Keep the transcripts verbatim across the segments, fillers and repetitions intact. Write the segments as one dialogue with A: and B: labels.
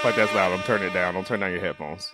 A: Like that's loud. I'm turning it down. Don't turn down your headphones.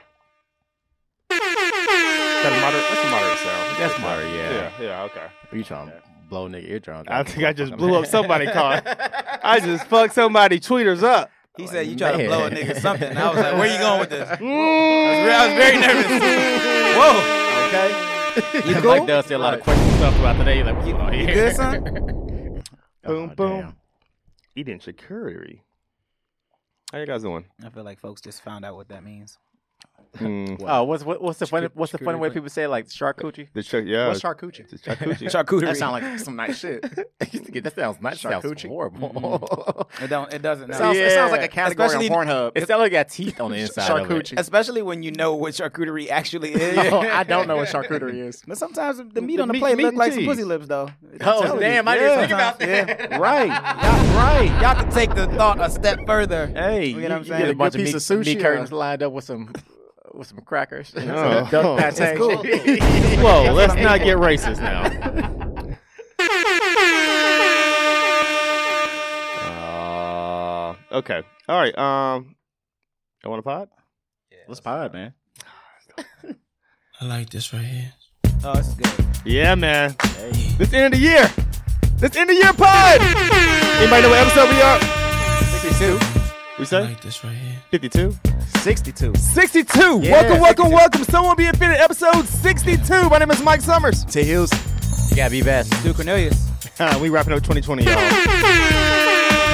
A: That's a moderate, that's a moderate sound.
B: That's moderate, yeah.
A: Yeah, yeah, okay.
B: Are you trying to blow nigga eardrum?
A: I think I just blew up somebody's car. I just fucked somebody tweeters up.
C: He said you try to blow a nigga something. And I was like, where you going with this? I, was re- I was very nervous. Whoa.
B: Okay.
C: You cool?
B: Mike does say a lot of questions stuff throughout the day. Like, what's going on here?
C: You good, son?
A: Boom,
B: Oh,
A: boom.
B: damn.
A: Eating charcuterie. How you guys doing?
C: I feel like folks just found out what that means.
A: Mm,
B: Oh, what's what, what's the funny what's the funny way
C: Charcuterie.
B: people say it, like charcuterie?
A: the char- yeah.
B: What's charcuterie?
A: the charcuterie.
C: Charcuterie.
B: That sounds like some nice shit. That sounds nice. That sounds
D: Charcuterie?
B: horrible.
C: It don't. It doesn't.
D: It
C: No.
D: sounds, it sounds like a
B: Yeah.
D: category
C: Especially-
D: on Pornhub.
B: It sounds like it got teeth on the inside. of it.
D: Charcuterie.
C: Especially when you know what charcuterie actually is.
D: No, I don't know what charcuterie is.
C: But sometimes the meat
A: The
C: on the
A: meat-
C: plate
A: meat
C: look
A: and
C: like some
A: cheese.
C: pussy lips, though.
B: Oh,
C: I'm telling
B: damn,
C: you.
B: I didn't
C: Yeah,
B: think about
C: sometimes-
B: that.
C: Yeah.
D: Right.
C: Y'all, right. Y'all can take the thought a step further.
B: Hey,
C: You know what I'm
B: you
C: saying?
B: get a
C: A
B: bunch
D: good
B: of
D: piece
B: meat,
D: of
B: meat
D: sushi,
B: curtains
D: uh,
B: lined up with some with some crackers.
A: Oh.
B: Duck pate.
D: That's cool.
A: Whoa, let's not get racist now. uh, okay. All right. Um, I want a pod?
D: Let's pod, man.
E: I like this right here.
C: Oh, this is good.
A: Yeah, man. This end of the year. This end of the year pod. Anybody know what episode we are?
C: sixty-two.
A: We
E: I
A: say
E: like this right here.
A: fifty-two.
D: sixty-two.
A: sixty-two.
D: Yeah,
A: welcome, welcome,
D: sixty-two.
A: welcome. Someone Be Offended, episode sixty-two. My name is Mike Summers.
D: T. Hughes.
B: You gotta be best.
C: Dude Cornelius.
A: Uh, we wrapping up twenty twenty, y'all.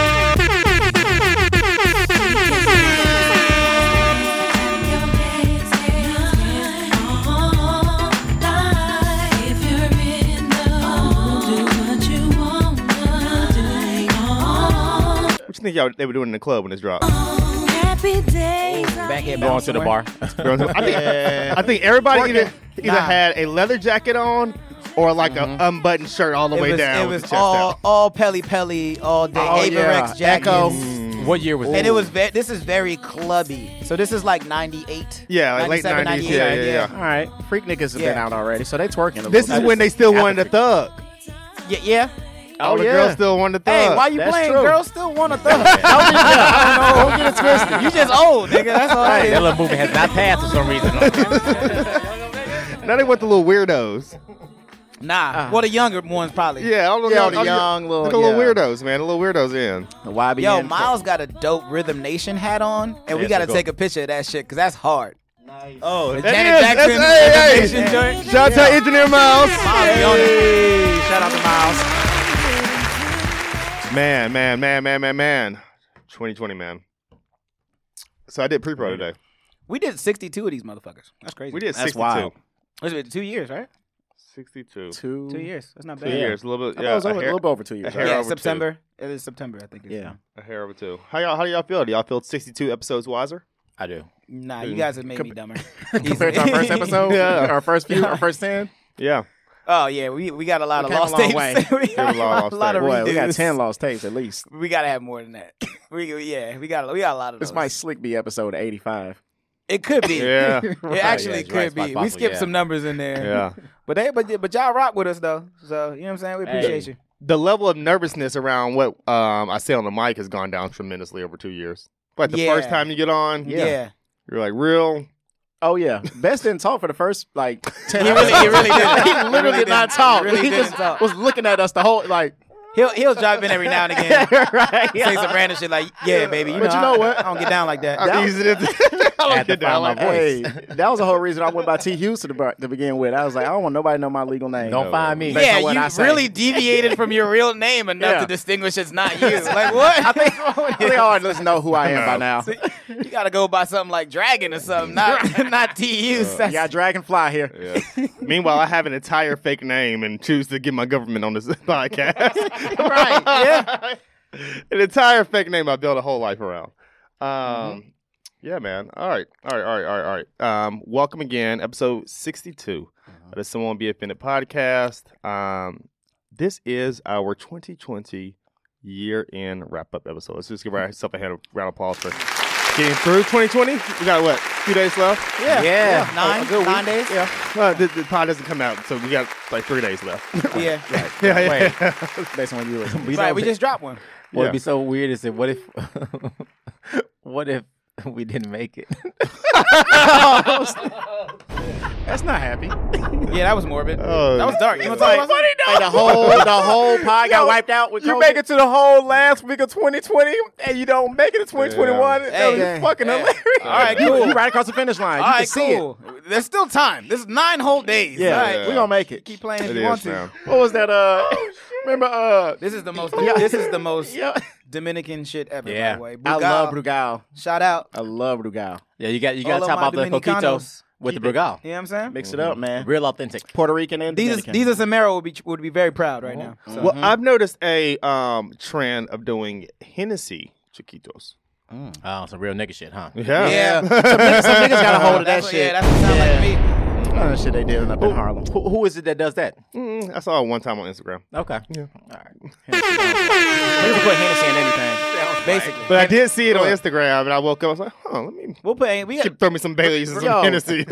A: What you think y'all they were doing in the club when this dropped?
C: Backhead
B: Going to the bar.
A: I think, I think everybody either, either
C: Nah.
A: had a leather jacket on or like
B: Mm-hmm.
A: a unbuttoned shirt all the
C: It
A: way
C: was,
A: down.
C: it
A: with
C: was
A: the chest
C: all
A: out.
C: all Pelly Pelly all day.
D: Oh,
C: Avirex
D: yeah.
C: jackets.
D: Echo.
B: What year was
C: And
B: that?
C: it was ve- this is very clubby. So this is like ninety-eight.
A: Yeah, like late
C: ninety-seven,
A: nineties.
C: ninety-eight,
A: Yeah, yeah, yeah.
D: All right. Freak niggas have
C: Yeah.
D: been out already, so they twerking a
A: This
D: little
A: is when they still
D: After
A: wanted a thug.
C: Yeah, yeah.
A: All the
D: yeah.
A: girls still wanted a thug.
C: Hey, why you
D: That's
C: playing?
D: true.
C: Girls still want a thug.
D: I don't know. Don't get it twisted.
C: You just old, nigga. That's all
B: Hey,
C: right.
B: that little movie has not passed for some reason.
A: Now they want the little weirdos.
C: Nah. Well, the younger ones probably.
A: Yeah, all the,
D: Yeah,
A: young,
D: the
A: all the
D: young little-
A: the little
D: yeah.
A: weirdos, man. The little weirdos in.
D: The Y B N.
C: Yo, Miles got a dope Rhythm Nation hat on, and we
B: Yeah,
C: got to
B: so go.
C: take a picture of that shit because that's hard.
A: Oh,
C: The
A: that
C: Janet
A: is-
C: Jackson
A: that's- hey,
C: Rhythm
A: hey.
C: Nation joint.
A: Shout out to Engineer Miles.
C: Miles be on it.
D: Hey, shout out to Miles.
A: Man, man, man, man, man, man. twenty twenty, man. So I did pre-pro today.
C: We did sixty-two of these motherfuckers. That's crazy.
A: We did
D: That's
A: sixty-two.
D: wild.
C: What's it, two years, right?
A: sixty-two.
D: Two.
C: Two years. That's not
A: Two
C: bad.
A: years. A little bit.
D: I thought
A: Yeah,
D: it was
A: a,
D: over, a
A: hair,
D: little bit over two years.
A: a hair
D: right?
C: Yeah,
A: over
C: September. It is September, I think. It's
D: Yeah.
A: a hair over two. How y'all? How do y'all feel? Do y'all feel sixty-two episodes wiser?
B: I do.
C: Nah, you guys have made me dumber.
D: Compared to our first episode,
A: Yeah.
D: our first few, our first ten.
A: Yeah.
C: Oh yeah, we we got a lot
D: We
C: of
D: came a
C: lost
D: long
C: tapes.
D: way.
C: we got
A: a lot of
C: a
A: lost
C: lot of
D: Boy, we got
C: redos.
D: ten lost tapes at least.
C: We gotta have more than that. We yeah, we got we got a lot of
D: This
C: those.
D: might slick be episode eighty-five.
C: It could be.
A: Yeah.
C: It
D: Right,
C: actually
B: yeah,
C: could
B: right, it's
C: be. We
B: possible,
C: skipped
B: yeah.
C: some numbers in there.
A: Yeah.
C: But they but but y'all rock with us though. So you know what I'm saying? We appreciate
B: Hey.
C: you.
A: The level of nervousness around what um, I say on the mic has gone down tremendously over two years. Like the
C: Yeah.
A: first time you get on,
C: Yeah.
D: Yeah.
A: you're like, real.
D: Oh yeah, Best didn't talk for the first like ten.
C: He really- he really didn't.
D: He
C: He
D: literally
C: really
D: did not
C: didn't.
D: talk.
C: He really
D: He
C: didn't
D: just
C: talk.
D: was looking at us the whole like.
C: He'll he'll drop in every now and again.
D: right.
C: Say some random shit like, yeah, baby. You
D: But
C: know,
D: you know
C: I,
D: what?
C: I don't get down like that.
A: I'm
D: That-
A: easy to. I
B: had
A: don't
B: to
A: get down
B: find my
A: like
B: voice.
A: that.
D: Hey, that was the whole reason I went by T Hughes to, the, bar- to begin with. I was like, I don't want nobody to know my legal name.
B: Don't find me.
D: Based
C: yeah,
D: on what I
C: you
D: say.
C: really deviated from your real name enough
D: Yeah.
C: to distinguish it's not you. Like what?
D: I think I think all our listeners know who I am by now.
C: You gotta go by something like Dragon or something, not not T U.
D: You got Dragonfly here.
A: Yeah. Meanwhile, I have an entire fake name and choose to get my government on this podcast.
C: Right, yeah.
A: An entire fake name I built a whole life around. Um,
C: Mm-hmm.
A: Yeah, man. All right. All right. All right. All right. All right. Um, welcome again, episode sixty-two
C: Mm-hmm.
A: of the Someone Be Offended podcast. Um, this is our twenty twenty year-end wrap-up episode. Let's just give ourselves a hand of round of applause for getting through twenty twenty. We got, what, a few days left?
C: Yeah,
D: Yeah.
C: nine,
D: A good
C: nine
D: week.
C: days.
D: Yeah.
A: Well, the, the pod doesn't come out, so we got like three days left.
C: Yeah,
A: yeah, yeah.
D: Based on what you listen.
B: We
C: right.
B: know-
C: We just dropped one.
B: What'd
A: Yeah.
B: be so weird is that what if, what if we didn't make it.
D: That's not happy.
C: Yeah, that was morbid.
A: Oh.
C: That was dark. You want to talk about
B: funny
C: something?
B: though.
D: Like the whole the whole pie got wiped out with
B: You
D: COVID.
B: make it to the whole last week of twenty twenty, and you don't make it to twenty twenty-one.
C: Hey,
B: that was
D: yeah.
B: fucking
C: Hey.
B: hilarious.
C: All right,
D: You,
C: cool.
D: you right across the finish line.
C: All
D: You
C: right,
D: can see
C: cool. There's still time. This is nine whole days.
D: it. Yeah,
C: All right.
D: we gonna make it.
C: Keep playing if
A: It
C: you
A: is
C: want to.
A: now.
D: What was that? Uh, remember? Uh,
C: This is the most. This is the most
D: yeah.
C: Dominican shit ever.
B: Yeah.
C: By the way,
D: I
C: Brugal.
D: love Brugal.
C: Shout out.
D: I love Brugal.
B: Yeah, you got you
C: All
B: got to
C: of
B: top
C: my
B: off the coquito
C: Dominicanos.
B: with the
D: Keep it.
B: Brugal.
C: You know what I'm saying?
D: Mix it up, man.
B: Real authentic.
D: Puerto Rican and
C: These
D: Dominican.
C: these are Samaro would be would be very proud right now. So.
A: Well, I've noticed a um, trend of doing Hennessy Chiquitos.
B: Oh, some real nigga shit, huh?
A: Yeah.
C: Yeah.
D: some, niggas, some niggas got a hold of that
C: That's what-
D: shit.
C: Yeah, that's what it sounds like to me.
D: Oh, that shit they did up in Harlem.
B: Who, who is it that does that?
A: Mm, I saw it one time on Instagram.
B: Okay.
A: Yeah.
B: All right.
D: Niggas put Hennessy in anything.
C: Basically,
A: But I did see it on Instagram, and I woke up. I was like, "Huh, let me
C: we'll put we got.
A: throw me some Baileys and some
D: Yo.
A: Hennessy."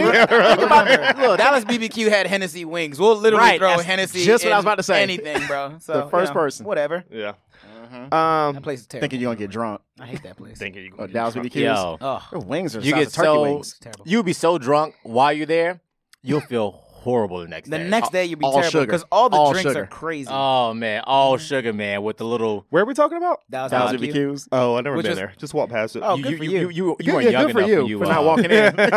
C: Look, Dallas B B Q had Hennessy wings. We'll literally
D: Right,
C: throw
D: that's
C: Hennessy.
D: just what I was
C: in
D: about to say.
C: Anything, bro. So
D: The first
C: you know,
D: person.
C: Whatever.
A: yeah.
C: That
A: Um,
C: place is terrible.
D: Thinking you're gonna get drunk.
C: I hate that place.
A: thinking you
D: Oh,
A: gonna
D: Dallas B B Qs.
B: Yo,
C: Oh,
D: Their wings are
B: you
D: size
B: get
D: of turkey
B: so
D: wings.
C: terrible.
B: you'll be so drunk while you're there, you'll feel horrible the next
C: The
B: day.
C: next day you'll be
D: all
C: terrible
D: sugar.
C: because all the
D: All
C: drinks
D: sugar.
C: are crazy.
B: Oh man, all sugar, man, with the little.
A: Where are we talking about?
C: Dallas
D: Dallas
C: B
D: B
C: B
D: B
C: Q.
D: Qs.
A: Oh, I never
C: Which
A: been
C: was-
A: there. Just walk past it.
C: Oh,
B: you,
C: good
B: you,
C: for
B: you,
C: you.
B: you, you,
D: Yeah,
B: weren't
D: yeah,
B: young
D: good for
B: enough
D: you
B: when you
D: for
B: uh,
D: not walking in.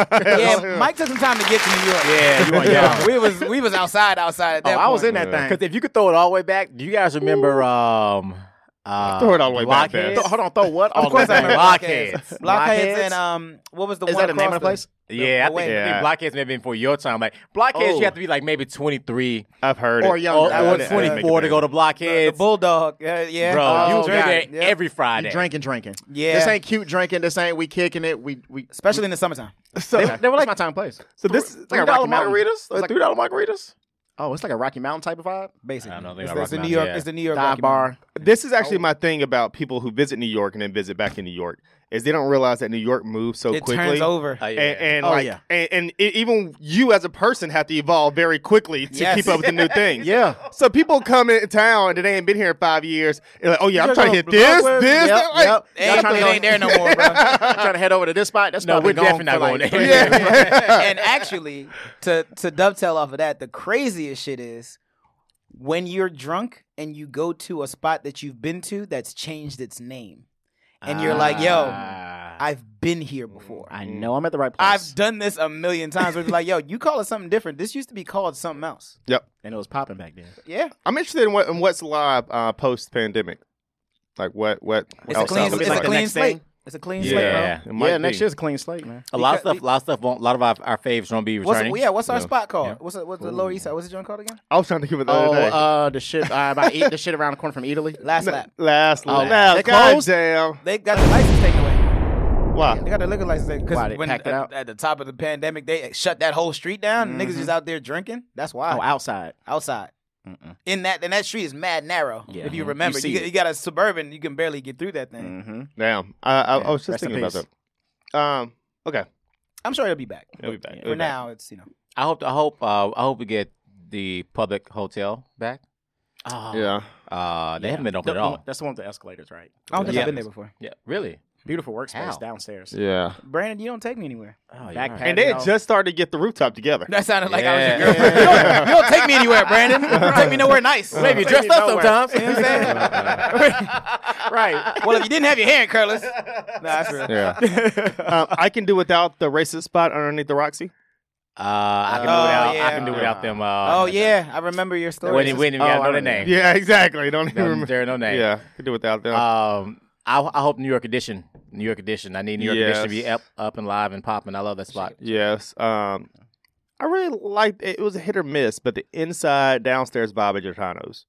C: Yeah, Mike took some time to get to New York.
B: Yeah, you weren't young.
C: we was we was outside outside at
D: Oh,
C: that
D: I was
C: point.
D: in that thing.
B: Because if you could throw it all the way back, do you guys remember? Um, uh,
A: Throw it all the way back,
B: Blockheads?
D: Th- Hold on, throw what?
C: Of
D: All
C: course
D: the
C: I
D: way
C: remember
D: back.
C: Blockheads.
B: Blockheads.
C: Blockheads
D: Blockheads?
C: and um, what was the
D: Is
C: one
D: that the name of the
C: across
D: place?
B: Yeah, I
C: the way?
B: think, I
A: Yeah.
B: think Blockheads may have been for your time. Like Blockheads,
D: Oh.
B: you have to be like maybe twenty-three
A: I've heard
D: Or
A: it.
D: younger.
B: or,
D: I
B: or
D: would- I would
B: twenty-four to go to
C: The
B: Blockheads.
C: Bulldog. Uh, yeah,
B: Bro,
D: Oh,
B: you
D: got
B: drink
D: it.
B: there every Friday.
D: You drinking, drinking.
C: Yeah.
D: This ain't cute drinking. This ain't we kicking it. We we.
C: especially in the summertime.
A: So,
D: They, they were like my time place.
A: so this
D: It's like a Rocky Mountain.
B: margaritas?
D: It's like-
B: three dollar margaritas?
D: Oh, it's like a Rocky Mountain type of vibe.
C: Basically,
B: I don't think
C: it's,
B: I
C: it's the
B: rock
C: New
B: Mountain,
C: York.
B: yeah.
C: It's the New York
D: Dive
C: Rocky
D: bar.
C: Mountain.
A: this is actually my thing about people who visit New York and then visit back in New York is they don't realize that New York moves so
C: It
A: quickly.
C: turns over.
B: Oh, yeah.
A: And, and
D: Oh,
A: like,
D: yeah.
A: and, and it, even you as a person have to evolve very quickly to
C: Yes.
A: keep up with the new things.
D: Yeah.
A: So people come in town and they ain't been here in five years. And like, oh yeah, I'm
D: You
A: trying to hit
D: go
A: this,
D: Broadway?
A: this,
D: Yep,
A: that. Like,
D: yep.
C: It
D: Y'all
C: ain't,
D: trying to
C: it
D: go-
C: ain't there no more, bro.
D: trying to head over to this spot. That's
B: No,
D: spot
B: we're
D: been gone
B: definitely not
D: for like
B: going there.
D: three years.
A: Yeah.
C: And actually, to to dovetail off of that, the craziest shit is when you're drunk and you go to a spot that you've been to that's changed its name, and you're like, "Yo,
B: Ah.
C: I've been here before.
D: I know I'm at the right place.
C: I've done this a million times." Where it's like, "Yo, you call it something different. This used to be called something else."
A: Yep.
D: and it was popping back then.
C: Yeah,
A: I'm interested in what in what's live uh, post pandemic. Like what what
C: it's a
A: outside
C: clean.
A: looks
C: It's
D: like
C: a
D: the
C: clean
D: next
C: slate.
D: thing.
C: It's a clean slate, bro.
B: Yeah.
A: It might
D: Yeah, next
A: be.
D: year's a clean slate, man.
B: A lot of
C: Because-
B: stuff, a lot of stuff won't. A lot of our, our faves won't be
C: What's
B: returning.
C: yeah? What's our
A: Yeah.
C: spot called?
B: Yeah.
C: What's the, what's the Lower East Side? What's the joint called again?
A: I was trying to think of it the
D: Oh,
A: other day.
D: uh, the shit uh, about eat the shit around the corner from Italy.
C: Last
A: No,
C: lap.
A: Last
D: Oh,
A: lap.
D: lap. They
A: God
D: closed?
A: damn.
C: They got the license taken away.
A: Why?
C: They got their liquor license taken
D: Why,
C: because
D: they
C: when
D: packed it
C: at,
D: out?
C: at the top of the pandemic they shut that whole street down. And niggas
D: Mhm.
C: just out there drinking. That's why.
D: Oh, outside.
C: Outside.
D: Mm-mm.
C: In that and that street is mad narrow.
D: Yeah.
C: If you
D: Mhm.
C: remember,
D: You
C: you,
D: see
C: got-
D: it.
C: you got a suburban, you can barely get through that thing.
D: Mm-hmm.
A: Damn. I, I,
D: Yeah.
A: I was just
D: Rest in
A: thinking about
D: peace.
A: that. Um. Okay.
C: I'm sure it'll be back.
A: It'll be back.
C: For
A: It'll be back.
C: now, it's you know.
B: I hope. I hope. Uh, I hope we get the public hotel back.
D: Oh,
A: Yeah.
B: Uh, they
D: yeah.
B: haven't been open
D: The-
B: at all.
D: That's the one with the escalators, right?
C: I don't think
B: Yeah.
C: I've been there before.
B: Yeah, really.
D: Beautiful workspace
B: How?
D: downstairs.
A: Yeah.
C: Brandon, you don't take me anywhere.
B: Oh, you're
D: Back
B: right.
D: pack.
A: And they had
D: know.
A: just started to get the rooftop together.
C: That sounded like I was
B: Yeah.
C: your girlfriend. You, don't, you don't take me anywhere, Brandon. You don't take me nowhere nice.
B: Maybe
D: Take
B: dressed
D: me
B: up
D: nowhere.
B: sometimes.
C: You know what I'm saying?
D: Right.
C: Well, if you didn't have your hair in curlers, nah, that's real.
A: Yeah. um, I can do without the racist spot underneath the Roxy.
B: Uh, I can do
C: Oh,
B: without.
C: yeah.
B: I can do without them. Uh,
C: Oh yeah, I remember your story.
B: When, when you
D: Oh,
B: got
D: I
B: to know their
D: remember.
B: name.
A: Yeah, exactly. Don't even
B: There
A: remember.
B: are no name.
A: Yeah, can do without them.
B: Um, I, I hope New York edition. New York edition. I need New York edition to be
A: Yes.
B: up, up and live and popping. I love that spot.
A: yes. Um, I really liked it. It was a hit or miss, but the inside downstairs vibe at Gitano's.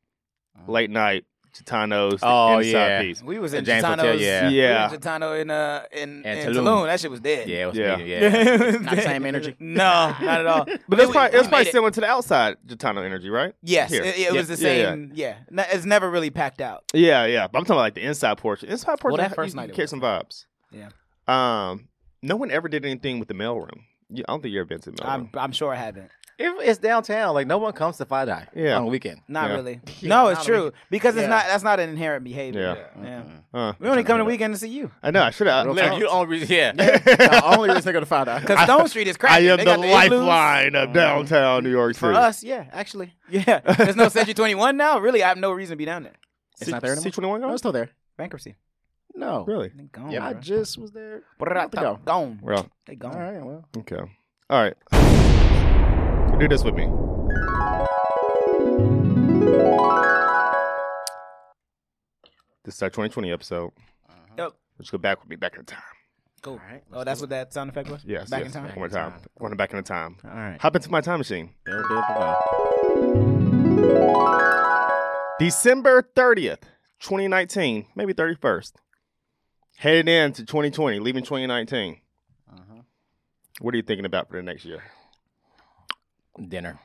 A: Late night Gitano's. The
B: Oh,
A: inside
B: yeah.
A: piece.
C: We was in
B: James
C: Gitano's.
B: Hotel, yeah.
A: Yeah.
C: We was in Gitano in uh in,
B: And
C: in
B: Tulum.
C: Tulum. That shit was dead.
B: Yeah, it was
A: Yeah.
B: me, yeah.
D: Not the same energy.
C: No, not at all.
A: But it's
C: we-
A: probably,
C: we
A: it's probably
C: made it.
A: similar to the outside Gitano energy, right?
C: Yes,
A: Here.
C: it, it was
A: Yeah.
C: the
A: Yeah, yeah.
C: same. Yeah, No, it's never really packed out.
A: Yeah, yeah. But I'm talking about like the inside portion. Inside portion,
C: that
A: you-
C: first
A: you
C: night it
A: catch
C: was.
A: some vibes.
C: Yeah.
A: Um, no one ever did anything with the mailroom. You- I don't think you ever been to the mailroom.
C: I'm I'm sure I haven't.
B: If it's downtown, like no one comes to Five Die
A: Yeah.
B: on the weekend.
C: Not
A: Yeah.
C: really.
B: Yeah,
C: no, it's
B: not
C: true
B: really.
C: because it's
B: Yeah.
C: not. That's not an inherent behavior.
A: Yeah.
C: Yeah.
A: Uh,
C: We only come to the weekend to see you
A: I know. I should have.
B: Like, you the only reason, yeah.
D: the only reason they go to Five Eye.
C: because Stone Street is
A: I
C: cracking.
A: am
C: They
A: the
C: got igloos.
A: lifeline of downtown New York
C: For
A: City.
C: us. Yeah, actually, yeah. There's no Century twenty-one now. Really, I have no reason to be down there.
D: It's not there anymore.
A: C twenty-one
D: No,
A: gone?
D: it's still there.
C: Bankruptcy.
D: No,
A: Really?
C: They gone.
B: Yeah,
D: I
C: bro.
D: just was there.
C: Gone.
D: ago.
C: Gone.
A: Well,
C: They gone.
D: All right, well,
A: okay. All right. Do this with me. This is our twenty twenty episode.
C: Yep.
A: Let's go back with me back in time.
C: Cool.
D: all right.
C: Oh, that's what that sound effect was.
A: Yes.
C: Back
A: yes.
C: in time.
A: One more time. Going back in the time.
D: All right.
A: Hop into my time machine.
D: Build, build, build.
A: December thirtieth, twenty nineteen, maybe thirty-first. Headed into twenty twenty, leaving twenty nineteen.
D: Uh-huh.
A: What are you thinking about for the next year?
B: Dinner.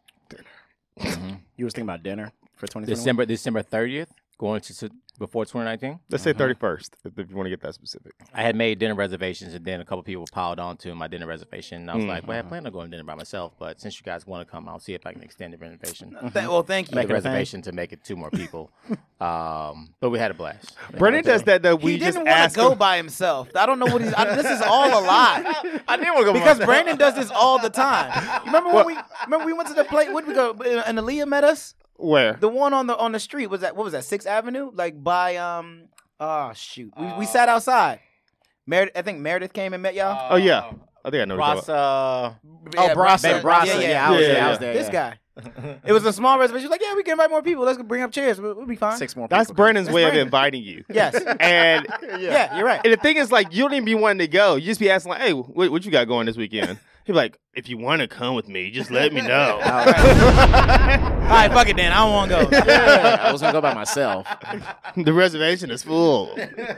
D: You was thinking about dinner for twenty twenty-one?
B: December December thirtieth, going to, to before twenty nineteen.
A: Let's say thirty-first, if, if you want to get that specific.
B: I had made dinner reservations, and then a couple people piled onto my dinner reservation. And I was
A: Mm.
B: like, well, I plan on going to dinner by myself, but since you guys want to come, I'll see if I can extend the reservation.
C: Th- well, thank you.
B: Make a
D: it a thing.
B: reservation to make it two more people. um, but we had a blast.
A: Brennan does that though. We
C: he
A: just
C: didn't want
A: ask
C: to go
A: him-
C: by himself. I don't know what he's. I, this is all a lie.
B: I didn't want to go
C: Because Brandon does this all the time. Remember when we remember we went to the play? Where did we go? And Aaliyah met us.
A: Where?
C: The one on the on the street was that. What was that? Sixth Avenue, like by um. Oh shoot, we we sat outside. Meredith, I think Meredith came and met y'all.
A: Oh yeah, I think I know. What you're talking
B: Ross,
A: about.
B: uh,
D: Oh, Brasa,
C: Yeah,
D: Brasa.
C: yeah,
D: Yeah,
C: yeah.
D: I was
A: Yeah,
D: there.
A: yeah.
D: I was there.
C: This
D: yeah.
C: guy. It was a small reservation. She was like, yeah, we can invite more people. Let's bring up chairs. We'll, we'll be fine.
D: Six more people.
A: That's Brennan's way of
C: Brandon.
A: inviting you.
C: Yes.
A: And
C: Yeah, you're right.
A: and the thing is, like, you don't even be wanting to go. You just be asking, like, hey, what, what you got going this weekend? He'd be like, if you want to come with me, just let me know.
C: All right, fuck it then. I don't want to go.
D: Yeah, I was gonna go by myself.
A: The reservation is full.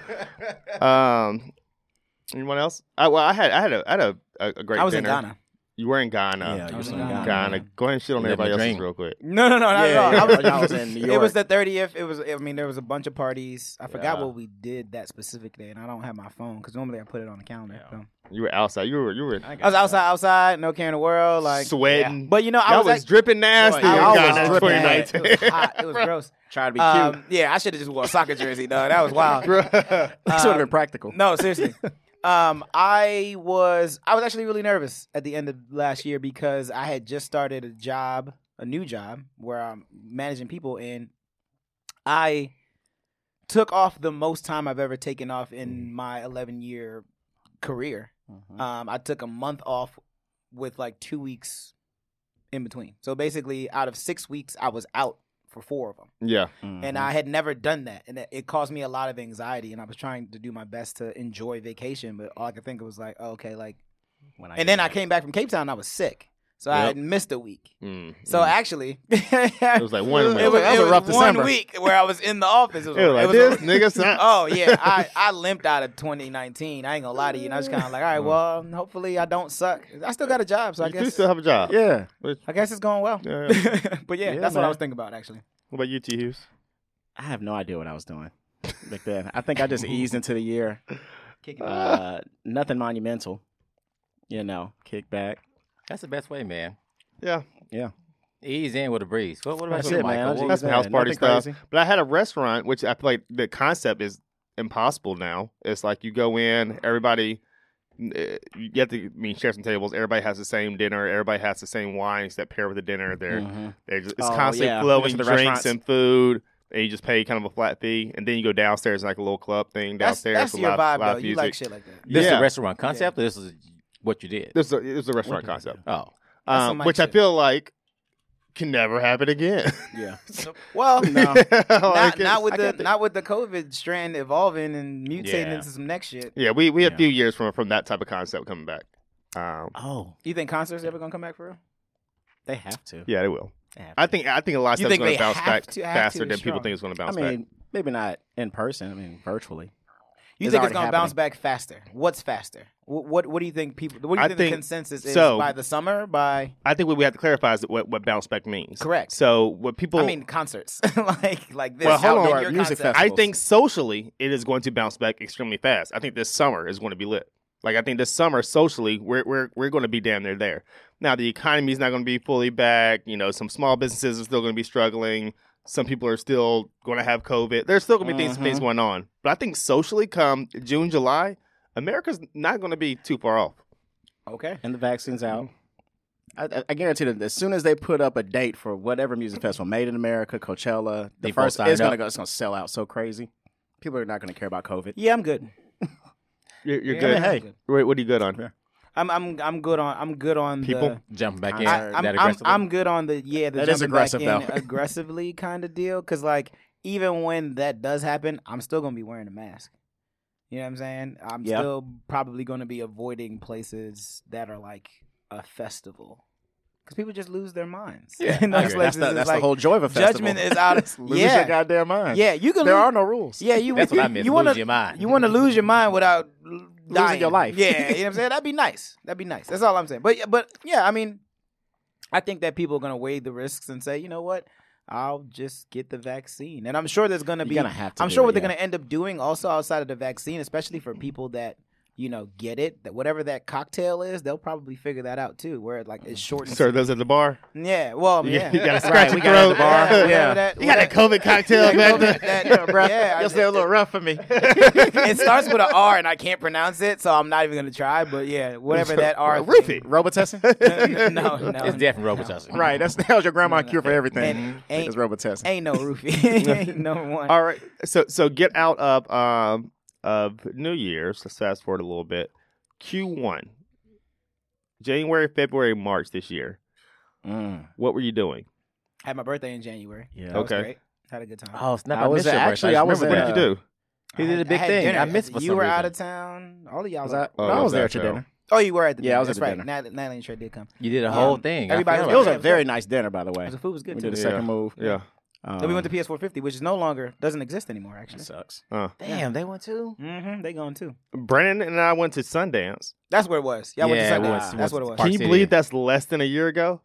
A: Um, anyone else? I, well, I had I had a I had a, a, a great
C: I was
A: dinner.
C: in Ghana.
A: You were in Ghana.
D: Yeah, you
C: was
D: was
C: in
D: in
C: Ghana.
A: Ghana. Go ahead and shit on
B: You live
A: everybody
B: the
A: else's
B: dream.
A: real quick.
C: No, no, no, not
D: Yeah,
C: at all. I was,
D: y'all was in New
C: It
D: York.
C: was the thirtieth. It was. I mean, there was a bunch of parties. I forgot
B: Yeah.
C: what we did that specific day, and I don't have my phone because normally I put it on the calendar.
B: Yeah.
C: So.
A: You were outside. You were you were
C: I was outside, outside, no care in the world, like
A: sweating.
C: But you know, I
A: Y'all
C: was,
A: was
C: like,
A: dripping nasty
D: Boy,
A: in
D: y'all was
A: Ghana in
D: dripping
A: twenty
C: it
A: nineteen.
C: was hot. It was gross.
D: Try to be cute.
C: Um, yeah, I should have just wore a soccer jersey, dog. That was wild.
A: Bruh.
D: this would have
C: um,
D: been practical.
C: No, seriously. Um, I was I was actually really nervous at the end of last year because I had just started a job, a new job where I'm managing people, and I took off the most time I've ever taken off in my eleven year career.
D: Mhm.
C: Um, I took a month off with like two weeks in between. So basically, out of six weeks, I was out for four of them.
A: Yeah.
C: And I had never done that, and it, it caused me a lot of anxiety. And I was trying to do my best to enjoy vacation, but all I could think of was like, oh, okay, like.
D: When
C: And then I came back from Cape Town, and I was sick, so I
A: Yep.
C: had missed a week.
A: Mm,
C: So
A: mm.
C: actually,
A: it was like one week.
C: It was,
D: That was
C: it
D: a
C: was
D: rough
C: one
D: December.
C: week where I was in the office. It was,
A: It was like
C: it was
A: this,
C: a-
A: nigga. Son.
C: Oh yeah, I, I limped out of twenty nineteen. I ain't gonna lie to you. And I was kind of like, all right, well, hopefully I don't suck. I still got a job, so I
A: you do
C: guess
A: still have a job.
D: Yeah.
C: I guess it's going well.
A: Yeah, yeah.
C: But yeah,
D: Yeah,
C: that's what I
D: man.
C: was thinking about actually.
A: What about you, T. Hughes?
D: I have no idea what I was doing back then. I think I just eased into the year.
C: Kicking it.
D: Uh, nothing monumental. You know, kick back.
B: That's the best way, man.
A: Yeah.
B: Ease in with a breeze. What, what about
D: That's
B: you,
D: it, man.
B: Michael?
D: I just
B: What-
A: That's some
D: Yeah,
A: house party
D: nothing
A: stuff.
D: crazy.
A: But I had a restaurant, which I feel like the concept is impossible now. It's like you go in, everybody, uh, you have to I mean, share some tables. Everybody has the same dinner. Everybody has the same wines that pair with the dinner. They're,
D: Mhm.
A: they're just, it's
D: Oh,
A: constantly
D: yeah.
A: flowing
D: Go to the
A: drinks
D: restaurants.
A: and food. And you just pay kind of a flat fee, and then you go downstairs like a little club thing
C: That's,
A: downstairs.
C: that's
A: with
C: your
A: live,
C: vibe
A: live
C: though.
A: music.
C: You like shit like that.
B: This is
A: Yeah.
B: a restaurant concept, or this is what you did?
A: This is a, it's a restaurant concept,
B: Oh.
C: That's
A: um,
C: some Mike
A: which I
C: shit.
A: feel like can never happen again.
D: Yeah.
C: Well,
D: No.
A: Like,
C: not,
A: it's-
C: not with
D: I
C: the
D: get that.
C: not with the COVID strand evolving and mutating
B: Yeah.
C: into some next shit.
A: Yeah, we we had a
B: Yeah.
A: few years from from that type of concept coming back. Um,
D: Oh,
C: You think concerts ever gonna come back for real?
D: they have to.
A: yeah, they will.
D: They have
A: I
D: to.
A: think I think a lot of
C: You
A: stuff's
C: think
A: going
C: they
A: to bounce
C: have
A: back
C: to- have
A: faster
C: to
A: than
C: is
A: people
C: strong.
A: think it's going to
D: I
A: bounce
D: mean,
A: back.
D: maybe not in person. I mean, virtually.
C: You
D: It's
C: think it's
D: already
C: gonna bounce
D: happening.
C: back faster? What's faster? What what, what do you think people? What do you
A: I
C: think,
A: think-
C: the consensus is
A: so-
C: by the summer? By
A: I think what we have to clarify is what what bounce back means.
C: Correct.
A: So what people
C: I mean concerts like like this.
A: Well, hold on.
C: Your
D: Music
C: concept.
A: I
D: festivals.
A: think socially it is going to bounce back extremely fast. I think this summer is going to be lit. Like I think this summer, socially, we're we're we're going to be damn near there. Now the economy is not going to be fully back. You know, some small businesses are still going to be struggling. Some people are still going to have COVID. There's still going to be things,
D: Mhm.
A: things going on. But I think socially, come June, July, America's not going to be too far off.
C: Okay.
D: And the vaccine's out. I, I- I guarantee that as soon as they put up a date for whatever music festival, Made in America, Coachella, the
B: People
D: first
B: sign
D: it's gonna
B: up.
D: go. It's gonna sell out so crazy. People are not gonna care about COVID.
C: Yeah, I'm good.
A: You're, you're
C: Yeah,
A: good.
C: I'm
D: Hey.
C: good.
A: Wait, what are you good on?
D: Yeah.
C: I'm I'm I'm good on I'm good on
A: People?
C: the
B: Jumping back in
D: I-
C: I, I'm,
B: that
C: I'm,
B: aggressively.
C: I'm good on the yeah the
D: That is
C: jumping
D: aggressive,
C: back in
D: though.
C: aggressively kind of deal because like even when that does happen, I'm still gonna be wearing a mask. You know what I'm saying? I'm
D: Yeah.
C: still probably gonna be avoiding places that are like a festival because people just lose their minds.
B: Yeah,
C: In
B: I
C: those
B: agree.
D: That's
C: places,
D: the,
C: it's
D: that's
C: like,
D: the whole joy of a festival.
C: judgment is out. Of,
D: Lose
C: yeah,
D: your goddamn mind.
C: yeah. You can
D: There
C: lose,
D: are no rules.
C: Yeah, you.
B: That's
C: you,
B: what I meant.
C: You
B: Lose
C: want
B: your mind.
C: You want to lose your mind without dying.
D: your life.
C: Yeah, you know what I'm saying. That'd be nice. That'd be nice. That's all I'm saying. But but yeah, I mean, I think that people are gonna weigh the risks and say, you know what, I'll just get the vaccine. And I'm sure there's gonna
D: You're
C: be.
D: gonna have to
C: I'm
D: do
C: sure
D: it,
C: what they're
D: yeah.
C: gonna end up doing also outside of the vaccine, especially for people that you know get it, that whatever that cocktail is, they'll probably figure that out too, where it like it's short.
A: Serve those at the bar.
C: Yeah. Well,
A: You-
C: yeah.
A: you gotta scratch
D: Right,
A: your
D: we got it at the
A: throat.
D: bar.
C: Yeah,
D: Yeah.
C: whatever that-
A: You got that COVID cocktail
C: that
A: back
C: COVID
A: there.
C: that-
D: Yeah, bro.
C: yeah, I-
D: Yesterday a little rough for me.
C: it starts with an R and I can't pronounce it, so I'm not even gonna try. But yeah, whatever that R.
A: Roofie.
D: Robitussin?
C: no, no,
B: It's definitely Robitussin.
D: Right. That's that was your grandma cure for everything.
C: Ain't- ain't-
D: It's Robitussin.
C: Ain't no roofie. Ain't no one.
A: All right. So so get out of um of New Year's. Let's fast forward a little bit. Q one. January, February, March this year.
D: Mm.
A: What were you doing?
C: Had my birthday in January.
D: Yeah.
C: That was
A: Okay.
C: great. Had a good time.
B: Oh, snap!
D: I
B: I,
D: was
B: missed your
D: actually-
B: birthday.
D: I was
B: remember
A: What
B: that.
A: did you do?
B: He
C: I
B: did a
C: had-
B: big
C: I had
B: thing.
C: dinner.
B: I missed for
C: You
B: some
C: were
B: reason.
C: out of town. All of y'all
D: Was
C: were.
D: I,
A: Oh,
D: I
A: was
D: was there
A: that
D: at your
A: show?
D: dinner.
C: Oh, you were at the
D: Yeah,
C: dinner.
D: I was at
C: That's
D: the
C: right.
D: dinner.
C: Natalie, Natalie and Trey did come.
B: You did a
C: Um,
B: whole thing. I
C: everybody
B: forgot
C: was-
D: It was
B: about
D: a
C: Yeah,
D: very
C: yeah.
D: nice dinner, by the way.
C: The food was good
D: We
C: too.
D: did a
A: Yeah.
D: second move.
A: Yeah.
D: Um,
C: Then we went to P S four fifty, which is no longer doesn't exist anymore.
D: That
C: Actually,
D: sucks.
A: Uh.
B: that. Damn, they went too.
C: mm-hmm, they gone too.
A: Brandon and I went to Sundance.
C: That's where it was. Y'all went to
B: Yeah, we
C: Sundance.
B: went to-
C: That's what it
B: went
C: was.
B: to
A: Can you
B: City.
A: believe that's less than a year ago?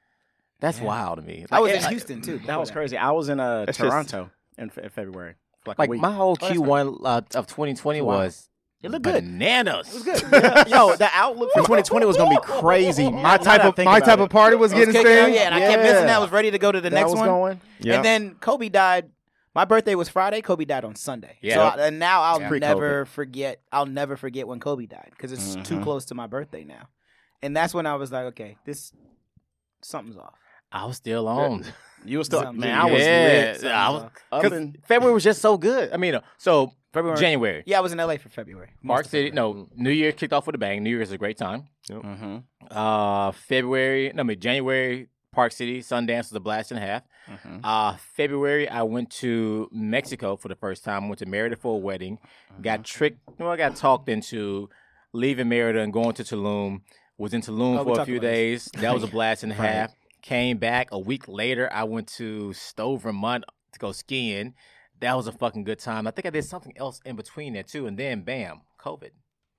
B: That's
C: Yeah.
B: wild to me.
C: I was
B: Like,
C: in Houston too.
D: That was crazy. I was in uh,
A: That's just-
D: Toronto in, fe- in February. For like,
B: Like
D: a week.
B: my whole
C: that's
B: Q one uh, of twenty twenty
D: Wow.
B: was
C: It looked good.
B: bananas.
C: It was good.
D: Yo, the outlook for twenty twenty was gonna be crazy.
A: My
D: Now
A: type
D: that I
A: of
D: think
A: my
D: about
A: type
D: it.
A: of party was
C: It was
A: getting
C: kicking out,
A: staged.
C: yeah, and I kept
D: Yeah.
C: missing that. I was ready to go to the
D: that
C: next
D: was
C: one.
D: going.
A: Yeah.
C: And then Kobe died. My birthday was Friday. Kobe died on Sunday.
B: Yeah.
C: So I, and now I'll
D: Yeah. Pre-COVID.
C: never forget. I'll never forget when Kobe died because it's too
D: Mhm.
C: close to my birthday now. And that's when I was like, okay, this something's off.
B: I was still on.
D: You was still
C: Something-
D: man. I was
B: yeah,
D: lit.
C: Something's
B: I was.
C: off.
D: Up
B: Because
D: in-
B: February was just so good. I mean, uh, so
C: February.
B: January,
C: Yeah, I was in L A for February. Most
B: Park
C: of
B: City.
C: February.
B: No, New Year kicked off with a bang. New Year's is a great time.
D: Mhm,
B: Uh, February, no, I mean January, Park City, Sundance was a blast and a half.
D: mhm.
B: Uh, February, I went to Mexico for the first time. Went to Merida for a wedding. Got tricked. No, I got talked into leaving Merida and going to Tulum. Was in Tulum
C: Oh, we
B: for a
C: talked
B: few
C: about this.
B: days. That was a blast and a
D: Right.
B: half. Came back a week later. I went to Stowe, Vermont to go skiing. That was a fucking good time. I think I did something else in between there too. And then, bam, COVID.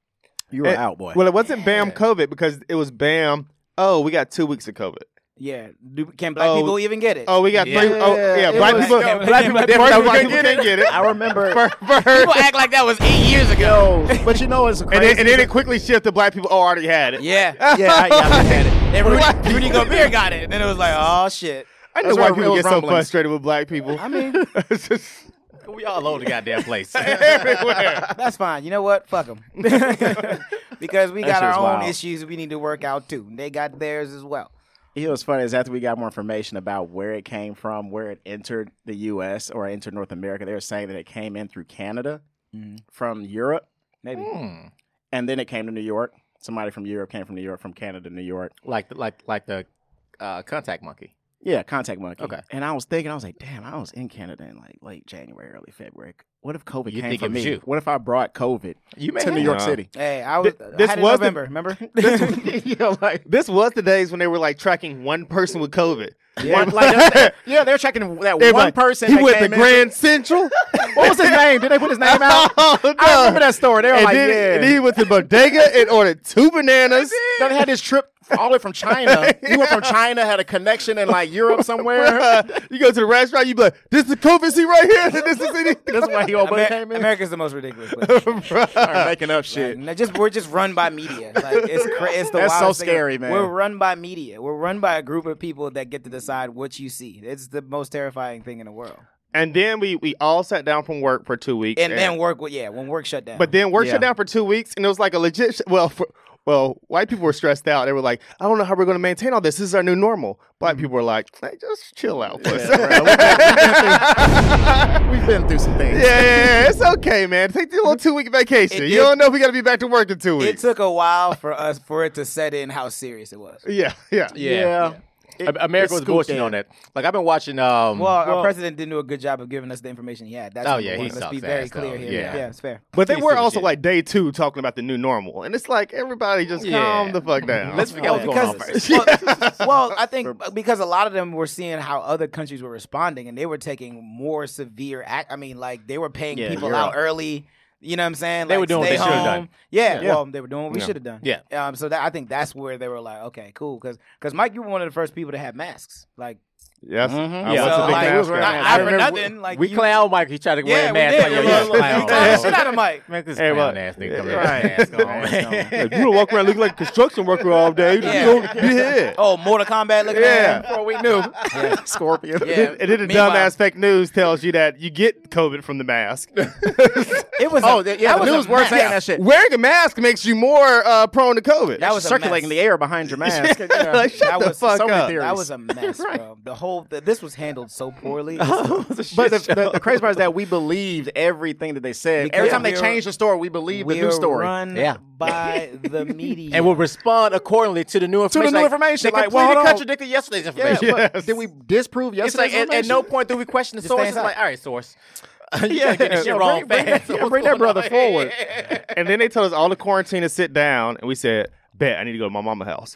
D: You were
A: Eh,
D: out, boy.
A: Well, it wasn't Bam
B: Yeah.
A: COVID because it was Bam. Oh, we got two weeks of COVID.
C: Yeah. Do, can black
A: Oh.
C: people even get it?
A: Oh, we got
B: Yeah.
A: three. Oh, yeah.
D: It
A: Black
D: was-
A: people.
C: Yeah,
A: Black
C: black
A: people.
C: people
A: First,
C: definitely
A: black
C: couldn't
A: people
C: get
A: can't get it.
D: I remember.
A: For- for-
B: People act like that was eight years ago.
D: Yo, but you know it's
A: and
D: crazy.
A: then, and then it quickly shifted to black people. Oh, already had it.
C: Yeah.
D: yeah, I, yeah, I had it.
C: And Rudy, Rudy Gobert got it. And then it was like, oh shit.
A: I know
D: That's
A: white
D: why
A: people
D: it
A: get
D: was
A: so
D: rumblings.
A: frustrated with black people.
C: I mean,
A: It's just
B: We all over the goddamn place.
A: everywhere.
C: that's fine. You know what? Fuck them. Because we
D: That
C: got
D: shit
C: our
D: was
C: own
D: wild.
C: issues we need to work out too. They got theirs as well.
D: You know what's funny is after we got more information about where it came from, where it entered the U S or entered North America, they were saying that it came in through Canada
C: Mhm.
D: from Europe,
C: Maybe.
B: Hmm.
D: and then it came to New York. Somebody from Europe came from New York, from Canada to New York.
B: Like, like, like the uh, contact monkey.
D: Yeah, contact monkey.
B: Okay.
D: And I was thinking, I was like, damn, I was in Canada in like late January, early February. What if COVID
B: You
D: came
B: think
D: for
B: it was
D: me?
B: you.
D: What if I brought COVID
B: You
D: to New
B: have.
D: York
A: No.
D: City?
C: Hey, I was.
A: Th- this
C: I had it in
A: was the-
C: November. Remember?
D: you know, like,
A: This was the days when they were like tracking one person with COVID.
D: yeah, like that's- yeah, they're checking that
A: They were
D: one
A: like,
D: person.
A: He
D: that
A: went to
D: came in.
A: Grand Central.
D: What was his name? Did they put his name out?
A: Oh, no.
D: I remember that story. They were
A: And
D: like,
A: then,
D: yeah.
A: and then he went to Bodega and ordered two bananas.
D: Then he had this trip all the way from China. You went from China, had a connection in like Europe somewhere.
A: Bruh, you go to the restaurant, you be like, "This is the COVID seat right here. This is it."
D: That's why he old boy
C: Amer-
D: came in.
C: America's the most ridiculous place.
D: Started making up shit.
C: Like, just we're just run by media. Like it's cra- it's the
D: That's so
C: wildest thing.
D: scary, man.
C: We're run by media. We're run by a group of people that get to decide what you see. It's the most terrifying thing in the world.
A: And then we we all sat down from work for two weeks,
C: And, then work, with- yeah, when work shut down.
A: But then work
D: Yeah.
A: shut down for two weeks, and it was like a legit. Sh- well, for, well, white people were stressed out. They were like, "I don't know how we're going to maintain all this. This is our new normal." Black people were like, "Hey, just chill out for a second."
D: We've been through some things.
A: Yeah, yeah, yeah, it's okay, man. Take the little two week vacation.
C: It-
A: you
C: it-
A: don't know if we got to be back to work in two
C: it
A: weeks.
C: took a while for us for it to set in how serious it was.
A: yeah, yeah,
B: Yeah.
D: It-
B: A- America
D: it
B: was
D: scooped
B: bullshitting
D: in.
B: on that. Like I've been watching. Um,
C: Well, our president didn't do a good job of giving us the information he had. That's
B: Oh,
C: number
B: yeah,
C: one.
B: he
C: Let's
B: sucks
C: be very
B: ass,
C: clear
B: though.
C: here.
B: Yeah.
C: Yeah, it's fair.
A: But they
B: He's
A: were
B: full of
A: also
B: shit.
A: like day two talking about the new normal, and it's like everybody just
B: Yeah.
A: calm the fuck down.
B: Let's figure out what's going on
C: Because-
B: first.
C: well, well, I think because a lot of them were seeing how other countries were responding, and they were taking more severe act. I mean, like they were paying
D: Yeah,
C: people
D: Europe.
C: out early. You know what I'm saying?
B: They
C: Like,
B: were doing what
C: stay
B: they should've
C: home.
B: done.
C: Yeah,
A: Yeah.
C: well, they were doing what we
A: Yeah.
C: should have done.
B: Yeah.
C: Um. So that I think that's where they were like, okay, cool, because because Mike, you were one of the first people to have masks. Like,
A: yes,
D: Mhm.
A: I
B: Yeah.
A: was
C: so,
A: a big
C: like,
A: mask
C: not,
A: guy.
C: not for
B: remember
C: nothing. Like
B: we
C: you,
B: clown Mike. He tried to wear
C: Yeah,
B: a
C: we
B: mask.
C: did.
B: Like, yo,
C: We
B: yeah,
C: did.
B: clown.
C: We clowned the shit out of Mike.
B: Make this
A: Hey,
B: clown
A: but-
B: ass nigga come here
A: Right.
B: with a mask on.
A: Yeah, you don't walk around looking like a construction worker all day. You
C: Yeah.
A: don't be here.
C: Oh, Mortal Kombat looking
A: Yeah.
C: at him.
D: Before we knew. Scorpion.
C: Yeah.
A: And then the
C: Meanwhile-
A: dumbass fake news tells you that you get COVID from the mask.
C: It was.
D: Oh,
C: a,
D: th- yeah,
C: that
D: the
C: was
D: news
C: a
D: were
C: mess.
D: saying that shit.
A: Wearing a mask makes you more uh, prone to COVID.
C: That was a
D: circulating
C: mess.
D: the air behind your mask. Yeah.
A: Like, shut
C: That
A: the
C: was
A: fuck
D: so many
A: up.
D: theories.
C: That was a mess, bro. The whole th- this was handled so poorly. It's-
D: But the, the, the crazy part is that we believed everything that they said.
C: Because
D: Every time they
C: we're-
D: changed the story, we believed the
C: we're
D: new story.
C: run
B: Yeah.
C: by the media.
B: And will respond accordingly to the new
D: the
B: information.
D: new
B: Like,
D: information.
B: They
D: Like, well,
B: completely
D: hold on.
B: contradicted yesterday's
D: Yeah,
B: information.
D: but
A: Yes.
D: did we disprove
B: It's
D: yesterday's
B: like at, at no
D: information?
B: point do we question the
C: Just stay
B: source. It's
C: inside.
B: like, all right, source. you
D: Yeah,
B: gotta get this shit
D: yo,
B: wrong
D: bring- bring
B: fast.
D: that- yeah,
B: What's
D: bring that
B: going
D: brother
B: on?
D: forward.
A: And then they told us all to quarantine and sit down, and we said, "Bet I need to go to my mama's house."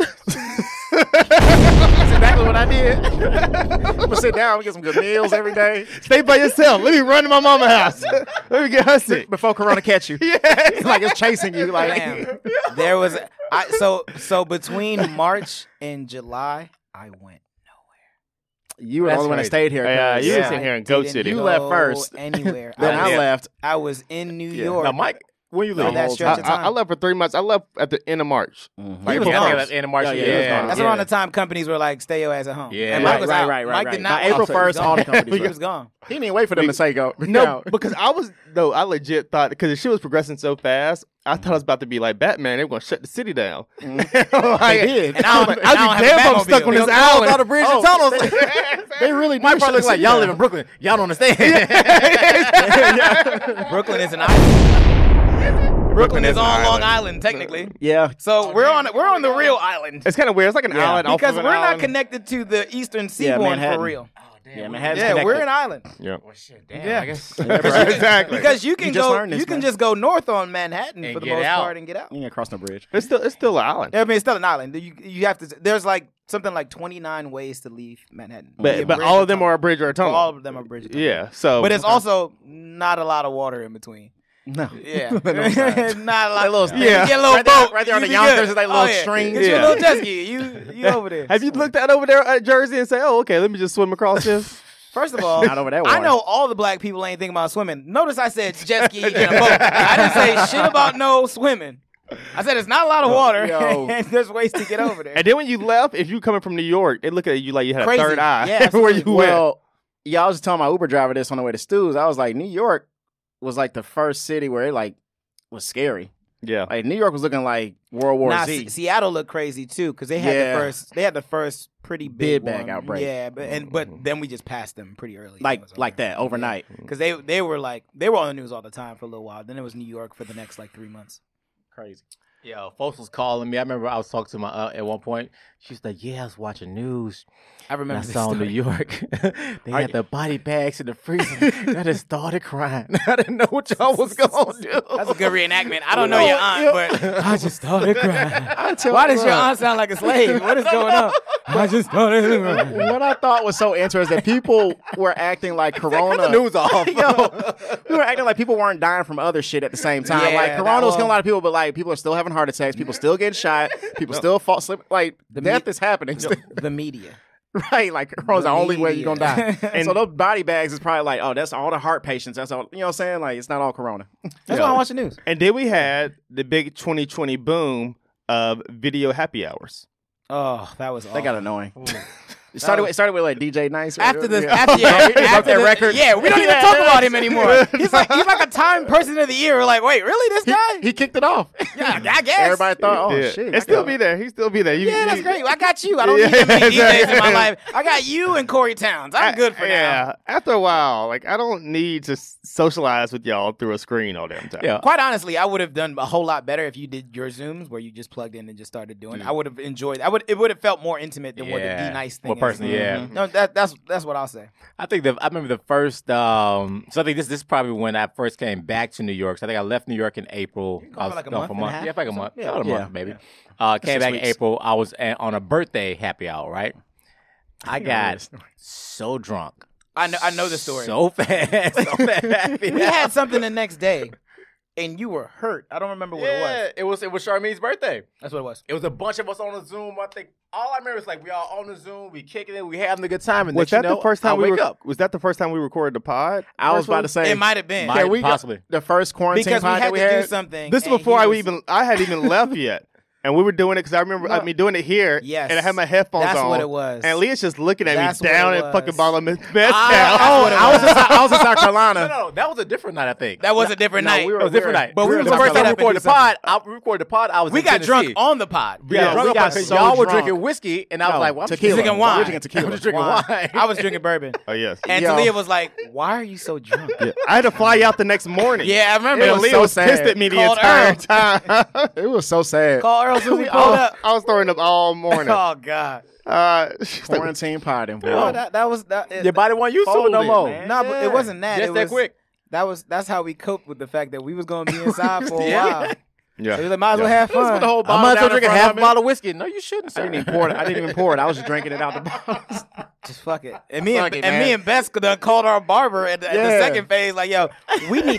D: That's exactly what I did. I'm gonna sit down and get some good meals every day
A: Stay by yourself. Let me run to my mama's house. Let me get her sick.
D: before Corona catch you.
A: Yes.
D: Like it's chasing you. Like
C: Damn. There was I so so between March and July, I went.
D: you were the
B: That's
D: only one that
B: crazy.
D: stayed here.
A: Yeah,
D: 'cause-
A: you
C: I
A: was in here in Goat
C: didn't
A: City.
D: You
C: go
D: left first.
C: Anywhere.
D: Then
C: I
D: I
C: was,
D: left.
C: I was in New York.
B: Now, Mike, when you
C: For
B: leave?
C: that
D: whole
C: stretch
A: I,
C: of
A: I,
C: time.
A: I left for three months. I left at the end of March.
D: Mhm.
A: Like,
C: He was
A: yeah,
B: I
C: gone.
B: think that's the end of March.
D: Yeah,
B: Yeah,
D: yeah, he was
B: yeah.
D: gone.
C: That's
D: Yeah.
C: around the time companies were like, "Stay your ass at home."
B: Yeah.
C: and Mike
D: Right,
C: was
D: right,
C: out.
D: right, right,
C: Mike
D: right.
C: did not.
D: By April
C: want to. He was
D: first, all the
C: gone.
D: companies
C: He
D: were-
C: was gone.
D: He didn't wait for them to say go.
A: No, because I was no, I legit thought because the shit was progressing so fast. I thought it was about to be like Batman. They were gonna shut the city down.
D: They
A: Like,
D: did.
C: And I don't,
A: I'd
C: and I don't
A: be
C: have
A: damn
C: a
A: if I'm stuck on
C: Batmobile.
A: this
B: All
A: island.
B: the bridges
D: Oh,
B: and tunnels.
D: They really
B: My
D: did
B: brother
D: shut
B: looks like
D: the
B: y'all
D: city
B: live in Brooklyn. Y'all don't understand.
C: Brooklyn is an island. Brooklyn is
A: is an
C: on Long
A: island.
C: Island, technically.
D: Yeah.
C: So we're on we're on the real island
A: It's kind of weird. It's like an
D: Yeah.
A: island off
C: because
A: of
C: we're
A: an
C: not
A: island.
C: connected to the eastern
D: Yeah,
C: seaboard
D: Manhattan.
C: for real.
D: Yeah, Manhattan's
C: Yeah,
D: connected.
C: we're an island.
A: Yeah.
B: Well, shit, damn,
C: Yeah.
B: I guess.
A: Exactly.
C: Because you can
D: You just
C: go
D: learned this,
C: you can
D: man.
C: just go north on Manhattan
B: And
C: for the
B: get
C: most
B: out.
C: part and get out.
D: You ain't cross no bridge.
A: It's still it's still an island.
C: I mean, it's still an island. You you have to. There's like something like twenty-nine ways to leave Manhattan.
A: But
C: Yeah,
A: but
C: bridge
A: all
C: or
A: of them
C: tunnel.
A: are a bridge or a tunnel.
C: All of them are bridges.
A: Yeah. So
C: But it's also not a lot of water in between.
D: No.
C: Yeah,
D: No sides.
C: not a lot.
D: That little-
C: You
A: yeah.
C: get a little
D: Right there-
C: boat
D: right there on
C: you
D: the
C: be
D: Yonkers,
C: good.
D: there's like
C: Oh,
D: little
C: yeah.
D: string.
C: Get you a
A: Yeah.
C: little jet ski. You you over there?
A: have you looked that over there at Jersey and say, "Oh, okay, let me just swim across this"?
C: First of all,
D: Not over that
C: I
D: water.
C: know all the black people ain't thinking about swimming. Notice I said jet ski and a boat. I didn't say shit about no swimming. I said it's not a lot of water,
D: Yo.
C: and there's ways to get over there.
A: And then when you left, if you coming from New York, they look at you like you had
C: Crazy.
A: a third eye.
C: Yeah,
A: where
C: absolutely.
A: you went.
D: Well, yeah, I was just telling my Uber driver this on the way to Stu's. I was like, New York was like the first city where it like was scary.
A: Yeah.
D: Like New York was looking like World War
C: Nah,
D: Z.
C: Se- Seattle looked crazy too because they had
D: Yeah.
C: the first. They had the first pretty big,
D: Big bag
C: one.
D: outbreak.
C: Yeah, but and but then we just passed them pretty early.
D: like like that overnight.
C: because they they were like they were on the news all the time for a little while. Then it was New York for the next like three months.
D: Crazy.
B: Yo, folks was calling me. I remember I was talking to my aunt at one point. She was like, "Yeah, I was watching news.
C: I
B: And I
C: remember this
B: saw in New
C: story.
B: York they
D: Are
B: had
D: you-
B: the body bags in the freezer. I just started crying. I didn't know what y'all was gonna do.
C: That's a good reenactment. I don't know your aunt, but I just started crying. Why does your aunt sound like a slave? What is going on? I just started crying.
D: What I thought was so interesting that people were acting like Corona.
B: the news off.
D: Yo, we were acting like people weren't dying from other shit at the same time.
C: Yeah,
D: like
C: that
D: Corona was killing a
C: was-
D: lot of people, but like people are still having having heart attacks. People still getting shot. People still fall asleep. Like,
C: The
D: death
C: me-
D: is happening.
C: The media.
D: Right, like corona's the only way you're gonna die.
C: media.
D: And so those body bags is probably like, oh, that's all the heart patients. That's all. You know what I'm saying? Like, it's not all corona.
C: That's why I watch the news.
A: And then we had the big twenty twenty boom of video happy hours.
C: Oh, that was awful.
D: They got annoying. It started, with, it started with like D J Nice. right?
C: After the
D: Yeah.
C: after, yeah,
D: He broke
C: after
D: that
C: the,
D: record.
C: Yeah, we don't even
D: Yeah.
C: talk about him anymore. He's like he's like a time person of the year. We're like, wait, really, this guy?
D: He, he kicked it off.
C: yeah, I guess.
D: Everybody thought, oh
A: Yeah.
D: shit,
A: It still be there. He still be there. You,
C: Yeah, that's
A: you-
C: great. I got you. I don't
A: Yeah,
C: need that many D Js in my
A: exactly.
C: life. I got you and Corey Towns. I'm good for now.
A: Yeah. After a while, like I don't need to s- socialize with y'all through a screen all damn time.
B: Yeah.
C: Quite honestly, I would have done a whole lot better if you did your Zooms where you just plugged in and just started doing it. I would have enjoyed. I would. It would have felt more intimate than what the
B: Yeah.
C: D Nice thing
B: More
C: is.
B: personal, yeah.
C: No, that, that's that's what I'll say.
B: I think the I remember the first. Um, so I think this this is probably when I first came back to New York. So I think I left New York in April.
C: gone
B: I
C: for like a
B: gone
C: month
B: for
C: and a half
B: Yeah, for like a
C: or
B: month.
C: something?
B: Yeah, about a
D: Yeah.
B: month, maybe. Uh, came
D: Six
B: back
D: weeks.
B: in April. I was at, on a birthday happy hour. Right. I
D: know
B: got
D: this story.
B: so drunk.
C: I know. I know the story.
B: So fast. So fast.
C: we had something the next day, and you were hurt. I don't remember what it was.
B: Yeah, it was it was Charmaine's birthday.
C: That's what it was.
B: It was a bunch of us on the Zoom. I think all I remember is like we all on the Zoom, we kicking it, we having a good time. And
A: Was
B: next
A: that
B: you
A: the
B: know,
A: first time
B: I
A: we
B: wake
A: were,
B: up?
A: Was that the first time we recorded the pod?
D: I was
A: First
D: about
A: one?
D: to say
C: It might have been.
B: Might-
D: yeah, we got
B: possibly.
D: the first quarantine
C: because we
D: pod
C: had
D: that we
C: to do
D: had.
C: something.
A: This is
C: and
A: before
C: he
A: I
C: was-
A: even I hadn't even left yet, and we were doing it because I remember I
C: No.
A: mean doing it here.
C: Yes.
A: and I had my headphones
C: That's
A: on.
C: what it was.
A: And Leah's just looking at
C: That's
A: me
C: what
A: down
C: it
A: and fucking
C: was.
A: bottle of mess
C: Ah,
A: down.
C: that's what it
D: I was in, South- I was in South
B: No,
D: Carolina.
B: no, that was a different night, I think.
C: That was a different
D: No,
C: night.
D: we were-
B: It was a different
D: we were-
B: night.
C: But we
B: we
C: were
B: the
C: gonna
B: first
C: set
B: time we
C: up and
B: recorded the
C: do something.
B: pod. I we recorded the pod. I was
C: we
B: in
C: got
B: Tennessee.
C: drunk on the pod.
B: We got
D: Yeah,
B: drunk
D: we
B: on
D: got
B: the pod 'cause
D: so
B: y'all were
D: drunk.
B: drinking whiskey, and I was
D: No,
B: like, well, I'm
D: tequila.
C: drinking wine.
D: We were drinking tequila.
B: I was drinking
C: Wine.
B: wine.
C: I was drinking bourbon.
A: Oh yes,
C: And
D: Yo.
C: Talia was like, "Why are you so drunk?"
A: yeah. I had to fly out the next morning.
C: Yeah, I remember.
D: It
A: and
D: was
A: Leah
D: so
A: was
D: sad.
A: pissed at me the
C: Called
A: entire
C: Earl.
A: time.
D: It was so sad.
C: Call Earl soon as we
A: I
C: pulled
A: was,
C: up.
A: I was throwing up all morning.
C: Oh God.
A: Uh, she's like,
D: Quarantine potting. boy.
C: No, that that was that. It,
B: Your body wasn't used to it no
D: Folded,
B: more.
D: man.
C: no, but it wasn't that.
B: Just
C: it
B: that
C: was,
B: quick.
C: That was that's how we coped with the fact that we was gonna be inside for a
B: Yeah.
C: while.
A: yeah.
C: So we like, might as well
A: Yeah.
C: have
D: Let's
C: fun.
D: put the whole
B: I
D: bottle
B: might as well
D: down in
B: drink a
D: front
B: half
D: of me.
B: bottle of whiskey. No, you shouldn't.
D: I
B: Sir.
D: didn't even pour it. I didn't even pour it. I was just drinking it out the bottle.
C: Just fuck it. And me and,
D: Fuck it,
C: and
D: man.
C: me and Bess done called our barber at the, at the
D: Yeah.
C: second phase. Like, yo, we need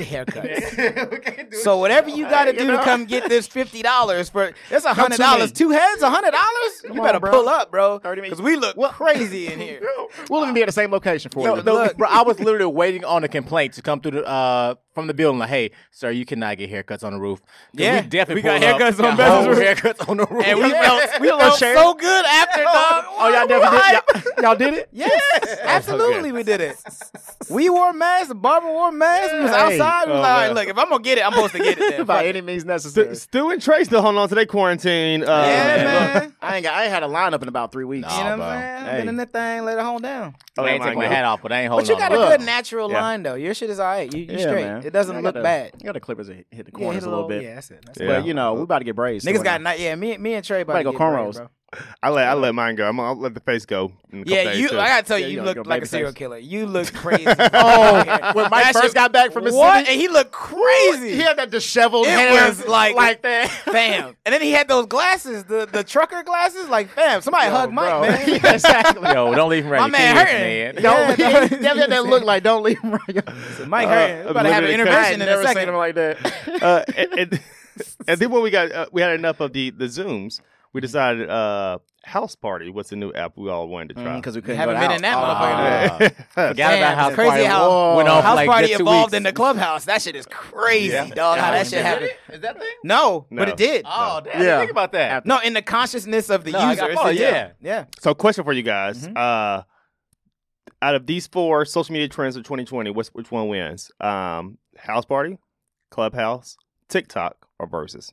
C: haircuts. So whatever you got to
D: You
C: do
D: know?
C: to come get this fifty dollars for it's a
D: Come
C: hundred
D: to
C: dollars.
D: me.
C: Two heads, a hundred dollars. You
D: on,
C: better
D: bro.
C: pull up, bro,
D: thirty minutes.
C: because we look crazy in here.
D: We'll even be at the same location for
B: No,
D: you.
B: no,
C: Look.
B: bro, I was literally waiting on a complaint to come through the uh from the building. Like, hey, sir, you cannot get haircuts on the roof. 'Cause
C: Yeah,
B: we definitely
C: we got
B: pulled up,
C: haircuts on
B: got
C: Bess's
B: whole
C: roof.
B: haircuts on the roof.
C: And we felt we
D: No
C: felt
D: shade.
C: so good after, dog.
D: Oh, y'all definitely did. Y'all, y'all did it?
C: Yes, absolutely, we did it. We wore masks. The barber wore masks. We was
D: Hey.
C: outside. We was
A: Oh,
C: like, all right,
A: man.
C: look, if I'm gonna get it, I'm supposed to get it. Then.
D: By
C: Fuck
D: any
C: it.
D: means necessary.
A: Stu, Stu and Trey still holding on to their quarantine. Uh,
C: Yeah, man.
D: I ain't got. I ain't had a lineup in about three weeks.
C: You know what
B: bro.
C: I'm saying?
D: Hey.
C: Been in that thing, let it hold down.
B: I ain't
A: Oh,
B: take
A: my
B: my
A: God.
B: hat off, but I ain't holding
C: But you
B: on.
C: got
B: to
C: a
B: it.
C: good natural
A: Yeah.
C: line though. Your shit is all right. You, you
D: Yeah,
C: straight.
D: man.
C: It doesn't
D: I
C: look
D: got the-
C: bad.
D: You got the clippers that hit the
C: Yeah,
D: corners
C: hit
D: a little bit.
C: Yeah, that's it. That's
A: Yeah.
C: it.
D: But you know, we about to get braids.
C: Niggas
D: so
C: got
D: now.
C: not. Yeah, me, me and Trey about
D: Might
C: to
D: go
C: get braids,
D: cornrows.
C: bro.
A: I let I let mine go. I'm gonna I'll let the face go. In a couple
C: Yeah,
A: days,
C: you.
A: too.
C: I gotta tell you,
D: Yeah,
C: you
D: you
C: look
D: gotta go
C: like a
D: baby
C: serial
D: face.
C: killer. You look crazy.
D: Oh, when Mike
C: That
D: first
C: shit-
D: got back from Mississippi,
C: What? And he looked crazy.
D: he had that disheveled
C: It
D: hair
C: was like-
D: like that.
C: Fam. And then he had those glasses, the, the trucker glasses. Like, fam, somebody
D: Yo,
C: hug Mike,
D: bro.
C: man.
D: Yeah, exactly.
B: Yo, don't leave him right.
C: My man hurting.
B: man.
C: Yeah,
D: Don't,
C: dog.
D: he had that look like don't leave him right.
C: Mike
A: Uh,
C: hurting. We about to have an
A: literally
C: intervention
D: I
C: in
D: ain't
C: a
D: never seen
C: second.
D: him like that.
A: uh, and, and, and then when we got uh, we had enough of the the Zooms, we decided uh, House Party. What's the new app we all wanted to try?
D: Because we couldn't
C: Haven't
D: go
C: been
D: out.
C: in that
D: Oh,
C: motherfucker.
B: Uh,
A: Yeah.
B: Forgot
C: Damn,
B: about
C: it's
B: House
C: crazy
B: Party.
C: how
B: Went on for
C: House
B: like
C: Party
B: good two
C: evolved
B: weeks.
C: in the clubhouse. That shit is crazy,
A: Yeah.
C: dog. How
D: Yeah,
C: that shit
D: man.
C: happened.
B: Is that thing?
C: No,
A: No.
C: but it did.
B: Oh, damn, I
D: Yeah.
B: didn't think about that.
C: No, in the consciousness of the
B: No, I
C: users.
B: got- oh,
C: it did.
B: yeah.
C: yeah.
A: So, question for you guys:
C: Mhm.
A: uh, out of these four social media trends of twenty twenty, what's, which one wins? Um, House Party, Clubhouse, TikTok, or Versus?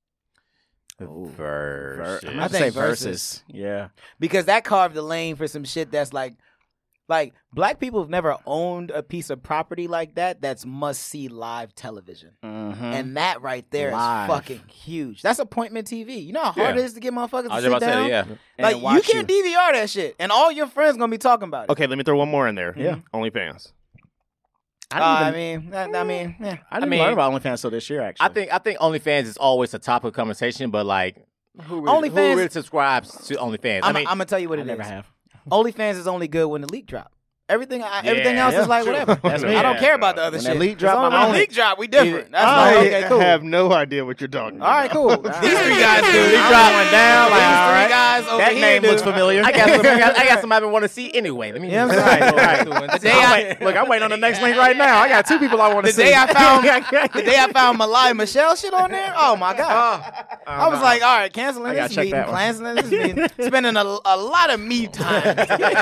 B: Ver-
D: I'm
C: I
D: I
C: think
D: say
C: versus.
D: versus. Yeah.
C: Because that carved the lane for some shit that's like, like black people have never owned a piece of property like that. That's must see live television,
D: Mm-hmm.
C: and that right there is
D: Live.
C: fucking huge. That's appointment T V. You know how hard
B: Yeah.
C: it is to get motherfuckers
B: I
C: to
B: was
C: sit
B: about to
C: down.
B: say, yeah.
C: Like you can't D V R that shit, and all your friends gonna be talking about it.
A: Okay, let me throw one more in there.
D: Yeah.
A: OnlyFans.
C: Uh, I mean, I, I mean, yeah.
D: I didn't
B: I mean-
D: learn about OnlyFans till this year. Actually,
B: I think I think OnlyFans is always a topic of conversation, but like, who really,
C: OnlyFans-
B: who really subscribes to OnlyFans?
C: I'm,
B: I mean,
C: I'm gonna tell you what
D: I
C: it
D: never
C: is.
D: have.
C: OnlyFans is only good when the leak drop. Everything, I, everything
B: Yeah,
C: else
D: yeah,
C: is like
A: true.
C: whatever.
D: That's me.
C: I don't
B: Yeah.
C: care about the other
D: When
C: shit.
D: that leak
C: As
D: drop,
C: long
D: I'm
C: as
D: on
C: the
D: it.
C: leak drop, we different. That's
A: I
C: like, okay, cool.
A: have no idea what you're talking
C: All right,
A: about.
C: cool. These three guys do. These
D: I'm
C: drop
D: going down. Like,
C: These
D: all
C: three
D: right.
C: guys over
D: That
C: here
D: name
C: do.
D: looks familiar.
B: I got some, I got, I got somebody I want to see anyway. Let me
C: You know
B: just
C: what I'm saying?
B: right,
C: Right.
B: right.
C: The day
D: I'm
C: I,
D: wait- look, I'm waiting on the next link right now. I got two people I want
C: the
D: to see.
C: day I found, the day I found Malai Michelle shit on there. Oh my god. I was like, all right, canceling
D: I
C: this
D: gotta check
C: meeting,
D: that one.
C: canceling this meeting, spending a, a lot of me time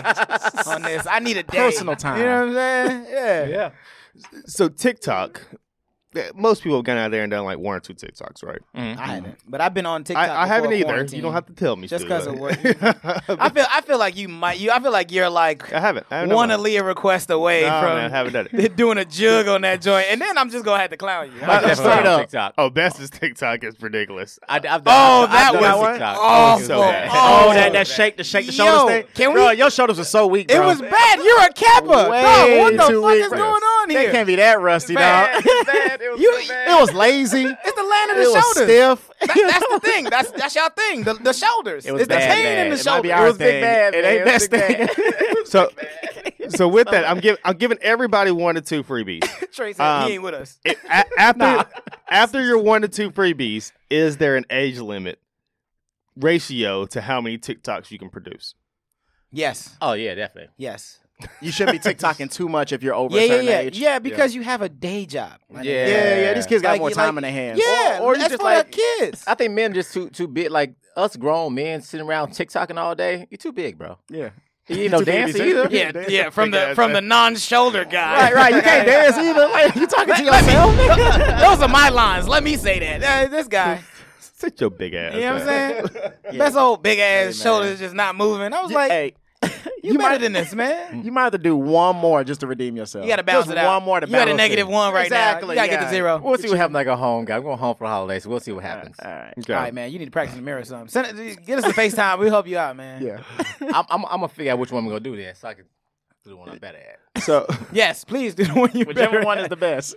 C: on this. I need a day.
D: Personal time.
C: You know what I'm saying? Yeah.
B: Yeah.
A: So TikTok, eh, most people have gone out there and done like one or two TikToks, right?
C: I haven't, but I've been on TikTok.
A: I, I haven't
C: before
A: either.
C: quarantine.
A: You don't have to tell me.
C: Just
A: Stu.
C: 'cause of what
A: I
C: I feel. I feel like you might. You. I feel like you're like
A: haven't. I haven't
C: one
A: done
C: Aaliyah request away
A: No,
C: from
A: man, I haven't done it.
C: doing a jug on that joint, and then I'm just gonna have to clown you.
B: I
D: But-
B: definitely
D: straight
B: on
D: up.
B: TikTok.
A: Oh, Best's TikTok is ridiculous.
B: I, I've done,
C: Oh,
B: I've,
C: that
B: I've done
C: was
B: TikTok.
C: awful.
A: so bad.
C: Oh,
D: Oh, that that shake, the shake the
C: Yo,
D: shoulders thing.
C: can we-
D: Bro, your shoulders are so weak,
C: It
D: bro.
C: was bad. You're a Kappa,
D: Way
C: bro. What the
D: too
C: fuck
D: weak,
C: is
D: bro.
C: going on
D: They
C: here?
D: can't be that rusty, dog.
B: Bad, it's bad. It was
C: You-
B: so bad.
D: It was lazy.
C: It's the land of the
D: It was
C: shoulders.
D: stiff.
C: That- that's the thing. That's that's your thing. The, the shoulders.
D: It was
C: it's the
D: bad,
C: pain
D: man.
C: in the
D: It might be
C: shoulders.
D: our
C: It was big
D: thing.
C: bad.
D: It
C: man.
D: ain't
C: It was
D: best
C: big
D: thing.
C: bad.
A: So, so with that, I'm giving I'm giving everybody one to two freebies.
C: Trey said
A: Um,
C: he ain't with us.
A: It- a- after after your one to two freebies, is there an age limit ratio to how many TikToks you can produce?
C: Yes.
B: Oh yeah, definitely.
C: Yes.
D: You shouldn't be TikToking too much if you're over
C: Yeah,
D: a
C: yeah,
D: certain
C: yeah.
D: age.
C: Yeah, because you have a day job. my
B: Yeah.
C: nigga.
D: Yeah, yeah. These kids got
C: Like-
D: more
C: like-
D: time in their hands.
C: Yeah,
B: Or- or you
C: that's
B: just
C: for
B: like-
C: the kids.
B: I think men just too too big. Like us grown men sitting around TikToking all day. You're too big, bro.
D: Yeah.
B: You ain't no
D: Too big to
B: dancer
D: be
B: either.
C: Yeah,
D: Dance
C: yeah, from
A: big
C: the
A: ass
C: from the
A: ass.
C: non-shoulder guy.
D: Right, right. You can't dance either. Like, you talking to yourself.
C: Those are my lines. Let me say that. Uh, this guy,
A: Sit your big ass.
C: you know what I'm
A: down.
C: saying? Best old big ass
D: Hey, man.
C: shoulders just not moving. I was like,
D: Hey,
C: you,
D: you
C: better
D: might-
C: than this, man.
D: you might have to do one more just to redeem yourself.
C: You got to balance
D: just
C: it out.
D: one more to
C: you got a
D: balance
C: negative
D: it.
C: one right
D: exactly,
C: now. You got to get
D: yeah.
C: to zero.
B: We'll see what happens. Like a home guy. We're going home for the holidays. So we'll see what happens.
D: All right.
A: Okay.
C: All right, man. You need to practice in the mirror or something. Send it, get us a FaceTime. We'll help you out, man.
D: Yeah.
B: I'm, I'm, I'm gonna figure out which one I'm gonna do then, so I can do the one I'm better at.
A: So
C: Yes, please do the one you
D: Whichever
C: better
D: one
C: at.
D: is the best.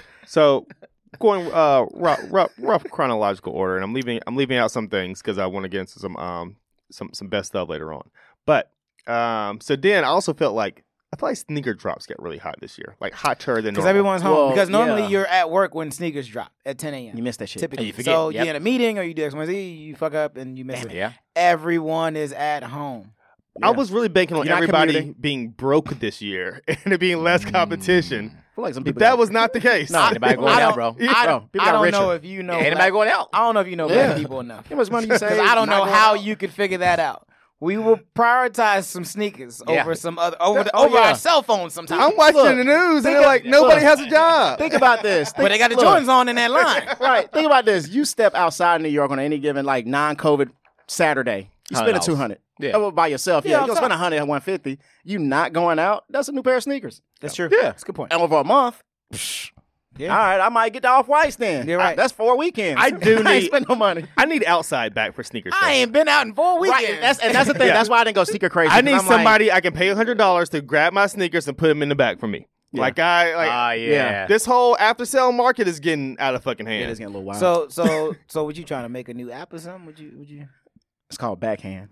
A: so going uh rough, rough, rough chronological order, and I'm leaving I'm leaving out some things because I want to get into some um some some best stuff later on. But um so then I also felt like I feel like sneaker drops get really hot this year, like hotter than
C: Because
A: normal.
C: everyone's home.
D: Well,
C: because normally
D: yeah.
C: you're at work when sneakers drop at ten a.m.
D: You missed that shit.
C: Typically.
B: you forget.
C: So
B: Yep.
C: you're in a meeting or you do X, Y, Z, you fuck up and you miss it.
B: Yeah.
C: Everyone is at home.
A: I was really banking on
D: You're not
A: everybody
D: commuting.
A: being broke this year and it being less competition.
D: I feel like some
A: But
D: people
A: that
D: don't-
A: was not the case.
D: No,
B: Anybody going
C: I
B: out,
C: don't-
B: bro?
A: Yeah.
C: I
D: Bro,
C: don't,
D: people
C: I
D: got
C: don't
D: richer.
C: know if you know.
B: Ain't
C: black-
B: anybody going out?
C: I don't know if you know
D: Yeah.
C: black people enough.
D: How much money you
C: Because
D: save?
C: I don't
D: not
C: know
D: going
C: how
D: out?
C: you could figure that out. We will prioritize some sneakers
B: Yeah.
C: over some other over the,
D: Oh,
C: over
D: yeah.
C: our cell phones sometimes.
A: I'm watching
D: Look,
A: the news and
D: think
A: they're
D: of-
A: like, nobody
D: look.
A: has a job.
D: Think about this.
C: but they got the
D: Look.
C: Jordans on in that line.
D: Right. Think about this. You step outside New York on any given like non-COVID Saturday. You spend a
B: one hundred dollars.
D: two hundred.
B: Yeah.
D: Oh, by yourself.
C: Yeah,
D: Yeah, you gonna
C: outside.
D: spend a hundred and one fifty. You not going out. That's a new pair of sneakers.
C: That's true.
D: Yeah.
C: That's a good point.
D: And over a month. psh,
C: Yeah.
D: All right, I might get the off whites then.
C: You're right.
D: I- that's four weekends.
A: I do
D: I ain't
A: need-
D: spend no money.
A: I need outside back for sneakers.
C: I ain't been out in four weekends.
D: Right. That's and that's the thing.
A: Yeah.
D: That's why I didn't go sneaker crazy.
A: I
D: 'cause
A: need
D: I'm like,
A: somebody I can pay a hundred dollars to grab my sneakers and put them in the back for me.
D: Yeah.
A: Like I like
B: Ah, yeah.
D: yeah.
A: this whole after sale market is getting out of fucking
D: yeah,
A: hand.
D: it's getting a little wild.
C: so so so. Would you trying to make a new app or something? Would you? Would you?
D: it's called backhand.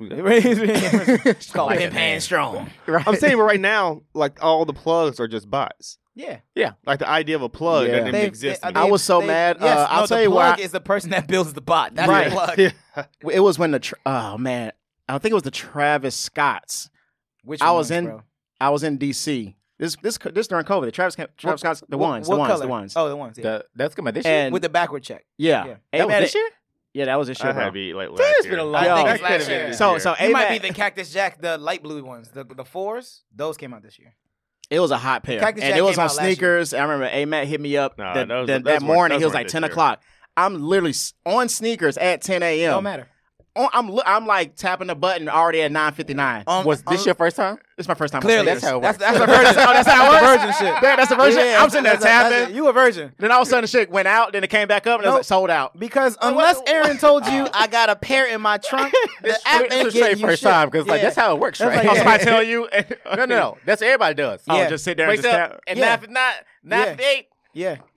C: It's called
B: Like
C: Pimp
B: it,
C: Hand
B: man.
C: Strong.
D: Right.
A: I'm saying, but right now, like all the plugs are just bots.
C: Yeah.
A: Like the idea of a plug
D: Yeah.
A: doesn't even
C: They-
A: exist.
C: they-
A: to me.
D: I was so mad.
C: Yes,
D: Uh, I'll
C: no,
D: tell
C: the
D: you
C: plug
D: why-
C: is the person that builds the bot. That's
D: Right.
C: the plug.
A: Yeah.
D: It was when the tra- oh man, I think it was the Travis Scotts.
C: Which
D: I was
C: ones,
D: in-
C: bro?
D: I was in D C. This this this during COVID. The Travis Travis
C: What-
D: Scott's the
C: what-
D: ones,
C: what
D: the ones,
C: color?
D: the ones.
C: Oh, the ones. Yeah.
B: The, that's coming this year.
D: And
C: With the backward check.
D: yeah,
C: Yeah.
B: That was
D: Amen.
B: this year?
D: Yeah, that was this year.
A: That had
D: bro.
A: to be like
B: Damn,
A: last
B: it's been
A: year.
B: a long
C: I think
D: Yo.
C: it's
A: That could've
C: last
A: been
C: year.
A: this
D: So
A: year.
D: so
C: It might
D: Amen-
C: be the Cactus Jack, the light blue ones, the the fours. Those came out this year.
D: It was a hot pair,
C: Cactus
D: and
C: Jack
D: it was
C: came
D: on
C: out last year.
D: sneakers. I remember A Matt hit me up
A: Nah,
D: the-
A: those-
D: the-
A: those
D: that
A: weren't-
D: morning.
A: those
D: He was
A: weren't
D: like
A: this
D: ten
A: year.
D: o'clock. I'm literally s- on sneakers at ten a.m.
C: Don't matter.
D: On- I'm li- I'm like tapping the button already at nine fifty-nine.
C: On-
B: Was this
C: on-
B: your first time?
D: It's my first time. on
C: Clearly,
D: sneakers.
B: That's how it
C: that's
B: works.
C: that's the virgin.
D: Oh, that's how it
C: the
D: works?
C: virgin shit.
D: Yeah, that's the virgin.
C: Yeah,
D: I'm sitting there
C: that's a- that's
D: tapping.
C: a- You a virgin.
D: Then all of a sudden the shit went out. Then it came back up and it was
C: Nope.
D: like sold out.
C: Because
D: Well,
C: unless
D: what-
C: Aaron told you I got a pair in my trunk, the
B: This
C: app
B: this
C: ain't
B: was
C: getting
B: straight
C: you
B: first
C: shit.
B: time because like
C: Yeah.
B: that's how it works,
C: That's
B: right?
C: like-
D: Oh,
C: Yeah.
D: somebody tell you?
B: No, no, no. That's what everybody does.
D: Oh,
C: Yeah.
D: just sit there and
B: Wakes
D: just
B: up
D: tap.
B: at
C: Yeah.
B: nine, nine, nine
C: Yeah.
B: fifty-eight.
C: Yeah.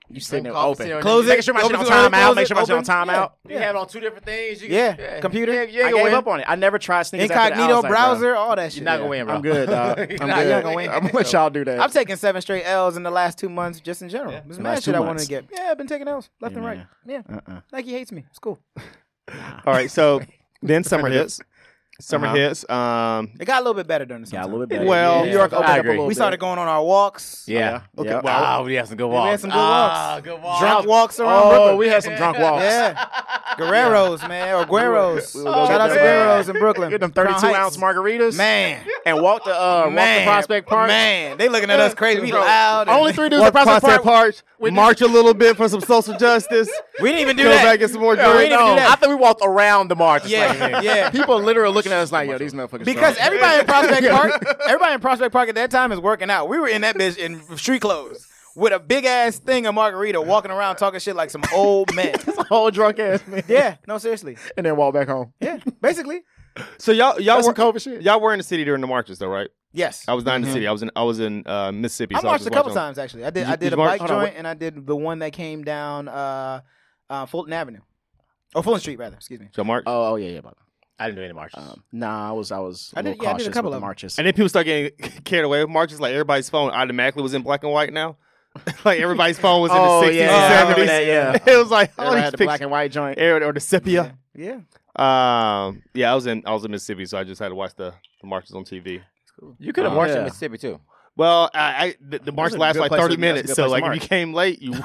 D: You sitting there
B: Coffee,
D: open.
B: sit on
C: Close
B: the-
C: it.
D: Make sure my shit
C: Open
D: on
C: too early,
D: timeout.
C: close
D: Make
C: it,
D: sure my shit on
C: open.
D: timeout.
B: You have it on two different things. You
C: Yeah,
B: can,
C: computer.
B: Yeah, you
D: I
B: ain't gonna
D: gave
B: win.
D: up on it. I never tried sneakers. after that. I
C: Incognito
D: was like,
C: browser,
D: bro,
C: all that shit.
B: You're not gonna win, bro.
D: I'm good, dog.
B: You're
D: I'm
B: not-
D: good.
C: you're not gonna win.
D: I'm gonna let y'all do that.
C: I've taken seven straight L's in the last two months just in general. There's
D: The
C: mad
D: last
C: shit
D: two
C: I wanted
D: months.
C: to get. Yeah, I've been taking L's left and
D: Yeah,
C: right. Yeah.
D: Uh-uh.
C: Nike hates me. It's cool.
A: All right, so then summer hits. Summer
D: Uh-huh.
A: hits. Um,
C: It got a little bit better during the summer.
D: Got a little bit better.
A: Well,
D: New York
B: I
D: opened up a
B: agree.
D: little
C: We
D: bit.
C: started going on our walks.
B: Yeah.
A: Okay,
D: Yeah.
A: well,
B: Wow, we had some good
C: We
B: walks.
C: had some good
B: Ah,
C: walks.
B: good walks.
C: Drunk walks around
D: Oh,
C: Brooklyn.
D: we had some drunk walks.
C: Yeah. Guerreros, man. Or Gueros.
D: We would go
C: Shout
D: get
C: out to
D: them,
C: Gueros
D: uh,
C: in Brooklyn.
D: Get them
C: Crown
D: thirty-two
C: Heights.
D: ounce margaritas.
C: Man.
D: And walk the uh, walk
C: Man.
D: the Prospect Park.
C: Man. They looking at us crazy. We
D: Bro,
C: loud. and-
D: Only three dudes
A: walk
D: at Prospect
A: Prospect
D: Park.
A: Park, march a little bit for some social justice.
C: We didn't even do
A: Go
C: that.
A: back and get some more
C: Yeah, we
A: drinks.
C: didn't even do that.
D: I think we walked around the march. It's
C: Yeah,
D: like,
C: yeah.
D: People are literally looking at us like, yo, these motherfuckers.
C: Because
D: drunk.
C: everybody in Prospect Park, everybody in Prospect Park at that time is working out. We were in that bitch in street clothes with a big ass thing of margarita, walking around talking shit like some old men.
D: It's a whole drunk ass man.
C: Yeah, no, seriously.
D: And then walk back home.
C: Yeah, basically.
A: So y'all, y'all
D: That's
A: were
D: some COVID shit.
A: y'all were in the city during the marches, though, right?
C: Yes.
A: I was not in the city. I was in I was in uh, Mississippi.
C: I
A: so I was
C: marched a
A: just
C: couple
A: watching-
C: times actually. I did.
A: Did you-
C: I
A: did
C: did
A: you
C: a
A: march?
C: bike
A: Hold on,
C: joint,
A: what-
C: and I did the one that came down uh, uh, Fulton Avenue, or Fulton Street rather. Excuse me.
A: So march.
D: Oh, oh yeah, yeah. But,
B: I didn't do any marches.
D: um, nah, I was, I was. A
C: I did-
D: little
C: yeah, I did a
D: cautious
C: couple
D: with
C: of
D: the
C: them.
D: marches.
A: And then people start getting carried away with marches. Like everybody's phone automatically was in black and white now. Like everybody's phone was in
D: Oh,
A: the sixties
D: yeah,
A: and
D: I remember
A: seventies.
D: that, yeah.
A: It was like all
D: Everybody
A: these
D: had the
A: pictures.
D: black and white joint.
A: Or, or the sepia.
C: Yeah.
A: Um, yeah, I was in I was in Mississippi, so I just had to watch the, the marches on T V.
B: You could have
A: Uh,
B: marched
D: yeah.
B: in Mississippi too.
A: Well, I, I the, the march
D: a
A: lasts
D: good
A: like
D: place
A: thirty
D: to- that's a
A: minutes,
D: good
A: so
D: place to
A: like if you
D: march.
A: came late, you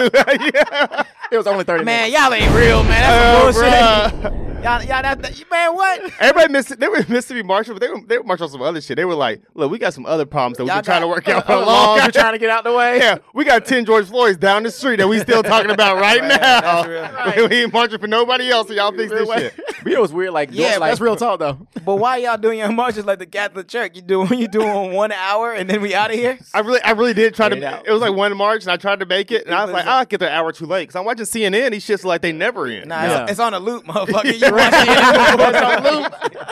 A: yeah.
D: It was only thirty
C: Man,
D: minutes.
C: y'all ain't real, man.
A: Oh,
C: That's some bullshit.
A: bruh.
C: Y'all, y'all, that, that, man, what?
A: Everybody missed they were Mississippi marching, but they were they were marching on some other shit. They were like, look, we got some other problems that we've
C: Y'all
A: been trying to
C: got-
A: work out for a
D: Other
A: long
D: laws
A: time.
D: we're trying to get out the way.
A: Yeah, we got ten George Floyds down the street that we still talking about right,
C: Right,
A: now.
C: that's real.
A: We ain't marching for nobody else, so y'all fix this shit.
D: But it was weird. Like,
C: Yeah,
D: yeah,
C: like-
D: that's real talk though.
C: But why y'all doing your marches like the Catholic Church? You doing you doing one hour and then we out of here?
A: I really, I really did try
B: Get it
A: to.
B: out.
A: It was like one march, and I tried to make it, and I was
C: It
A: like,
C: was
A: I'll get there an hour too late because I'm watching C N N. These shits are like they never end.
C: Nah,
D: Yeah.
C: it's, it's on a loop, motherfucker. You watching it?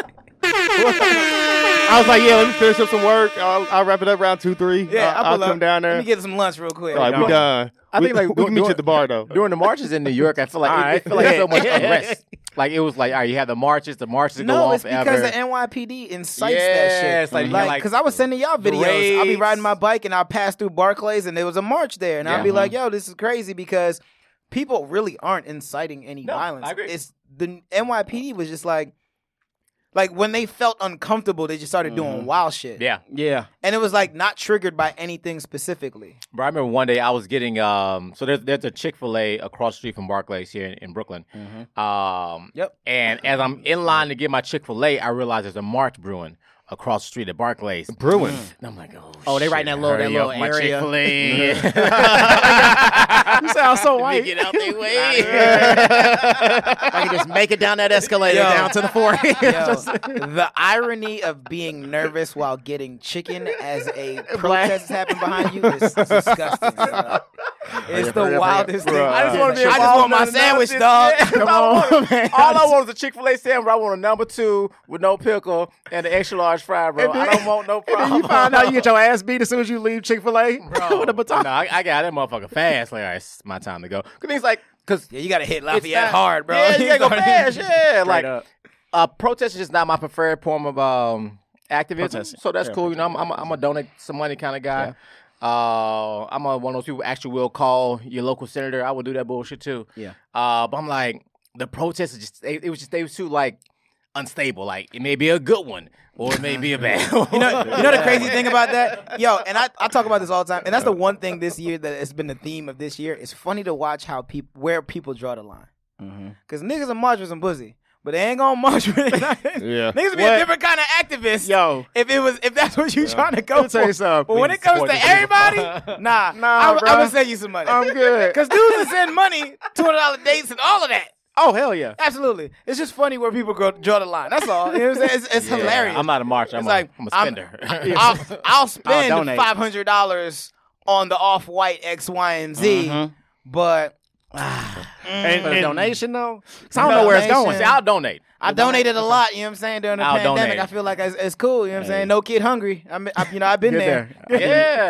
A: I was like, yeah, let me finish up some work. I'll, I'll wrap it up around two, three.
C: Yeah,
A: I'll,
C: I'll,
A: I'll
C: pull
A: come
C: up.
A: down there.
C: Let me get some lunch real quick.
A: All right, we
D: No.
A: done.
B: I
A: we,
B: think, like,
A: we can meet you
B: doing-
A: at the bar though.
B: During the marches in New York, I feel like it,
D: Alright.
B: it feel like so much
D: Yeah.
B: unrest. Like it was like, all right, you have the marches, the marches go
C: No,
B: on
C: it's
B: forever.
C: because the N Y P D incites
B: Yeah,
C: that shit.
B: it's like-
C: like,
B: like
C: cause I was sending y'all videos. I'll be
B: parades.
C: riding my bike and I'll pass through Barclays and there was a march there, and I'll
B: Yeah.
C: be like, "Yo, this is crazy," because people really aren't inciting any
B: No,
C: violence.
B: I agree.
C: It's the N Y P D was just like, like when they felt uncomfortable, they just started doing wild shit.
B: yeah.
D: Yeah.
C: and it was like not triggered by anything specifically.
B: But I remember one day I was getting um so there's there's a Chick-fil-A across the street from Barclays here in, in Brooklyn. Um
C: Yep.
B: and as I'm in line to get my Chick-fil-A, I realize there's a march brewing across the street at Barclays.
A: Brewing.
B: And I'm like, oh,
D: Oh, they right in
B: shit,
D: that little- that
B: hurry
D: little
B: up, my
D: area.
B: Chick-fil-A.
D: You sound so
B: Let me
D: white.
B: get out their way.
D: I can just make it down that escalator
C: Yo.
D: down to the floor.
C: Yo, the irony of being nervous while getting chicken as a protest happen behind you is disgusting. Bro. It's the
D: hurry up,
C: wildest
D: hurry
C: thing.
D: up.
B: I just want to be
C: I just
B: involved
C: want my
B: in the
C: sandwich,
B: nonsense.
C: dog.
B: Yeah,
D: Come
B: all I
D: on,
B: want-
D: man.
B: All I want is a Chick-fil-A sandwich. I want a number two with no pickle and an extra large fry, bro.
D: And then-
B: I don't want no
D: And then
B: problem.
D: you find out you get your ass beat as soon as you leave Chick-fil-A
B: Bro,
D: with a baton.
B: No, I, I got that motherfucker fast. Like, all right, it's my time to go. Cause things like, cause
C: Yeah, you gotta hit
B: it's
C: Lafayette
B: not-
C: hard, bro.
B: Yeah, you gotta go fast. Yeah, like
D: up.
B: uh, protest is just not my preferred form of um activism.
D: Protesting.
B: So that's
D: Yeah,
B: cool. You know, I'm I'm a, I'm a donate some money kind of guy. Uh, I'm a, one of those people who actually will call your local senator. I will do that bullshit too.
D: Yeah.
B: Uh, but I'm like, the protest is just it, it was just they was too like unstable. Like it may be a good one or it may be a bad one.
C: You know, you know the crazy thing about that, yo, and I, I talk about this all the time, and that's the one thing this year that has been the theme of this year. It's funny to watch how people where people draw the line, because niggas will march with some pussy, but they ain't gonna march with it.
A: Yeah.
C: Niggas be
D: What?
C: a different kind of activist.
D: Yo.
C: if it was if that's what you trying to go
D: Let me
C: for.
D: tell you something.
C: But when it comes to everybody, nah,
D: Nah,
C: I'm,
D: bro.
C: I'm gonna send you some money.
D: I'm good.
C: Cause dudes will send money, two hundred dollar dates, and all of that.
D: Oh, hell yeah.
C: Absolutely, it's just funny where people go draw the line. That's all. You know what I'm saying? It's, it's
B: Yeah,
C: hilarious.
B: I'm not a marcher. I'm,
C: It's
B: a,
C: like,
B: I'm a
C: I'm-
B: spender.
C: I'll, I'll spend
D: donate.
C: five hundred dollars on the off white X, Y, and Z,
D: Mhm.
C: but
A: And,
D: For the
A: and-
D: donation, though? 'Cause I don't know where it's going.
C: Donation.
B: See, I'll donate.
C: I donated a lot. You know what I'm saying during the
B: I'll
C: pandemic.
B: donate.
C: I feel like it's, it's cool. You know what I'm saying? No kid hungry. I, mean, I you know I've been
D: Good
C: there.
D: there.
B: Yeah.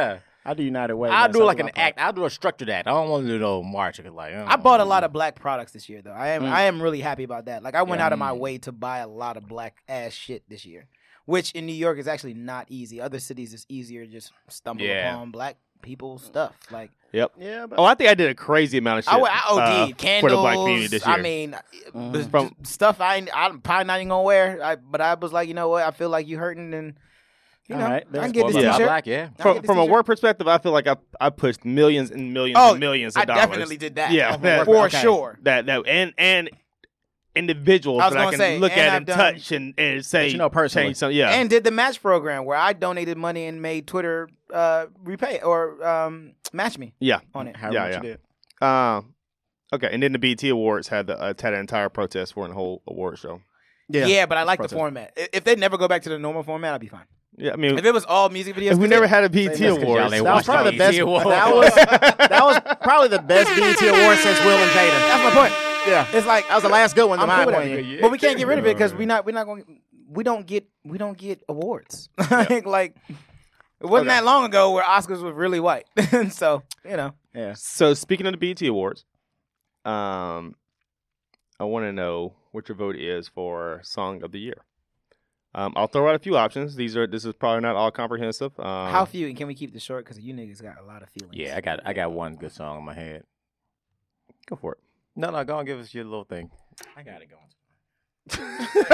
D: I do United Way.
B: I'll
D: man,
B: do
D: so
B: like
D: I
B: an
D: pop.
B: act. I'll do a structured act. I don't want to do no march. Like I,
C: I bought a lot of black products this year, though. I am
D: Mm.
C: I am really happy about that. Like I went
D: Yeah.
C: out of my way to buy a lot of black ass shit this year, which in New York is actually not easy. Other cities it's easier to just stumble
B: Yeah.
C: upon black people stuff. Like
A: Yep.
D: Yeah, but
A: Oh, I think I did a crazy amount of shit
C: I, went- I OD'd
A: uh,
C: candles.
A: for the black community this year.
C: I mean,
D: Mhm.
C: the-
A: From-
C: just stuff I ain't- I'm probably not even gonna wear. I, but I was like, you know what? I feel like you hurting, and you
D: All
C: know,
D: right,
C: I
D: there's
C: can get
B: Well,
C: this
A: Yeah.
B: about
C: t-shirt.
B: black, yeah.
C: I
A: from
C: get this
A: from a
C: t-shirt.
A: work perspective, I feel like I I pushed millions and millions
C: Oh,
A: and millions of
C: I
A: dollars.
C: definitely did that.
A: Yeah, that-
C: for
D: okay.
C: sure.
A: That that and and individuals
C: I was
A: that I
C: gonna
A: can
C: say,
A: look
C: and
A: at
C: I've
A: and
C: done-
A: touch and, and say
D: That you know personally.
A: change some, yeah.
C: And did the match program where I donated money and made Twitter uh, repay or um, match me
A: yeah.
C: on it.
D: however
A: Yeah,
D: much
A: yeah.
D: you did.
A: Um, okay, and then the B E T Awards had the uh, had an entire protest for a whole award show.
C: Yeah, but I like the
D: Protest.
C: format. I- If they never go back to the normal format, I'll be fine.
A: Yeah, I mean,
C: If it was all music videos,
A: if we
C: 'cause
A: never
C: it-
A: had a B E T
D: Say that's 'cause
B: y'all
A: Awards,
B: ain't
D: That was
B: watch
D: probably the best.
B: B E T Awards.
D: That was that was probably the best B E T award since Will and Jada.
C: that's my point.
D: Yeah,
C: It's like
D: that was the last good one. In
C: I'm
D: my
C: cool with
D: opinion.
C: it. But we can't get rid of it because we not we're not going we don't get we don't get awards. like, like it wasn't
A: Okay.
C: that long ago where Oscars was really white. so you know,
D: Yeah.
A: so speaking of the B E T Awards, um, I want to know what your vote is for Song of the Year. Um, I'll throw out a few options. These are this is probably not all comprehensive. Um,
C: how few and can we keep this short because you niggas got a lot of feelings.
B: Yeah, I got I got one good song in my head.
A: Go for it.
B: No, no, go and give us your little thing.
D: I got it going.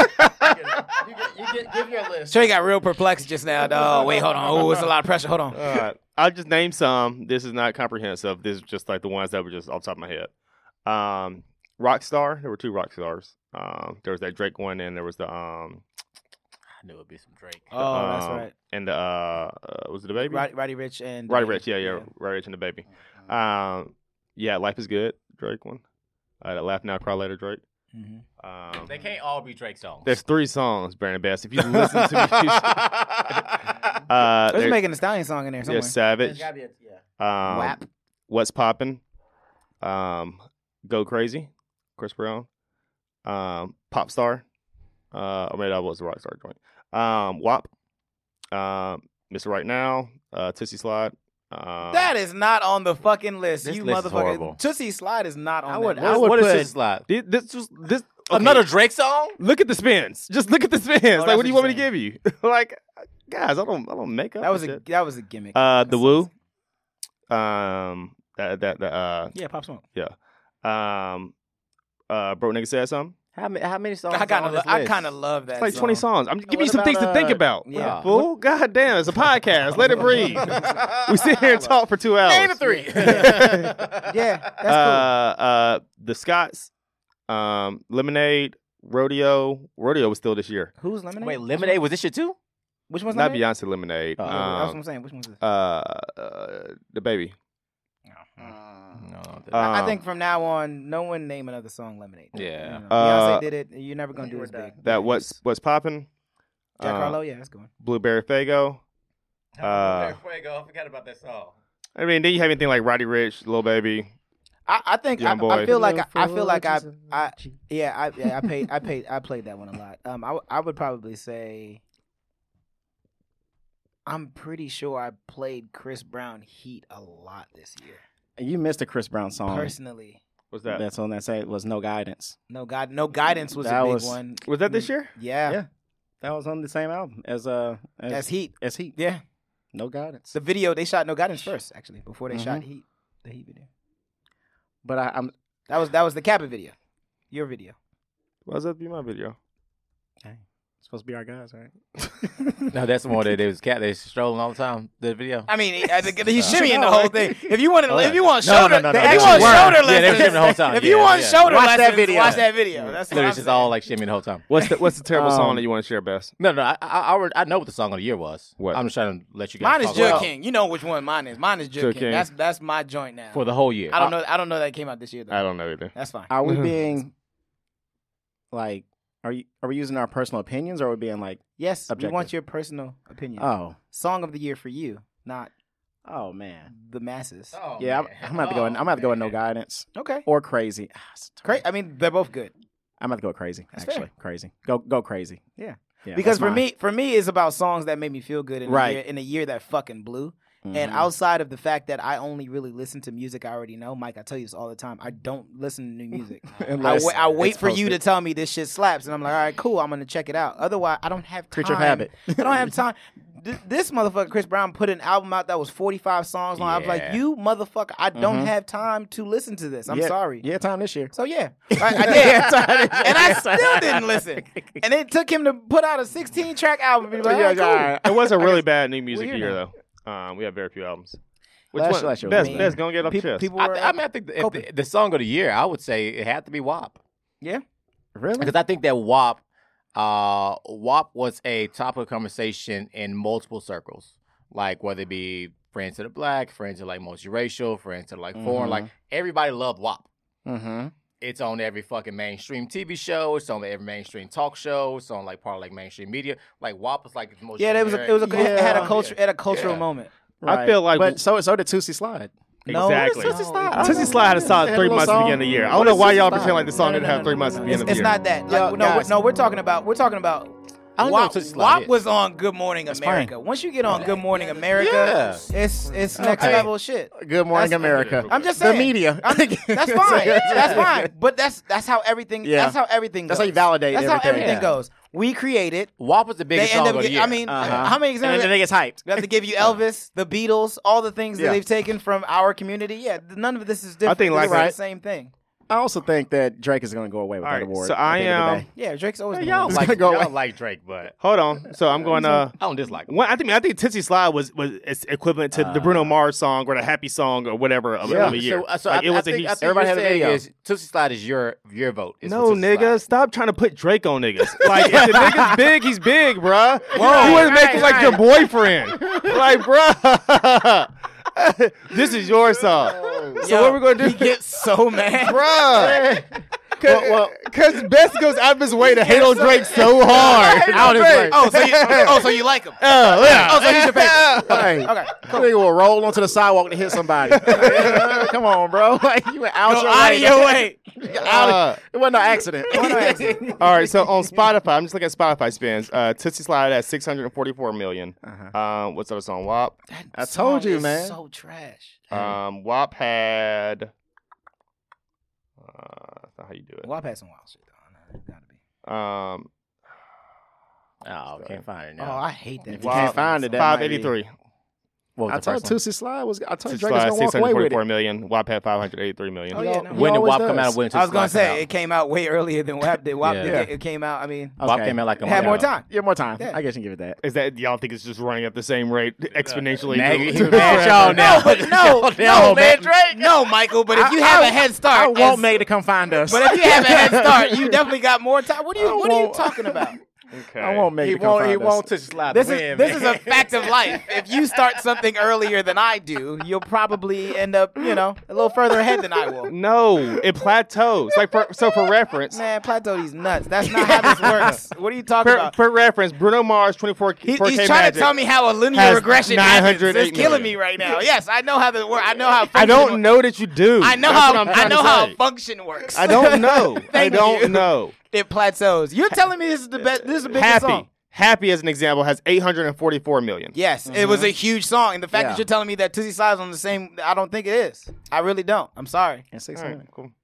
D: you get, you get, give your list.
C: Trey got real perplexed just now. Oh wait, hold on. Oh, it's a lot of pressure. Hold on.
A: All right. I'll just name some. This is not comprehensive. This is just like the ones that were just off the top of my head. Um, Rockstar. There were two rock stars. Um, there was that Drake one, and there was the um,
B: I knew it'd be some Drake.
C: Oh, that's
A: um,
C: right.
A: and the uh, uh, was it the baby?
C: Roddy, Roddy Rich and
A: Roddy Rich. Yeah, yeah, Roddy Rich and the baby. Um, yeah, Life is Good. Drake one. Uh, the Laugh Now, Cry Later. Drake.
C: hmm
A: Um,
B: They can't all be Drake songs.
A: there's three songs, Brandon Bass. If you listen to me, uh,
C: There's
A: there-
C: making a stallion song in there somewhere.
A: there's Savage.
D: Gotta be a- yeah.
A: Um,
C: W A P.
A: What's Poppin'? Um, Go Crazy, Chris Brown. Um, Pop Star. Uh, I mean, that was a rock star joint. Um, W A P. Um, Mister Right Now. Uh, Tootsie Slide. Um,
C: That is not on the fucking list.
B: This
C: you
B: list is
C: motherfucker.
B: horrible.
C: Tootsie Slide is not on
D: I
C: that
D: would-
C: list.
D: I
B: What,
D: would
B: what is
D: put-
B: this slide?
A: thi- this was this okay.
B: Another Drake song?
A: Look at the spins. Just look at the spins.
C: that's
A: like, what
C: what
A: do you
C: you're
A: want me to give you? like, guys, I don't, I don't make up.
C: That was a
A: shit.
C: that was a gimmick.
A: uh, the Woo. Um, that that that uh,
C: yeah, Pop Smoke.
A: um, uh, Bro Nigga Said Something.
B: How many how many songs
C: I kind
B: are on
C: of
B: this
C: I
B: list?
C: kind of love that.
A: It's like
C: song.
A: twenty songs. I'm giving you
D: what
A: some things to
D: about,
A: think
D: uh,
A: about.
C: yeah.
A: Fool. God damn, it's a podcast. Let it breathe. we sit here and talk for two hours.
B: Name the three.
C: Yeah, that's
A: uh, uh, the Scots, um, Lemonade, Rodeo. Rodeo was still this year.
C: cool. Who's Lemonade?
B: Wait, Lemonade was this shit too?
C: Which one's
A: Not
C: Lemonade?
A: Beyonce Lemonade.
B: Oh,
C: Yeah, that's what I'm
A: um,
C: saying. Which one's this?
A: uh, uh, the baby.
B: No.
A: Uh,
C: I
A: um,
C: think from now on, no one name another song Lemonade.
B: Yeah.
C: You know,
A: Uh,
C: Beyonce did it. You're never gonna do as big.
A: That what's what's popping?
C: Jack
A: uh,
C: Harlow. Yeah, that's going.
A: Blueberry Fago. Uh,
B: I forgot about that song.
A: I mean, then you have anything like Roddy Rich, Lil Baby.
C: I, I think I,
A: Young boy.
C: I feel like I, I feel like I, I yeah I yeah I paid I paid I played that one a lot. Um, I w- I would probably say I'm pretty sure I played Chris Brown Heat a lot this year.
D: You missed a Chris Brown song.
C: Personally,
A: What's that?
D: That's on that say was No Guidance.
C: no God, no guidance was
D: That
C: a big
D: was-
C: one.
A: Was that this year?
C: Yeah,
D: Yeah. That was on the same album as uh as,
C: as Heat.
D: as Heat.
C: Yeah,
D: No Guidance.
C: the video they shot No Guidance first actually before they
D: Mhm.
C: shot Heat. The Heat video.
D: But I, I'm
C: That was that was the Kappa video. Your video.
A: Why does that be my video?
D: supposed to be our guys, right?
B: No, that's the one that they was cat. They strolling all the time. The video.
C: I mean, I think he's shimmying the whole thing. If you want to,
B: Oh, yeah.
C: if you want
B: No,
C: shoulder,
B: no, no, no,
C: if
B: they
C: you
B: actually
C: want
B: were.
C: shoulder
B: Yeah, they were
C: lessons,
B: shimmying the whole time.
C: if
B: Yeah,
C: you want
B: yeah.
C: shoulder
D: Watch that
C: lessons,
D: video.
C: watch that video. That's what
B: Literally
C: I'm
B: just
C: saying.
B: all like shimmying the whole time.
A: What's the What's the terrible
D: Um,
A: song that you want to share, best?
B: No, no, I, I, I, already- I know what the song of the year was.
A: What?
B: I'm just trying to let you guys.
C: Mine is
B: talk
C: Jug
B: about
C: King. You know which one mine is. Mine is Jug
A: Jug
C: King.
A: King.
C: That's that's my joint now.
B: for the whole year.
C: I don't know. I don't know that it came out this year though.
A: I don't know either.
C: That's fine.
D: Are we being like are you are we using our personal opinions or are we being like
C: Yes, we
D: Objective.
C: want your personal opinion.
D: oh
C: Song of the year for you, not
D: oh man
C: the masses.
B: Oh,
D: yeah I'm,
B: man.
D: I'm gonna have to go in, I'm gonna have to go with No
B: man.
D: Guidance
C: Okay.
D: or Crazy. Ah, it's tough.
C: Great. I mean, they're both good.
D: I'm gonna have to go Crazy
C: That's
D: actually
C: fair.
D: Crazy go go Crazy
C: Yeah.
D: yeah
C: Because
D: that's
C: for
D: mine.
C: me, for me, it's about songs that made me feel good in
D: Right.
C: a year, in a year that fucking blew. And
D: Mhm.
C: outside of the fact that I only really listen to music I already know, Mike, I tell you this all the time. I don't listen to new music. I,
D: Unless
C: wait, I wait
D: it's
C: for you to
D: posted.
C: tell me this shit slaps, and I'm like, all right, cool, I'm gonna check it out. Otherwise, I don't have time.
D: Creature of habit.
C: I don't have time. Th- This motherfucker, Chris Brown, put an album out that was forty-five songs long. I was like,
B: Yeah.
C: you motherfucker, I don't
D: Mhm.
C: have time to listen to this. I'm
D: Yeah,
C: sorry.
D: Yeah, time this year.
C: So yeah, I, I did, and I still didn't listen. And it took him to put out a sixteen track album. And be like,
D: Yeah,
C: all right, cool.
D: all right.
A: It was a really bad new music
C: We're
A: year,
C: here
A: though. Um, we have very few albums. Which
D: Last-
A: one?
D: last year was
A: best,
D: really
A: best,
C: bad.
A: gonna get off
C: People,
A: chest.
C: people
B: I,
C: were,
B: th- I mean, I think the, if
C: coping.
B: the, the song of the year, I would say it had to be W A P.
C: yeah.
D: Really?
B: Because I think that W A P, uh, W A P was a topic of conversation in multiple circles, like whether it be friends that are black, friends that are like multiracial, friends that are like foreign.
D: Mhm.
B: Like everybody loved W A P.
D: Mm-hmm.
B: It's on every fucking mainstream T V show. It's on every mainstream talk show. It's on like part of like mainstream media. Like W A P was like the most.
C: Yeah, it was a, it was a,
B: generic-
C: it had a
D: Yeah.
C: culture, it had a cultural
B: Yeah.
C: moment.
A: I feel like-
D: but so so did Tootsie Slide.
C: No,
A: Exactly.
C: it's Tootsie Slide.
A: Tootsie Slide had a solid
D: Had a
A: three
D: little
A: months at the
D: song.
A: beginning of the year. I
D: What
A: don't know
D: is
A: why
D: Tootsie
A: y'all
D: Slide?
A: pretend like the song
D: No,
A: didn't
D: no,
A: have
D: no,
A: three
D: no,
A: months
D: no,
A: at
D: no.
A: the end
C: It's,
A: of the
C: it's
A: year.
C: not that. Like,
D: Yo,
C: no,
D: guys.
C: no, we're talking about we're talking about.
B: I don't know
C: W A
B: what
C: P,
B: Tootsie Slide
C: W A P
B: is.
C: was on Good Morning
D: That's
C: America.
D: fine.
C: Once you get on Good Morning America,
B: Yeah.
C: it's it's next
D: Okay.
C: level shit.
D: Good Morning
C: That's-
D: America.
C: I'm just
D: The
C: saying.
D: media.
C: I'm- that's fine. That's fine. But that's that's how everything.
D: Yeah.
C: That's how everything.
D: That's
C: goes.
D: how you validate
C: That's how
D: everything.
C: everything
B: Yeah.
C: goes. We create it.
B: W A P was the
C: They
B: biggest
C: end
B: song
C: up.
B: of the
C: Get,
B: year.
C: I mean,
D: Uh-huh.
C: how many
D: And then
C: examples?
D: it gets hyped.
C: We have to give you Elvis, the Beatles, all the things that
D: Yeah.
C: they've taken from our community. Yeah, none of this is different.
A: think like
C: This is
A: that-
C: the same thing.
D: I also think that Drake is going to go away with
A: All
D: that
A: right,
D: award.
A: so
D: at
A: I
D: the end of the
A: am-
D: day.
C: Yeah, Drake's always been
B: y'all
C: one.
B: like,
D: gonna go
B: y'all
D: away.
B: like Drake, but
A: Hold on. So I'm going to.
B: I don't dislike him.
A: Well, I think I think Tootsie Slide was was it's equivalent to the Bruno Mars song or the Happy song or whatever of,
D: Yeah.
A: of the year.
B: So, uh, so
A: Like,
B: I,
A: it was
B: I
A: a
B: think,
A: huge.
B: I think
D: Everybody
B: you're
D: had a
B: saying
D: video.
B: Is, Tootsie Slide is your your vote. is for
A: No,
B: Tootsie
A: nigga,
B: Slide.
A: stop trying to put Drake on niggas. Like, if the nigga's big, he's big, bruh.
C: Whoa.
A: You wouldn't make him
C: Right,
A: like your boyfriend. Like, bruh. This is your song. So
C: Yo,
A: what we're gonna do?
C: He gets so mad.
A: Bruh. Cause,
D: Well,
A: Cause Best goes out of his way to hate on Drake so hard.
D: Out his way.
C: Oh, so you, oh, so you like him?
A: Oh, yeah.
C: Oh, so he's your favorite.
D: Hey,
C: Okay,
D: cool. Nigga will roll onto the sidewalk to hit somebody. Come on, bro. Like you went out
C: Go
D: your
C: out
D: way.
C: of your way.
D: Out of-
A: Uh,
D: it wasn't no accident. It wasn't no accident.
A: All right, so on Spotify, I'm just looking at Spotify spins. Uh, Tootsie Slide at six hundred forty-four million.
D: Uh-huh.
A: Um, what's the other song? W A P.
D: I told
C: Song
D: you,
C: is
D: man.
C: So trash.
A: Um, W A P had. Uh, that's not how you do it.
C: Well, I had some wild shit though. It gotta be.
A: Um,
B: Oh, can't find it
C: Oh,
B: now.
C: I hate that.
D: If you can't find it, that
A: five
D: might be-
A: eighty-three.
B: What was
D: I
B: the
D: told
B: first one?
D: Tootsie Slide was. I told
A: Tootsie
D: Drake was
A: Slide
D: gonna
A: six
D: walk away
A: hundred
D: with
A: forty-four
D: it.
A: million. W A P had five hundred eighty-three million.
C: Oh, yeah, no.
D: He
B: When did
D: always
B: W A P come
D: does.
B: out? When did
C: I was
B: Tootsie
C: gonna
B: Slide come
C: say
B: out?
C: it came out way earlier than W A P did. W A P
B: Yeah.
C: did. It came out. I mean,
B: W A P
D: Okay.
B: came out like a
C: it had
B: month
C: more
B: ago.
C: time.
D: Yeah, more time.
C: Yeah.
D: I guess you can give it that.
A: Is that y'all think it's just running at the same rate exponentially?
B: Now
A: to-
B: you-
A: to-
B: you mad y'all now.
C: No, no, no,
B: Yo,
C: man,
B: man.
C: Drake. No, Michael. But if you
D: I-
C: have
D: I-
C: a head
D: I
C: start,
D: want
C: as-
D: May to come find us.
C: but if you have a head start, you definitely got more time. What are you?
D: I
C: What are you
D: want-
C: talking about?
A: Okay.
D: I want May
B: He
D: to come
B: won't. He
D: find
B: won't
D: us.
B: touch slide.
C: This
B: to
C: is
B: win,
C: this
B: man.
C: is a fact of life. If you start something earlier than I do, you'll probably end up, you know, a little further ahead than I will.
A: No, it plateaus. Like for, so for reference,
C: Man, Plateau, these nuts. That's not how this works. What are you talking
A: for,
C: about?
A: for reference, Bruno Mars twenty-four
C: He,
A: four K
C: he's trying
A: Magic.
C: to tell me how a linear
A: has
C: regression
A: nine
C: happens.
A: hundred eight
C: It's killing
A: million.
C: me right now. Yes, I know how this works. I know how.
A: I
C: function
A: don't
C: works.
A: know that you do.
C: I know
A: That's
C: how.
A: what I'm
C: I
A: trying
C: know
A: to
C: how
A: say.
C: function works.
A: I don't know. I
C: Thank
A: don't
C: you.
A: know.
C: It plateaus. You're telling me this is the best. This is the biggest
A: Happy.
C: song.
A: Happy, as an example, has eight hundred forty-four million.
C: Yes, it was a huge song, and the fact
D: Yeah.
C: that you're telling me that Tootsie Slide's on the same, I don't think it is. I really don't. I'm sorry,
D: And six
A: All right,
D: hundred.
A: cool.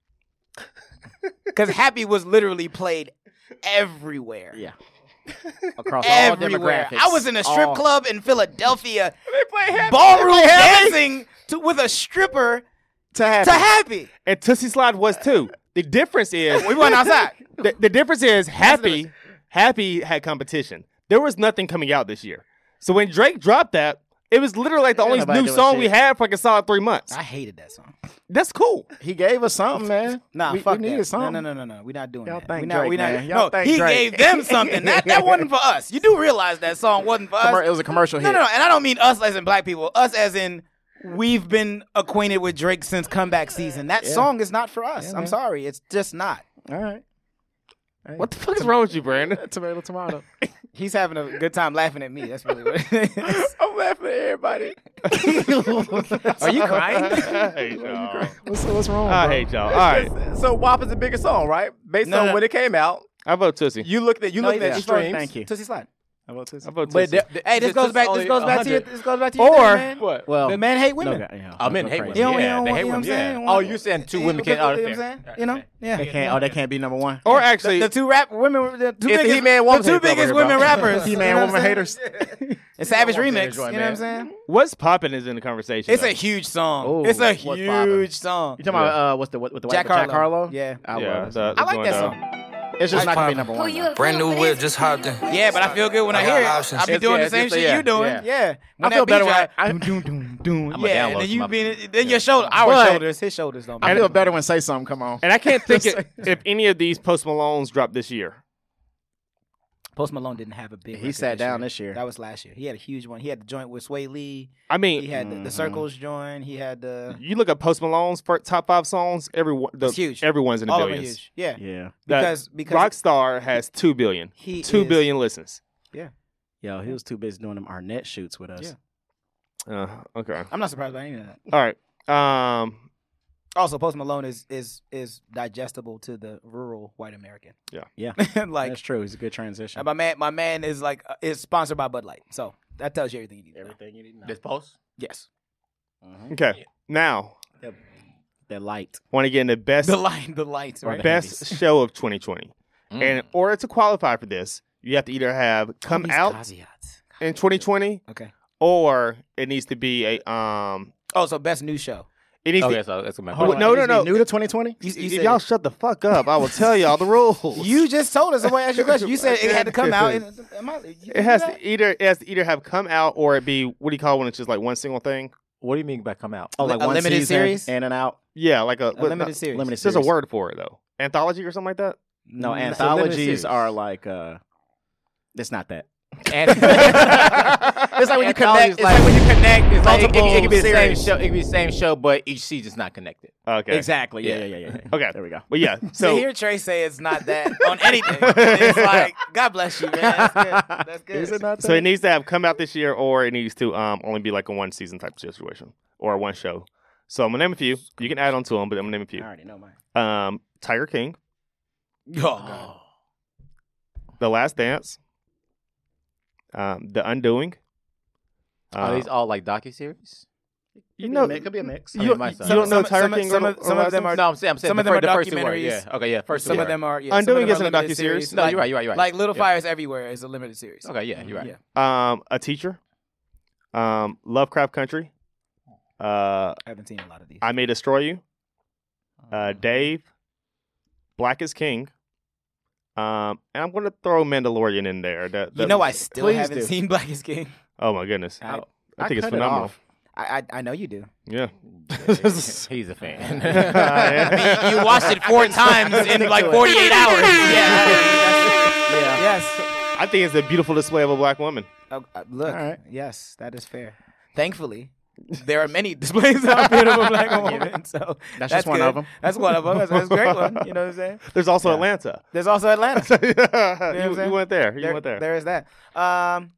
C: because Happy was literally played everywhere.
D: Yeah. Across all
C: Everywhere.
D: demographics.
C: I was in a strip
D: All-
C: club in Philadelphia,
B: They play happy.
C: ballroom dancing to, with a stripper
D: to have
C: to Happy.
A: And Tootsie Slide was too. The difference is
C: We went outside.
A: the, the difference is Happy Happy had competition. There was nothing coming out this year. So when Drake dropped that, it was literally like the
D: Yeah,
A: only
D: nobody
A: new
D: doing
A: song
D: shit.
A: we had for like a solid three months.
C: I hated that song.
A: That's cool.
D: He gave us something, man.
C: Nah,
D: we,
C: fuck
D: we needed
C: that.
D: something.
C: No, no, no, no, no. We're not doing
D: Y'all
C: that.
D: thank
C: we not,
D: Drake,
C: we not,
D: man. Y'all
C: no,
D: thank
C: he
D: Drake.
C: gave them something. That that wasn't for us. You do realize that song wasn't for us.
D: Commer- It was a commercial
C: No,
D: hit.
C: no, no, and I don't mean us as in black people. Us as in we've been acquainted with Drake since comeback season. That
D: Yeah.
C: song is not for us.
D: Yeah,
C: I'm
D: man.
C: sorry. It's just not.
D: All right. Hey,
A: What the fuck is wrong with you, Brandon?
D: Tomato, tomato.
C: He's having a good time laughing at me. That's really what it is.
D: I'm laughing at everybody.
C: Are you crying?
A: I hate y'all.
D: What's, what's wrong,
A: I
D: bro?
A: hate y'all. All right.
B: So W A P is the biggest song, right? Based
C: No,
B: on
C: no.
B: when it came out.
A: I vote Tootsie.
B: You looked at you
C: No,
B: looked
C: he-
B: at
C: he's
B: streams.
D: Thank you.
C: Tootsie Slide.
D: I vote Tootsie.
A: I vote
B: But
A: Tootsie.
B: the- the-
C: Hey, this
B: just-
C: goes
B: just
C: back. This
B: only
C: goes back to your.
B: one hundred.
C: This goes back to your
A: Or-
C: thing, man.
B: What?
D: Well,
C: The men hate
D: no,
C: women.
D: God, yeah,
B: Oh, men
D: go
B: hate
D: crazy.
B: women.
C: You don't- you
B: Yeah,
C: don't
B: they
C: want-
B: hate
C: you know
B: women.
C: what I'm saying?
B: Yeah. Oh, you saying two women can't? Oh,
C: You know
B: that's
C: what I'm
B: fair.
C: saying? You know, yeah.
D: They can't. Oh, they can't be number one.
A: Or
C: The,
A: actually,
C: the two rap women, the two
B: If
C: biggest,
B: He-Man
C: the
B: wants
C: two
B: to come
C: biggest
B: over here,
C: women
B: bro.
C: rappers.
D: He
C: you
D: man,
C: know
D: woman
C: what I'm
D: haters.
C: saying? It's Savage
B: I want
C: Remix.
B: to
C: You
B: enjoy,
C: know what I'm
B: man.
C: saying?
A: what's popping is in the conversation.
C: It's
A: though.
C: a huge song.
D: Ooh,
C: it's a
D: what's poppin'?
C: huge song.
D: You talking about uh, what's the what, with the
C: Jack
D: white Jack
C: Harlow.
D: Harlow?
C: Yeah.
D: I
A: Yeah,
D: love it.
A: the-
C: I like that
A: going
C: song.
A: down.
D: It's just
C: I
D: not gonna be
C: pop-
D: number one. though.
F: Brand new whip, just hopped in.
C: Yeah, but I feel good when I,
F: I got
C: hear it.
F: options.
C: I be
B: It's-
C: doing
B: yeah,
C: the same
B: it's
C: shit
B: just-
C: you doing.
B: yeah.
C: Yeah. When
D: I feel
C: that beat
D: better when
C: drop,
D: I- I-
C: doom, doom, doom, doom.
B: I'ma
C: Yeah,
B: download
C: and then you
B: some
C: being then your shoulder, our
D: But-
C: shoulders, his shoulders don't.
D: I
C: be-
D: feel better when Say Something come on.
A: And I can't think it, if any of these Post Malones dropped this year.
C: Post Malone didn't have a big.
D: He
C: record
D: sat down
C: year.
D: this year.
C: That was last year. He had a huge one. He had the joint with Sway Lee.
A: I mean,
C: He had the, the
D: Mhm.
C: Circles joint. He had the.
A: you look at Post Malone's first top five songs. Everyone, the,
C: It's huge.
A: Everyone's in the
C: All of them
A: billions.
C: huge. Yeah.
D: Yeah.
A: That
C: Because because
A: Rockstar has two billion.
C: he
A: Two
C: is-
A: billion listens.
D: Yo, he was too busy doing them Arnett shoots with us.
C: Yeah.
A: Uh, okay.
C: I'm not surprised by any of that.
A: All right. Um.
C: Also, Post Malone is is is digestible to the rural white American.
A: Yeah.
D: Yeah.
C: like
D: That's true. It's a good transition.
C: my man, my man is like uh, is sponsored by Bud Light, so that tells you everything you need. to know.
D: Everything you need to know.
B: This post.
C: Yes,
D: Mhm.
A: Okay. Now,
D: That light.
A: want to get in the best
C: the light, the lights, right?
A: best show of twenty twenty.
B: Mm.
A: And in order to qualify for this, you have to either have come
C: These
A: out
C: caveats.
A: in twenty twenty,
C: Okay.
A: or it needs to be a um.
C: Oh, so best new show.
A: It needs
B: Okay,
A: to.
B: so that's my
A: Hold
B: question.
A: on. No, no,
D: Is he
A: no.
D: New to twenty twenty?
C: You, you
A: If
C: said
A: y'all shut the fuck up, I will tell y'all the rules.
C: you just told us. Somebody asked you a question. You said it had to come out. And, am I, you
A: It has
C: do
A: to
C: that?
A: either it has to either have come out or it be what do you call it when it's just like one single thing?
B: What do you mean by come out?
D: Oh, like
C: A
D: one
C: limited
D: season,
C: series?
D: in and out.
A: Yeah, like a,
C: A limited series.
D: Limited
A: There's
D: series.
A: a word for it though. Anthology or something like that.
D: No,
C: Mm,
B: it's a limited
D: anthologies
B: series.
D: are like uh it's not that.
B: And
D: It's like when you connect. It's like when you connect.
B: It's like it, it, it could be the same
D: series.
B: show. It could be the same show, but each season's not connected.
A: Okay.
D: Exactly. Yeah,
B: Yeah.
D: yeah, yeah, yeah.
A: Okay.
D: There we go.
A: But yeah,
C: So
A: so
C: to hear Trey say it's not that on anything, it's like God bless you, man. That's good. That's good.
D: Is it not
A: so it needs to have come out this year, or it needs to um only be like a one season type situation or one show. So I'm gonna name a few. You can add on to them, but I'm gonna name a
D: I
A: few.
D: already know mine.
A: Um, Tiger King,
C: Oh, God.
A: The Last Dance, um, The Undoing.
B: Are
A: Uh,
B: these all like docu series?
A: you know,
D: it could be a mix.
A: you,
B: I mean,
A: you
B: my son.
A: don't know
C: Some-
A: Tiger
C: some-
A: King
C: some
A: or,
C: of-
A: or
C: some of
A: Last
C: them
A: Dance?
C: are-
B: No, I'm saying, I'm saying
C: some
B: the,
C: of them
B: fir-
C: are
B: the first two were.
C: documentaries.
B: Yeah. Okay. Yeah. First
C: Some
B: two
C: of
B: were.
C: them are. Yeah, some
A: Undoing
C: of them
A: isn't
C: are
A: a
C: limited
A: docuseries.
C: series.
B: No,
C: Like-
B: you're right. You're right. You're right.
C: Like Little
B: Yeah.
C: Fires Everywhere is a limited series.
B: Okay. Yeah. You're right.
C: Yeah.
A: Um, A Teacher, um, Lovecraft Country, uh,
C: I haven't seen a lot of these.
A: I May Destroy You, uh, Dave, Black is King, um, and I'm gonna throw Mandalorian in there. That,
C: you
A: that-
C: know, I still
D: please
C: haven't
D: do.
C: seen Black is King.
A: Oh my goodness,
C: I,
A: I think it's
D: cut it
A: phenomenal.
D: off.
C: I, I, I know you do.
A: Yeah.
B: He's a fan.
C: I mean, you watched it four times in like forty-eight hours. Yeah.
D: Yeah.
C: Yes.
A: I think it's a beautiful display of a black woman.
C: Uh, uh, look,
D: All right.
C: yes, that is fair. Thankfully, there are many displays out there of a black woman. So
D: That's just one
C: good.
D: of 'em.
C: That's one of them. That's, that's a great one. You know what I'm saying?
A: There's also
D: Yeah.
A: Atlanta.
C: There's also Atlanta.
A: you,
C: I'm saying?
A: you went there. You
C: there,
A: went there.
C: there is that. Um,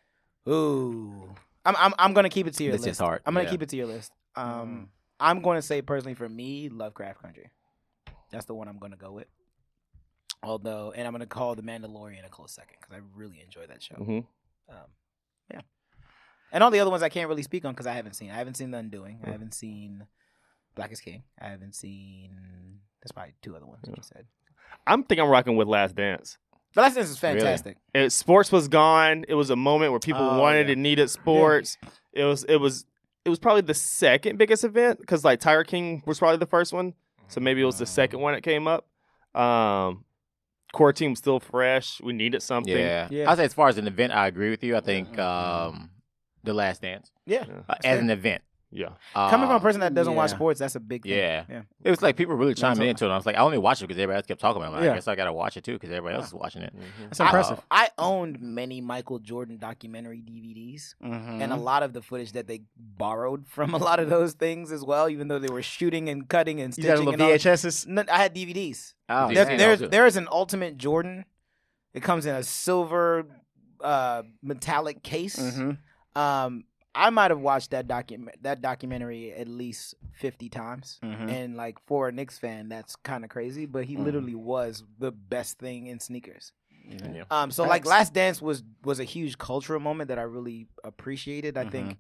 C: ooh, I'm I'm I'm gonna keep it to your
B: This
C: list.
B: is hard,
C: I'm gonna
B: yeah.
C: keep it to your list. Um,
D: Mm.
C: I'm going to say personally for me, Lovecraft Country. That's the one I'm gonna go with. Although, and I'm gonna call The Mandalorian a close second because I really enjoy that show.
A: Mhm.
C: Um, yeah. And all the other ones I can't really speak on because I haven't seen. I haven't seen The Undoing. I haven't seen Black is King. I haven't seen. There's probably two other ones that you said.
A: I'm thinking I'm rocking with Last Dance.
C: The Last Dance is fantastic.
A: It, sports was gone. It was a moment where people
D: Oh,
A: wanted
D: yeah.
A: and needed sports. It was it was it was probably the second biggest event because like Tiger King was probably the first one, so maybe it was the second one that came up. Um, core team was still fresh. We needed something.
B: Yeah.
C: Yeah.
B: I say as far as an event, I agree with you. I think um, The Last Dance
C: Yeah.
B: uh, as an event.
A: Yeah.
C: Coming from a
B: Um,
C: person that doesn't watch
D: yeah.
C: sports, that's a big thing.
B: Yeah.
C: Yeah.
B: It was like people really chiming into it. I was like, I only watched it because everybody else kept talking about it. I'm like,
D: Yeah.
B: I guess I gotta watch it too because everybody else is watching it.
D: That's impressive.
C: I, I owned many Michael Jordan documentary D V Ds,
D: Mhm.
C: and a lot of the footage that they borrowed from a lot of those things as well, even though they were shooting and cutting and
D: You got a
C: stitching.
D: little
C: And all.
D: V H S's?
C: No, I had D V Ds.
D: Oh,
B: Yeah.
C: There's
B: Yeah.
C: there's,
B: Yeah.
C: there's an Ultimate Jordan. It comes in a silver uh, metallic case.
D: Mm-hmm.
C: Um, I might have watched that document that documentary at least fifty times,
D: Mhm.
C: and like for a Knicks fan, that's kind of crazy. But he
D: Mhm.
C: literally was the best thing in sneakers.
B: Yeah.
C: Um, so like Last Dance was was a huge cultural moment that I really appreciated. I
D: Mhm.
C: think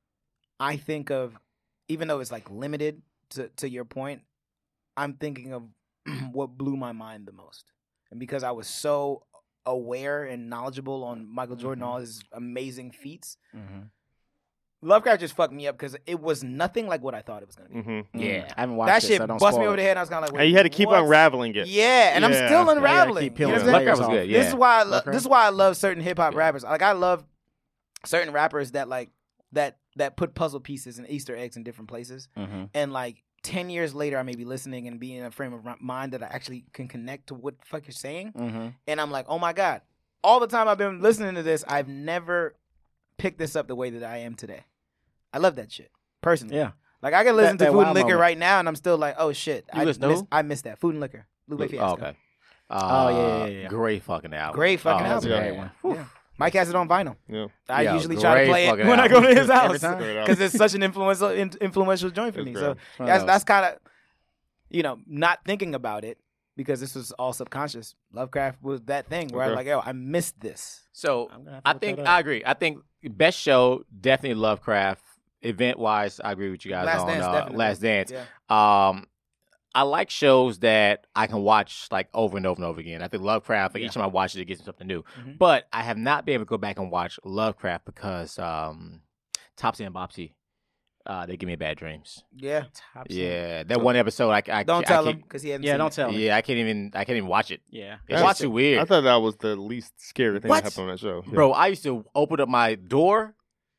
C: I think of even though it's like limited to to your point, I'm thinking of what blew my mind the most. And because I was so aware and knowledgeable on Michael Jordan, all his amazing feats,
D: Mhm.
C: Lovecraft just fucked me up because it was nothing like what I thought it was gonna be.
A: Mm-hmm.
B: Yeah.
D: I haven't watched
C: That
D: it,
C: shit
D: so don't
C: bust me
D: spoil
C: over
D: it.
C: the head. And I was kind of like,
A: And you had to keep
C: what?
A: unraveling it.
C: Yeah, and I'm
A: Yeah.
C: still
A: Yeah,
C: unraveling.
D: keep
C: You know
D: peeling
C: what I'm
D: the
C: saying?
B: Lovecraft was
D: off.
B: good. Yeah.
C: This is why I lo-
D: Lovecraft?
C: this is why I love certain hip hop rappers. Like I love certain rappers that like that that put puzzle pieces and Easter eggs in different places.
D: Mhm.
C: And like ten years later, I may be listening and be in a frame of mind that I actually can connect to what the fuck you're saying.
D: Mhm.
C: And I'm like, oh my god! All the time I've been listening to this, I've never picked this up the way that I am today. I love that shit personally.
D: Yeah.
C: Like I can listen
D: That-
C: to
D: that
C: Food
D: wow
C: and Liquor
D: moment.
C: right now, and I'm still like, oh shit!
B: You
C: I
B: listen to
C: missed,
B: who?
C: I missed that Food and Liquor. Lupe Fiasco.
B: Oh, okay.
D: Oh, yeah, yeah, yeah, yeah.
B: Great fucking album.
C: Great fucking
B: oh,
C: album.
B: that's a
A: Yeah.
B: great one.
C: Yeah. Mike has it on vinyl.
A: Yeah.
C: I
B: Yeah,
C: usually try to
B: great
C: play it
B: fucking
C: when I go to
B: album.
C: his
D: Every
C: house
D: time?
C: because it's such an influential in, influential joint for
A: It's
C: me.
A: great.
C: So
D: One of
C: that's
D: those.
C: that's kind of, you know, not thinking about it because this was all subconscious. Lovecraft was that thing where I'm
A: Okay.
C: like, yo, I missed this.
B: So
D: I'm gonna have to
B: I
D: look
B: think
D: that up.
B: I agree. I think best show definitely Lovecraft. Event wise, I agree with you guys
C: Last
B: on
C: Dance,
B: uh,
C: definitely.
B: Last Dance.
C: Yeah.
B: Um, I like shows that I can watch like over and over and over again. I think Lovecraft, like each time I watch it, it gives me something new.
C: Mhm.
B: But I have not been able to go back and watch Lovecraft because um, Topsy and Bopsy, uh, they give me bad dreams.
C: Yeah.
B: Yeah, that one episode, I, I
C: Don't
B: I
C: tell
B: can't-
C: him because he hasn't
D: Yeah,
C: seen
D: don't
C: it.
D: tell me.
B: Yeah, I can't even. I can't even watch it.
D: Yeah.
B: It's
A: Watch
B: just too weird,
A: I thought that was the least scary thing
B: What?
A: that happened on that show. Yeah.
B: bro. I used to open up my door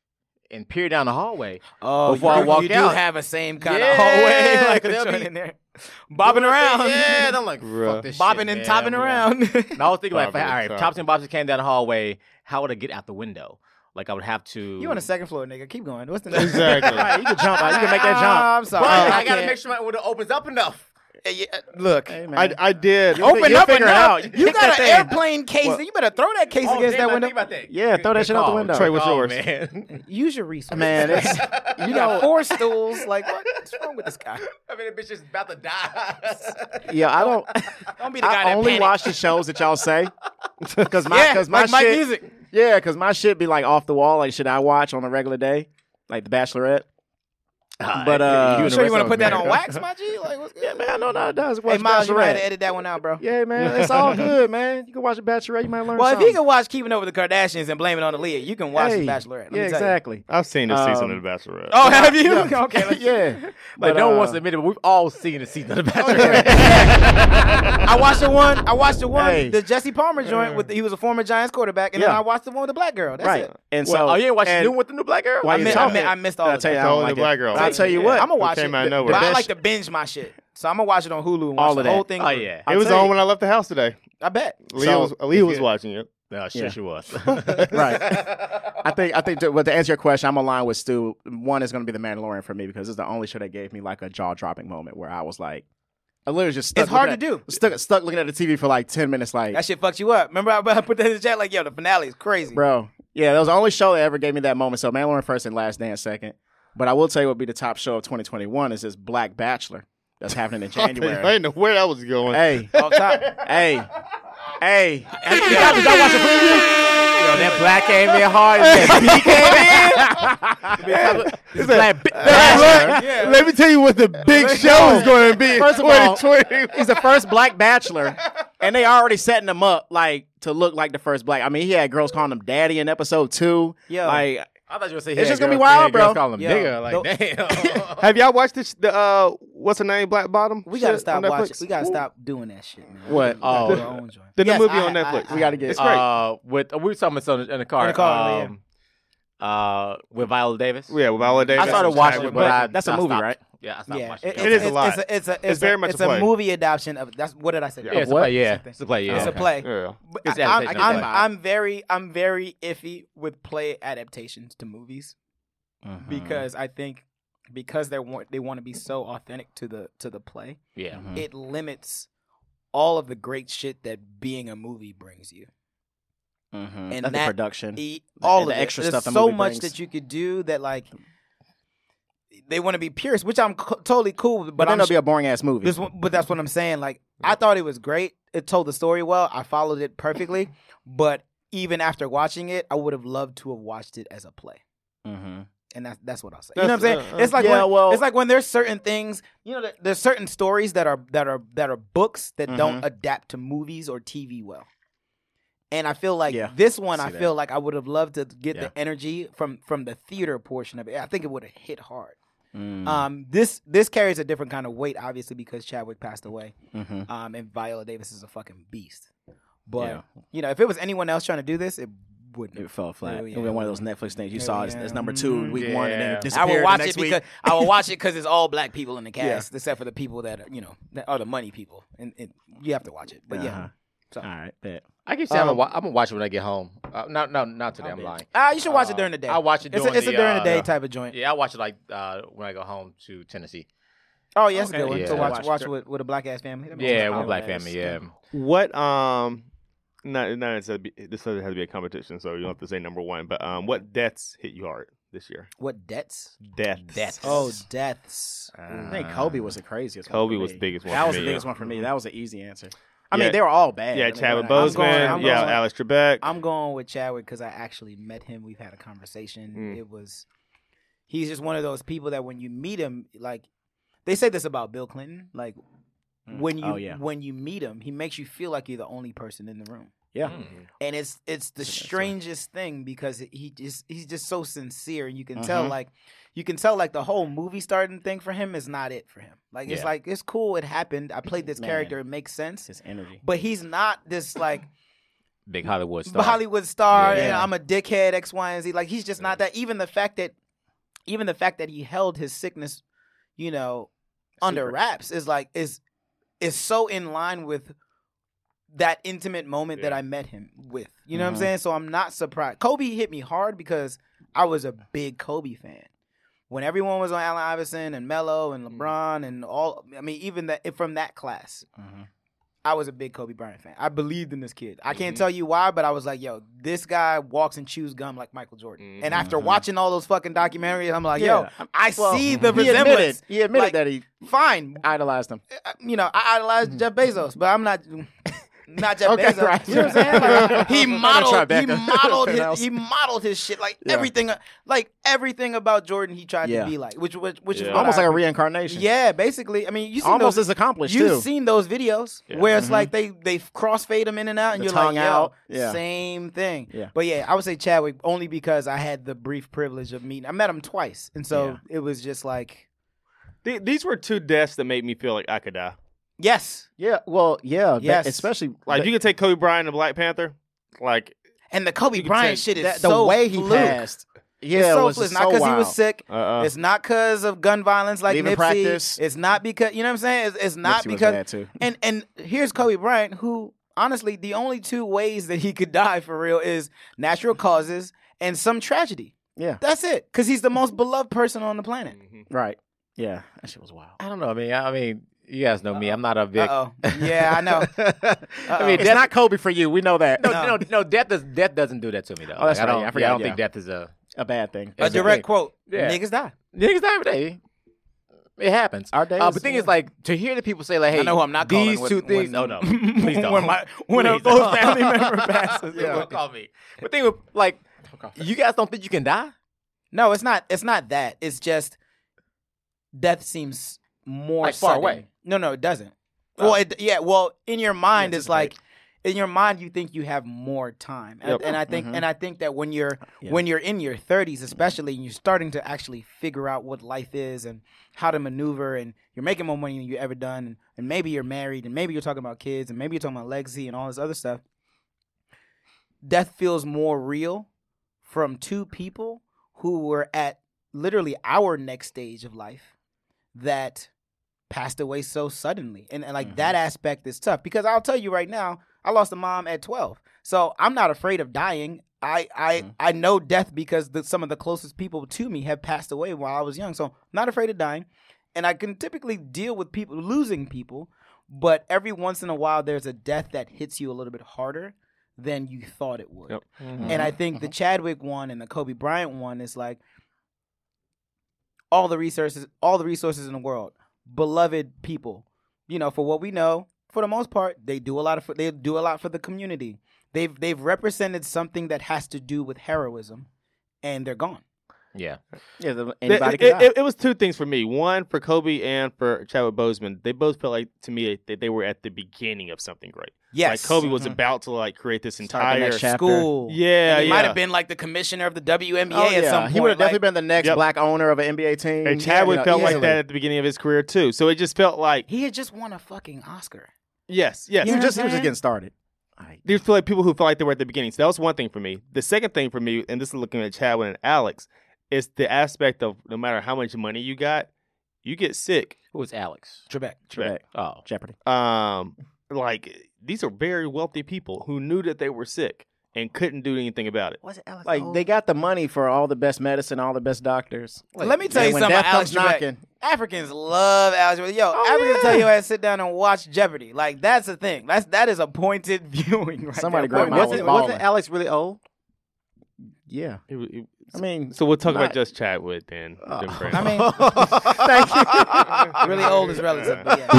B: and peer down the hallway.
C: Oh,
B: Before I
C: you,
B: walk
C: you
B: out.
C: do have a same kind
B: Yeah,
C: of hallway, like a
B: they'll
C: joint
B: be-
C: in there, bobbing around,
B: Yeah, and I'm like,
A: Bruh.
B: fuck this
C: bobbing
B: shit,
C: and
B: man.
C: topping
B: I'm-
C: around.
B: And I was thinking, like,
A: Bobbing
B: all right,
A: and
B: if
A: top.
B: Topsy and Bopsy came down the hallway, how would I get out the window? Like, I would have to.
C: You on the second floor, nigga? Keep going. What's the next?
A: Exactly.
D: Right, you can jump out. You can make that jump.
C: Ah, I'm
B: But
C: sorry.
B: I,
C: I
B: gotta
C: can't.
B: make sure my window opens up enough.
C: Uh, yeah, look,
D: Hey, man.
A: I, I did.
D: You'll
C: open
D: you'll
C: up
D: figure it
C: enough.
D: out.
C: You
D: Kick
C: got
D: that
C: an
D: thing.
C: airplane case.
D: Well-
C: you better throw that case
B: Oh,
C: against
B: damn,
C: that
B: I
C: window.
B: think about that.
D: Yeah,
B: Good-
D: throw that
B: good
D: shit out the
B: call.
D: window.
A: Trey, what's
B: Good call,
A: yours?
B: man.
C: Use your resources.
D: Man, it's
C: you
D: you
C: got
D: know.
C: four stools. Like, what? what's wrong with this guy?
B: I mean, the bitch is about to die.
D: Yeah, I don't.
C: Don't be the guy
D: I
C: that
D: only
C: panicked.
D: watch the shows that y'all say. Because my,
C: Yeah,
D: cause my
C: like Mike
D: shit,
C: Music.
D: yeah, because my shit be like off the wall, like shit I watch on a regular day, like The Bachelorette. But, uh,
C: You
B: and the
C: sure you
B: rest
C: want to
B: of
C: put that
B: us,
C: on
B: man.
C: wax, my G? Like, what's good?
D: Yeah, man, I know how it does.
C: Hey,
D: Watch
C: Miles, you might have to
D: Bachelorette.
C: edit that one out, bro.
D: Yeah, man, it's all good, man. You can watch The Bachelorette, you might learn
C: Well, if
D: something.
C: you can watch Keeping Up with the Kardashians and blame it on Aaliyah, you can watch
D: Hey,
C: The Bachelorette. Let me
D: yeah,
C: tell you.
D: exactly.
A: I've seen this season
D: Um,
A: of The Bachelorette.
C: Oh, have you?
D: Yeah.
C: Okay. Let's
D: yeah.
B: Like,
D: But,
B: no one
D: uh,
B: wants to admit it, but we've all seen the season of The Bachelorette.
C: I watched the one. I watched the one,
D: Hey.
C: the Jesse Palmer joint with. The, he was a former Giants quarterback, and then
D: Yeah.
C: I watched the one with the black girl. That's
D: Right.
C: it.
D: And
B: Well,
D: so,
B: oh, you ain't watched the
D: and
B: new one with the new black girl?
D: Why
C: I,
D: you
C: missed, I,
D: talking?
C: mi- I missed all
D: I'll
C: of
D: tell you,
C: that.
D: I don't
A: Only
D: like
A: the
D: it.
A: black girl.
D: I'll tell you
C: Yeah.
D: what.
C: I'm gonna watch
A: It came
C: it,
A: out of
C: but,
A: nowhere.
C: but I
D: best-
C: like to binge my shit. So I'm gonna watch it on Hulu and watch
D: All of
C: the whole
D: that.
C: thing.
B: Oh,
C: through.
B: yeah.
A: It
D: I'll
A: was
D: tell
A: on
D: you-
A: when I left the house today.
C: I bet.
A: Leah
D: So,
A: was, Leah was
B: good.
A: watching it.
B: No, sure
D: Yeah.
B: she was.
D: Right. I think I think to, well, to answer your question, I'm aligned with Stu. One is going to be The Mandalorian for me because it's the only show that gave me like a jaw dropping moment where I was like, I literally just stuck
C: It's hard
D: looking
C: to
D: at-
C: do.
D: Stuck stuck looking at the T V for like ten minutes, like,
C: That shit fucked you up. Remember I, I put that in the chat like, yo, the finale is crazy.
D: bro. Yeah, that was the only show that ever gave me that moment. So Mandalorian first and Last Dance second. But I will tell you what would be the top show of twenty twenty-one is this Black Bachelor that's happening in
A: I
D: January.
A: didn't know where that was going.
D: Hey,
C: Off top.
D: hey, hey. You guys, did y'all watch the preview?
B: Yo, that black came in hard. That B came in. It's black b- bachelor.
C: Yeah.
A: Let me tell you what the big show is going to be.
D: First of all,
A: twenty twenty.
D: he's the first black bachelor, and they already setting him up like to look like the first black. I mean, he had girls calling him daddy in episode two.
C: Yo.
D: Like,
B: I thought you were saying
D: It's just gonna be wild, bro.
B: Calling him
C: Yo,
B: bigger. Like,
C: don't-
B: damn.
A: Have y'all watched this? The uh, what's her name? Black Bottom.
C: We gotta
A: shit
C: stop
A: on
C: watching.
A: Netflix?
C: We gotta stop doing that shit, man.
D: What?
C: We gotta
B: Oh.
C: do our own joint.
A: The new
C: Yes,
A: movie
C: I-
A: on
C: I-
A: Netflix.
C: I-
D: we got to get.
A: It's great.
B: Uh, with we were talking about this in the car.
C: In the car,
B: um, uh, with Viola Davis.
A: Yeah, with Viola Davis.
B: I started
A: and
B: watching
A: Chadwick
B: it, but I,
D: That's a
B: I
D: movie,
B: stopped.
D: right?
B: Yeah, I stopped
C: Yeah,
B: watching
C: it,
B: it.
A: It is
C: it's,
A: a lot.
C: It's a, it's a, it's
A: It's very
C: a,
A: much a
C: it's a
A: play.
C: movie adoption of that's what did I say?
B: Yeah, it's a
D: What?
B: play. Yeah,
C: Same thing.
B: it's a play. Yeah,
C: It's a
B: okay.
C: play.
A: Yeah.
C: But
B: It's
C: I, I'm,
B: adaptation,
C: I'm,
B: okay.
C: I'm very I'm very iffy with play adaptations to movies
D: Mhm.
C: because I think because they want they want to be so authentic to the to the play,
B: Yeah.
D: Mhm.
C: it limits all of the great shit that being a movie brings you.
D: Mhm.
C: And
D: That's the
C: that-
D: production.
C: E-
D: The-
C: all
D: the
C: of it.
D: extra
C: There's
D: stuff the
C: so
D: movie
C: much
D: brings.
C: that you could do that like they want to be purist, which I'm co- totally cool with.
D: but
C: But,
D: then
C: I'm
D: it'll be a boring ass movie.
C: This one, but that's what I'm saying. Like I thought it was great. It told the story well. I followed it perfectly. But even after watching it, I would have loved to have watched it as a play.
D: Mm-hmm.
C: And that's that's what I'll say. You know what I'm
A: That's-
C: saying?
A: uh, uh,
C: it's like
D: yeah,
C: when,
D: well-
C: it's like when there's certain things, you know, there- there's certain stories that are that are that are books that
D: Mhm.
C: don't adapt to movies or T V well. And I feel like
D: Yeah,
C: this one,
D: see
C: I
D: that.
C: feel like I would have loved to get
D: Yeah.
C: the energy from from the theater portion of it. I think it would have hit hard.
D: Mm.
C: Um, this this carries a different kind of weight, obviously, because Chadwick passed away.
D: Mhm.
C: Um, and Viola Davis is a fucking beast. But
D: Yeah.
C: you know, if it was anyone else trying to do this, it wouldn't.
D: It fell flat.
C: Hell
D: It
C: yeah.
D: was one of those Netflix things you
C: Hell
D: saw as,
C: yeah.
D: as number two week one, and then
B: Yeah.
D: it disappeared
C: I will watch
D: the
C: it
D: next
C: because
D: week.
C: I will watch it because it's all black people in the cast, except for the people that are, you know, that are the money people, and, and you have to watch it. But
D: Uh-huh.
C: yeah, so
D: All right, bet.
B: I keep saying I'm,
C: Um,
B: gonna wa- I'm gonna watch it when I get home. Uh, no, no, not today. I'm
D: bet.
B: lying.
C: ah, you should watch
B: Uh,
C: it during the day.
B: I watch it
C: It's
B: during
C: a, it's a
B: the,
C: during the
B: uh,
C: day
B: yeah.
C: type of joint.
B: Yeah, I watch it like uh, when I go home to Tennessee.
C: Oh yeah, that's a
D: Okay.
C: good one.
B: Yeah.
C: So watch
D: Watch
C: watch
D: it.
C: with, with a black ass family. That makes
B: Yeah,
C: sense.
B: with Black
D: Always.
B: Family. Yeah.
A: What um, not not it's a, this doesn't have to be a competition, so you don't have to say number one. But um, what deaths hit you hard this year?
C: What debts?
A: Deaths.
B: Deaths.
C: Oh, deaths.
D: I think Kobe was the craziest.
A: Kobe
D: one for
A: was
D: me.
A: the biggest one
D: That
A: for
D: was
A: me,
D: the biggest
A: yeah.
D: one for me. That was an easy answer. I
A: Yeah.
D: mean, they were all bad.
A: Yeah,
D: I mean,
A: Chadwick
D: when I-
C: I'm going-
A: Boseman.
C: I'm
A: Yeah,
C: going-
A: Alex Trebek.
C: I'm going with Chadwick because I actually met him. We've had a conversation.
A: Mm.
C: It was, he's just one of those people that when you meet him, like they say this about Bill Clinton, like
D: Mm.
C: when you
D: Oh, yeah.
C: when you meet him, he makes you feel like you're the only person in the room.
D: Yeah.
B: Mm.
C: And it's it's the
D: That's right.
C: strangest thing because he just he's just so sincere, and you can tell
D: Mhm.
C: like you can tell like the whole movie starting thing for him is not it for him. Like it's
B: Yeah.
C: like it's cool, it happened. I played this
D: Man.
C: character, it makes sense,
D: His energy.
C: but he's not this like
B: Big Hollywood star.
C: Hollywood star.
B: Yeah.
C: And I'm a dickhead, X, Y, and Z. Like he's just not that. Even the fact that even the fact that he held his sickness, you know, under
D: Secret.
C: wraps is like is is so in line with that intimate moment that
A: Yeah.
C: I met him with. You know what I'm
D: Mhm.
C: saying? So I'm not surprised. Kobe hit me hard because I was a big Kobe fan. When everyone was on Allen Iverson and Melo and LeBron and all, I mean, even that from that class,
D: Mhm.
C: I was a big Kobe Bryant fan. I believed in this kid. I can't
B: Mhm.
C: tell you why, but I was like, yo, this guy walks and chews gum like Michael Jordan. And after
D: Mhm.
C: watching all those fucking documentaries, I'm like,
D: Yeah.
C: yo, I
D: Well,
C: see the
D: he
C: resemblance.
D: admitted, he admitted
C: Like,
D: that he
C: Fine.
D: idolized him.
C: I- You know, I idolize
D: Mhm.
C: Jeff Bezos, but I'm not not Jeff
D: Okay,
C: Bezos.
D: right.
C: You know what I'm saying? Like, he
D: I'm gonna
C: modeled
D: try
C: he
D: Becca.
C: modeled his,
D: Else.
C: he modeled his shit like
D: Yeah.
C: everything like everything about Jordan he tried
D: Yeah.
C: to be like, which which, which is
A: Yeah.
C: what
D: Almost
C: I-
D: like a reincarnation.
C: Yeah, basically. I mean, you see
D: Almost
C: those,
D: as accomplished
C: You've
D: too.
C: seen those videos
A: Yeah.
C: where it's
D: Mhm.
C: like they they crossfade them in and out, and
D: The
C: you're
D: tongue
C: like, yo,
D: out. Yeah.
C: same thing.
D: Yeah.
C: But yeah, I would say Chadwick only because I had the brief privilege of meeting. I met him twice, and so
D: Yeah.
C: it was just like,
A: Th- These were two deaths that made me feel like I could die.
C: yes.
D: Yeah. Well, yeah. that-
C: Yes.
D: especially
A: Like
D: the,
A: you can take Kobe Bryant and Black Panther. Like
C: And the Kobe
A: You can
C: Bryant
A: take
C: shit is
D: that- the
C: so
D: way he
C: fluke.
D: passed. Yeah,
C: It's
D: it
C: so
D: was
C: fluke. It's
D: so
C: not because he
D: wild.
C: was sick.
A: uh,
C: It's not because of gun violence like
D: Leaving
C: Nipsey.
D: practice.
C: It's not because you know what I'm saying. It's, it's not
D: Nipsey was
C: because
D: bad, too.
C: and and here's Kobe Bryant, who honestly the only two ways that he could die for real is natural causes and some tragedy.
D: Yeah.
C: That's it. Because he's the most beloved person on the planet.
A: mhm.
D: Right. Yeah. That shit was wild.
B: I don't know. I mean, I mean, you guys know me. I'm not a big.
C: Uh oh. Yeah, I know.
B: I mean,
D: it's
B: death,
D: not Kobe for you. We know that.
B: no,
C: No.
B: no, no. Death does. Death doesn't do that to me though.
D: Oh, that's
B: Like, I
D: right.
B: don't,
D: I
B: yeah,
D: forgot,
B: I don't
D: yeah.
B: think death is a.
D: A bad thing.
C: A
B: It's a
C: direct
B: thing.
C: quote.
B: Yeah.
C: Niggas die.
B: Niggas die every day. It happens.
D: Our days.
B: Uh, but the thing is, like, to hear the people say, like, hey,
C: I know who I'm not calling
B: these
C: when-
B: two things.
C: when-
B: no, no, please don't.
C: when my when a
B: Please
C: close
B: don't.
C: family member passes.
B: Yeah, don't call me. But the thing with, like, you guys don't think you can die?
C: No, it's not. It's not that. It's just death seems more
B: Like, far
C: sudden.
B: away.
C: No, no, it doesn't.
B: Oh.
C: Well, it, yeah. Well, in your mind,
D: Yeah,
C: it's like in your mind you think you have more time, and,
A: Yep.
C: and I think
D: Mhm.
C: and I think that when you're
D: Yeah.
C: when you're in your thirties, especially, and you're starting to actually figure out what life is and how to maneuver, and you're making more money than you ever done, and, and maybe you're married, and maybe you're talking about kids, and maybe you're talking about legacy and all this other stuff. Death feels more real from two people who were at literally our next stage of life that passed away so suddenly. And, and like
D: Mhm.
C: that aspect is tough because I'll tell you right now, I lost a mom at twelve. So I'm not afraid of dying. I I,
D: Mhm.
C: I know death because the, some of the closest people to me have passed away while I was young. So I'm not afraid of dying. And I can typically deal with people losing people, but every once in a while there's a death that hits you a little bit harder than you thought it would.
A: Yep.
C: And I think the Chadwick one and the Kobe Bryant one is like all the resources, all the resources in the world, beloved people. You know, for what we know, for the most part, they do a lot of they do a lot for the community. They've they've represented something that has to do with heroism, and they're gone.
B: Yeah.
D: Yeah, the,
A: It,
D: anybody
A: it,
D: can die.
A: it, it was two things for me. One, for Kobe and for Chadwick Boseman. They both felt like, to me, that they were at the beginning of something great.
C: Yes,
A: Like, Kobe was
C: Mhm.
A: about to, like, create this
D: Start the
A: entire...
D: next chapter.
C: school.
A: Yeah,
C: And he
A: yeah.
C: might have been like the commissioner of the W N B A
D: Oh,
C: at
D: yeah.
C: some point.
D: He would have definitely
C: like,
D: been the next
A: Yep.
D: black owner of an N B A team.
A: And Chadwick
D: you know,
A: felt like
D: easily.
A: that at the beginning of his career, too. So it just felt like...
C: He had just won a fucking Oscar.
A: Yes, yes.
D: He
C: You
D: was
C: know
D: just,
C: what
D: he was
C: I'm
D: just getting started. I-
A: These feel like people who felt like they were at the beginning. So that was one thing for me. The second thing for me, and this is looking at Chadwick and Alex, is the aspect of no matter how much money you got, you get sick.
B: Who was Alex?
C: Trebek.
D: Trebek.
B: Oh.
D: Jeopardy.
A: Um, like these are very wealthy people who knew that they were sick and couldn't do anything about it.
C: Was it Alex?
D: Like, they got the money for all the best medicine, all the best doctors.
C: Let me tell
D: And
C: you
D: when
C: something
D: death
C: about Alex
D: comes
C: Trebek.
D: knocking,
C: Africans love Alex Trebek. Yo,
D: Oh,
C: Africans
D: yeah.
C: tell you to sit down and watch Jeopardy. Like that's the thing. That's that is a pointed viewing. Right
D: Somebody
C: there.
D: grab my
B: Wasn't,
D: was
B: wasn't
D: balling.
B: Alex really old?
D: yeah.
A: It was- it-
D: I mean,
A: so we'll talk
D: not-
A: about just Chadwick then.
D: Oh.
A: Jim
C: I
A: Brandon.
C: mean,
D: thank you.
C: really old is relative. But yeah.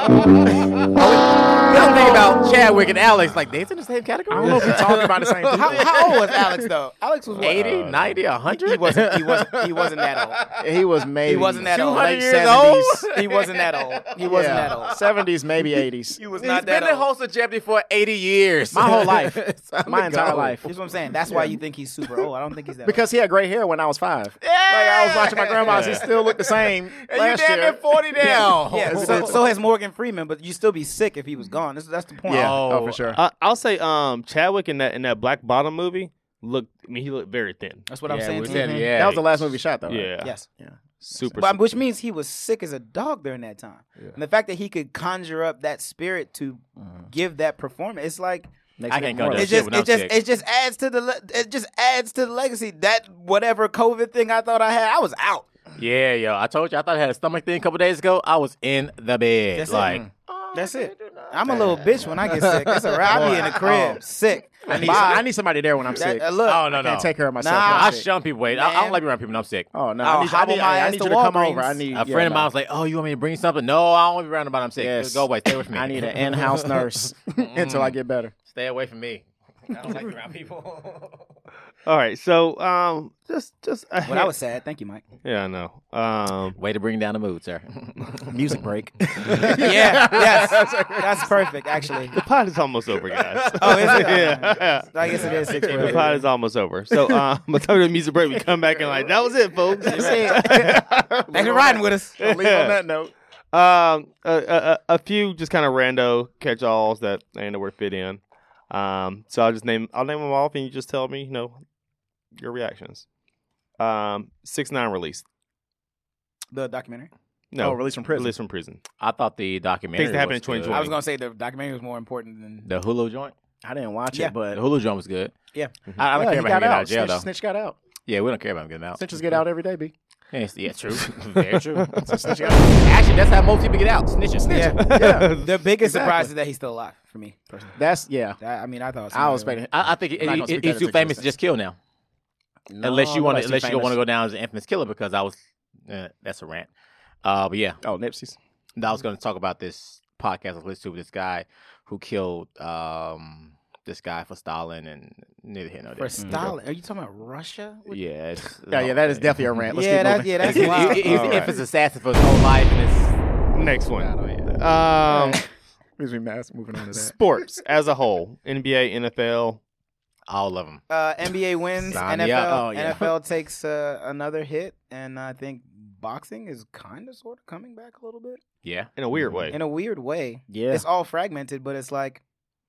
B: The other thing about Chadwick and Alex, like, they's in the same category?
D: I don't know if we talk about the same people.
C: How, how old was Alex though? Alex was what?
B: eighty,
A: Uh,
B: ninety, one hundred?
C: He wasn't. He wasn't. He wasn't that old.
D: He was maybe
C: He wasn't that old.
D: late
B: two hundred years old?
D: seventies.
C: He wasn't that old. He wasn't
D: Yeah.
C: that old.
D: seventies, maybe eighties.
C: He was
B: He's
C: not
B: been
C: that
B: the
C: old.
B: host of Jeopardy for eighty years.
D: My whole life.
B: Time
D: My
B: to
D: entire
B: go.
D: life.
C: That's what I'm saying. That's why you think he's super old. I don't think he's that
D: Because he had gray hair when I was five. Like, I was watching my grandma's. He still looked the same
B: And you
D: last
B: damn
D: year.
B: near forty now.
C: old. Yeah. So, so has Morgan Freeman, but you still be sick if he was gone. That's, that's the point.
D: Yeah.
B: Oh,
D: Oh, for sure.
A: I, I'll say, um, Chadwick in that in that Black Bottom movie looked. I mean, he looked very thin.
C: That's what I'm
B: Yeah,
C: saying.
B: we
C: too.
B: said,
C: Mhm.
B: yeah.
D: That was the last movie shot, though. right?
A: Yeah.
C: Yes.
D: Yeah.
A: Super.
C: But, which means he was sick as a dog during that time.
A: Yeah.
C: And the fact that he could conjure up that spirit to give that performance, it's like
D: Makes
B: I
D: it
B: can't
D: more
B: go
D: like-
C: it
B: that shit
C: just
B: when
C: it
B: I'm
C: just
B: sick.
C: it just adds to the le- it just adds to the legacy. That whatever COVID thing I thought I had, I was out.
B: Yeah, yo. I told you I thought I had a stomach thing a couple days ago. I was in the bed.
C: That's it.
B: like,
C: Mm. That's it. I'm a little bitch when I get sick. That's a wrap. I be in the crib,
D: Oh.
C: sick.
D: I need,
C: Bye.
D: I need somebody there when I'm
C: That-
D: sick.
C: uh, look,
B: oh, no,
D: I
B: no.
D: can't take care of myself.
C: Nah,
D: when I'm
B: I
D: sick.
B: shun people. Wait, I, I don't
C: Man.
B: like being around people when I'm sick.
D: Oh no!
C: I'll
D: I need, I
C: hobble
D: need,
C: my
D: I
C: ass
D: need
C: to
D: you to come
C: Walgreens.
D: over. I need
B: A
D: yeah,
B: friend of
D: no.
B: mine was like, "Oh, you want me to bring something?" No, I don't want to be around about I'm sick.
D: Yes.
B: Just go away. Stay away from me.
D: I need an in-house nurse until I get better.
B: Stay away from me. I don't like being around people.
A: All right. So, um, just just a
C: When I was sad, thank you, Mike.
A: yeah, I know. Um,
B: Way to bring down the mood, sir.
D: Music break.
C: Yeah, yes, that's perfect. Actually,
A: the pod is almost over, guys.
C: oh, is it?
A: yeah.
C: I guess it is six.
A: The pod is almost over. So, um, by the time the music break, we come back and like that was it, folks.
C: Thanks for riding with us.
D: Leave on that note.
A: Um, a, a, a few just kind of rando catch-alls that ain't nowhere fit in. Um, so I'll just name I'll name them off, and you just tell me, you know, your reactions. Um, six nine released.
C: The documentary.
A: No,
D: Oh, released from prison.
A: Released from prison.
B: I thought the documentary
A: Things that happened
B: was
A: in twenty
B: good.
A: twenty.
C: I was gonna say the documentary was more important than.
B: The Hulu joint.
D: I didn't watch
C: Yeah.
D: it, but
B: The Hulu joint was good.
C: Yeah.
B: I, I don't
D: yeah,
B: care
D: he
B: about him
D: got
B: getting out
D: out.
B: of jail
D: Snitch,
B: though.
D: Snitch got out.
B: Yeah, we don't care about him getting out.
D: Snitches get out every day, B.
B: Yeah, it's- yeah, true. Very true. Actually, that's how most people get out. Snitches.
C: Yeah.
D: Yeah.
C: The biggest
D: Exactly.
C: surprise is that he's still alive for me personally.
D: That's yeah.
C: That, I mean, I thought.
D: I was
C: somebody-
D: expecting.
B: I, I think he,
D: I'm not
B: he-
D: gonna speak
B: he's
D: that
B: too
D: into
B: famous to
D: existence.
B: just kill now.
D: No,
B: unless you want to,
D: nobody's too
B: unless you don't want to
D: famous.
B: go down as an infamous killer, because I was. Uh, that's a rant. Uh, but yeah,
D: Oh, Nipsey's.
B: I was going to talk about this podcast I was listening to with this guy who killed um this guy for Stalin and neither here nor there.
C: For Stalin, are you talking about Russia? What-
B: Yeah, it's,
D: Yeah, yeah, that is definitely a rant. Let's
C: yeah,
D: keep
C: that,
D: moving.
C: yeah, that's
B: He, he,
C: wild.
B: he- he's
A: All
B: the
A: right.
B: infamous assassin for his whole life, and it's
A: Next one.
B: I don't know, yeah.
A: Um,
D: Makes me mad. Moving on to that.
A: sports as a whole, N B A, N F L.
B: all of them.
C: Uh, N B A wins.
B: Sign
C: N
B: me
C: F
B: up.
C: L.
D: Oh, yeah.
C: N F L takes uh, another hit, and I think boxing is kind of sort of coming back a little bit
B: Yeah,
A: In a weird way.
C: in a weird way.
D: Yeah.
C: It's all fragmented, but it's like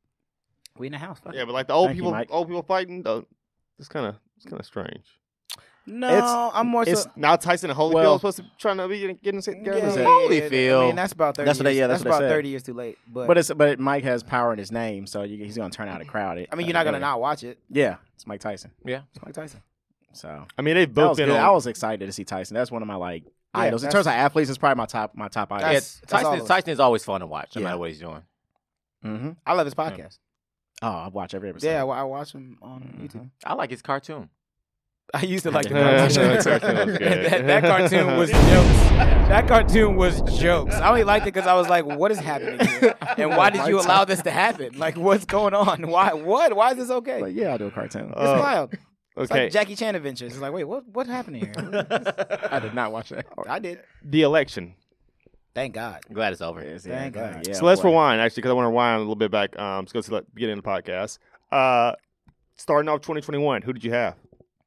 C: we in the house. Fuck
A: Yeah,
C: it.
A: but like the old
D: Thank you,
A: people,
D: Mike.
A: old people fighting, uh, it's kind of it's kind of strange.
C: No,
D: It's-
C: I'm more
D: it's-
C: so.
A: Now Tyson and Holyfield
D: Well-
A: are supposed to trying to be getting together.
C: Yeah,
B: say?
C: yeah,
B: Holyfield.
C: I mean, that's about thirty.
D: That's what they-
C: years,
D: yeah, that's what they
C: about
D: said.
C: thirty years too late. But,
D: But it's but Mike has power in his name, so you, he's gonna turn out a crowd.
C: I mean, you're not gonna not watch it.
D: Yeah, it's Mike Tyson.
B: yeah.
C: It's Mike Tyson.
D: So
A: I mean, they've
D: that
A: both
D: was
A: been
D: good.
A: on.
D: I was excited to see Tyson. That's one of my like
C: Yeah,
D: idols. In
C: that's-
D: terms of athletes, it's probably my top my top idol.
B: Yeah,
C: That's- that's all
B: Tyson,
C: of us.
B: Tyson is always fun to watch, no
D: Yeah.
B: matter what he's doing.
D: Mm-hmm.
C: I love his podcast.
D: Oh, I watch every episode.
C: Yeah, I, wa- I watch him on
D: Mhm.
C: YouTube.
B: I like his cartoon.
C: I used to like the
A: That
C: cartoon.
A: cartoon was good.
C: that, that cartoon was jokes. That cartoon was jokes. I only liked it because I was like, "What is happening here? And why did you allow this to happen? Like, what's going on? Why? What? Why is this okay?
D: Like, yeah, I'll do a cartoon.
C: It's
A: Uh,
C: wild. It's
A: Okay.
C: like Jackie Chan Adventures. It's like, wait, what? What's happening here?
D: I did not watch that.
C: I did.
A: The election.
C: Thank God.
B: I'm glad it's over.
D: Yes,
C: Thank
D: yeah,
C: God.
D: yeah,
A: so let's
D: boy.
A: rewind, actually, because I want to rewind a little bit back. Um, let's go to the beginning of the podcast. Uh, starting off twenty twenty-one, who did you have?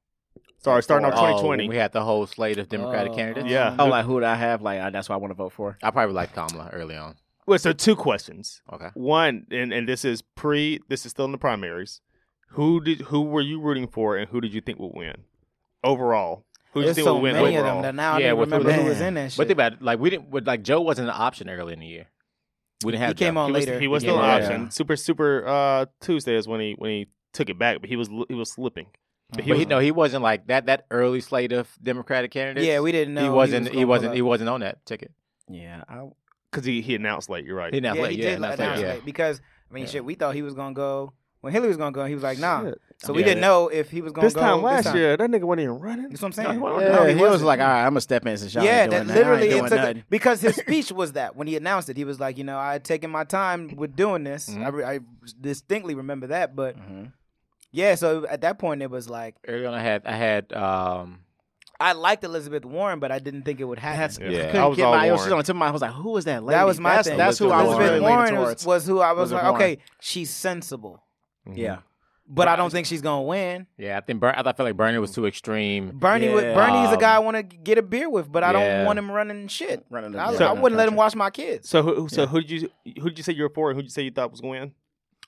A: Sorry, starting off
B: Oh,
A: twenty twenty.
B: we had the whole slate of Democratic
C: Oh,
B: candidates.
A: Yeah.
D: Oh, like who did I have? Like uh, that's what I want to vote for.
B: I probably liked Kamala early on.
A: Well, so two questions.
B: Okay.
A: One, and, and this is pre. This is still in the primaries. Who did? Who were you rooting for, and who did you think would win overall? Who did you
C: There's
A: think
C: so
A: would win
C: many of
A: overall?
C: them that now I
B: Yeah,
C: don't
B: with-
C: remember
B: with-
C: who was in that shit.
B: But think about it, like we didn't, with, like Joe wasn't an option early in the year. We didn't have.
C: He came
B: Joe.
C: on
A: he was,
C: later.
A: he was
B: He
A: still an
B: came
D: on
A: option.
D: later.
A: Super Super uh, Tuesday is when he when he took it back, but he was he was slipping. But he
B: But
A: was
B: he, no, he wasn't like that. That early slate of Democratic candidates.
C: yeah, we didn't know
B: He wasn't.
C: was
B: He
C: gonna
B: wasn't.
C: pull
B: He
C: up.
B: wasn't on that ticket.
D: Yeah, I,
A: because he, he announced late. You're right.
B: He announced
C: Yeah,
B: late.
C: he
B: Yeah,
C: did
B: announced
C: announce
B: late, yeah.
C: late because I mean,
B: Yeah.
C: shit, we thought he was gonna go when Hillary was gonna go. He was like, nah.
A: Shit.
C: So we
B: Yeah.
C: didn't know if he was gonna
A: This
C: go
A: time last
C: time.
A: year, that nigga wasn't even running.
C: That's what I'm saying.
A: No,
D: yeah,
C: No,
D: he,
C: he
D: was
C: wasn't.
D: like, all right, I'm gonna step in since y'all
C: Yeah,
D: ain't
C: that
D: doing that. I ain't
C: literally
D: doing
C: it took
D: nothing.
C: because his speech was that when he announced it, he was like, you know, I had taken my time with doing this.
B: Mhm.
C: I, re- I distinctly remember that, but
D: Mhm.
C: yeah. So at that point, it was like
B: Early on, I had. I had. Um,
C: I liked Elizabeth Warren, but I didn't think it would happen.
D: That's,
A: Yeah.
D: I
A: I
D: couldn't
A: was
D: get
A: all
D: my. It was
A: Warren.
D: just on the tip of my. I was like, who is that lady?
C: That was my
D: that's,
C: thing.
D: That's who I was
C: Elizabeth
D: really
C: Warren
D: leaning
C: was,
D: towards.
C: was who I was
D: Elizabeth
C: like,
D: Warren.
C: okay, she's sensible,
D: Yeah.
C: but I don't think she's gonna win.
B: yeah, I think. Ber- I felt like Bernie was too extreme.
C: Bernie, would,
D: Yeah.
C: Bernie's a
B: Um,
C: guy I want to get a beer with, but I don't
B: yeah.
C: want him running shit.
D: Running the-
C: I,
D: yeah,
C: I wouldn't let him
D: country.
C: watch my kids.
A: So who so
D: Yeah.
A: who did you who did you say you were for, and who did you say you thought was going to win?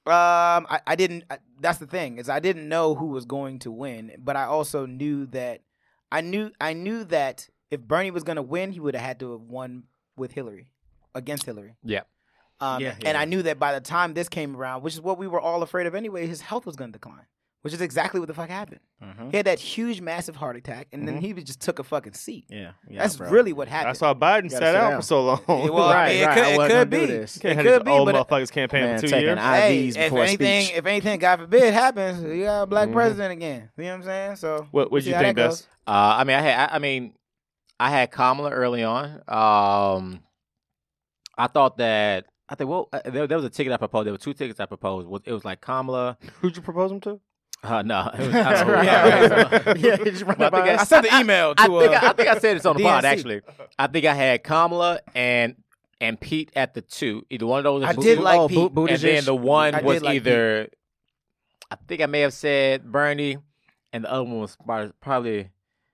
C: Um, I, I didn't. I, that's the thing is I didn't know who was going to win, but I also knew that I knew I knew that if Bernie was going to win, he would have had to have won with Hillary against Hillary.
B: Yeah.
C: Um,
D: Yeah,
C: and
D: yeah.
C: I knew that by the time this came around, which is what we were all afraid of anyway, his health was going to decline, which is exactly what the fuck happened.
D: Mhm.
C: He had that huge, massive heart attack, and then
A: Mhm.
C: he just took a fucking seat.
D: Yeah. yeah
C: That's
D: bro.
C: really what happened.
A: I saw Biden
D: Gotta
A: sat
D: sit
A: out
D: down.
A: for so long.
C: Yeah, well,
D: Right,
C: it
D: right.
C: could,
D: I
C: it
D: wasn't
C: could
D: gonna
C: be.
D: do this.
C: It
A: Can't have these
C: could be,
A: old
C: but
A: motherfuckers campaign
D: Man,
A: for two
D: taking
A: years.
D: I-
C: hey,
D: Vs
C: if
D: before a
C: anything,
D: speech.
C: if anything, God forbid, happens, you got a black
A: Mhm.
C: president again. You know what I'm saying? So
A: What what did
C: see
A: you
C: how
A: think,
C: that
A: Dust?
C: goes.
B: Uh, I mean, I had. I, I mean, I had Kamala early on. Um, I thought that. I think. Well, uh, there, there was a ticket I proposed. There were two tickets I proposed. Was- It was like Kamala.
A: Who'd you propose him to?
B: Uh, no, it was, I don't know.
D: Right,
B: Yeah,
D: right.
B: right.
D: Yeah, he just run
B: But I
D: by
B: think
D: us.
C: I sent the email to.
B: I think,
C: uh,
B: I, I think I said this on the
C: D N C.
B: pod. Actually, I think I had Kamala and and Pete at the two. Either one of those. or
C: I
B: Buttigieg.
C: did like
D: oh,
C: Pete.
D: Buttigieg.
B: And then the one
C: I did
B: was
C: like
B: either. I think I may have said Bernie, and the other one was probably- probably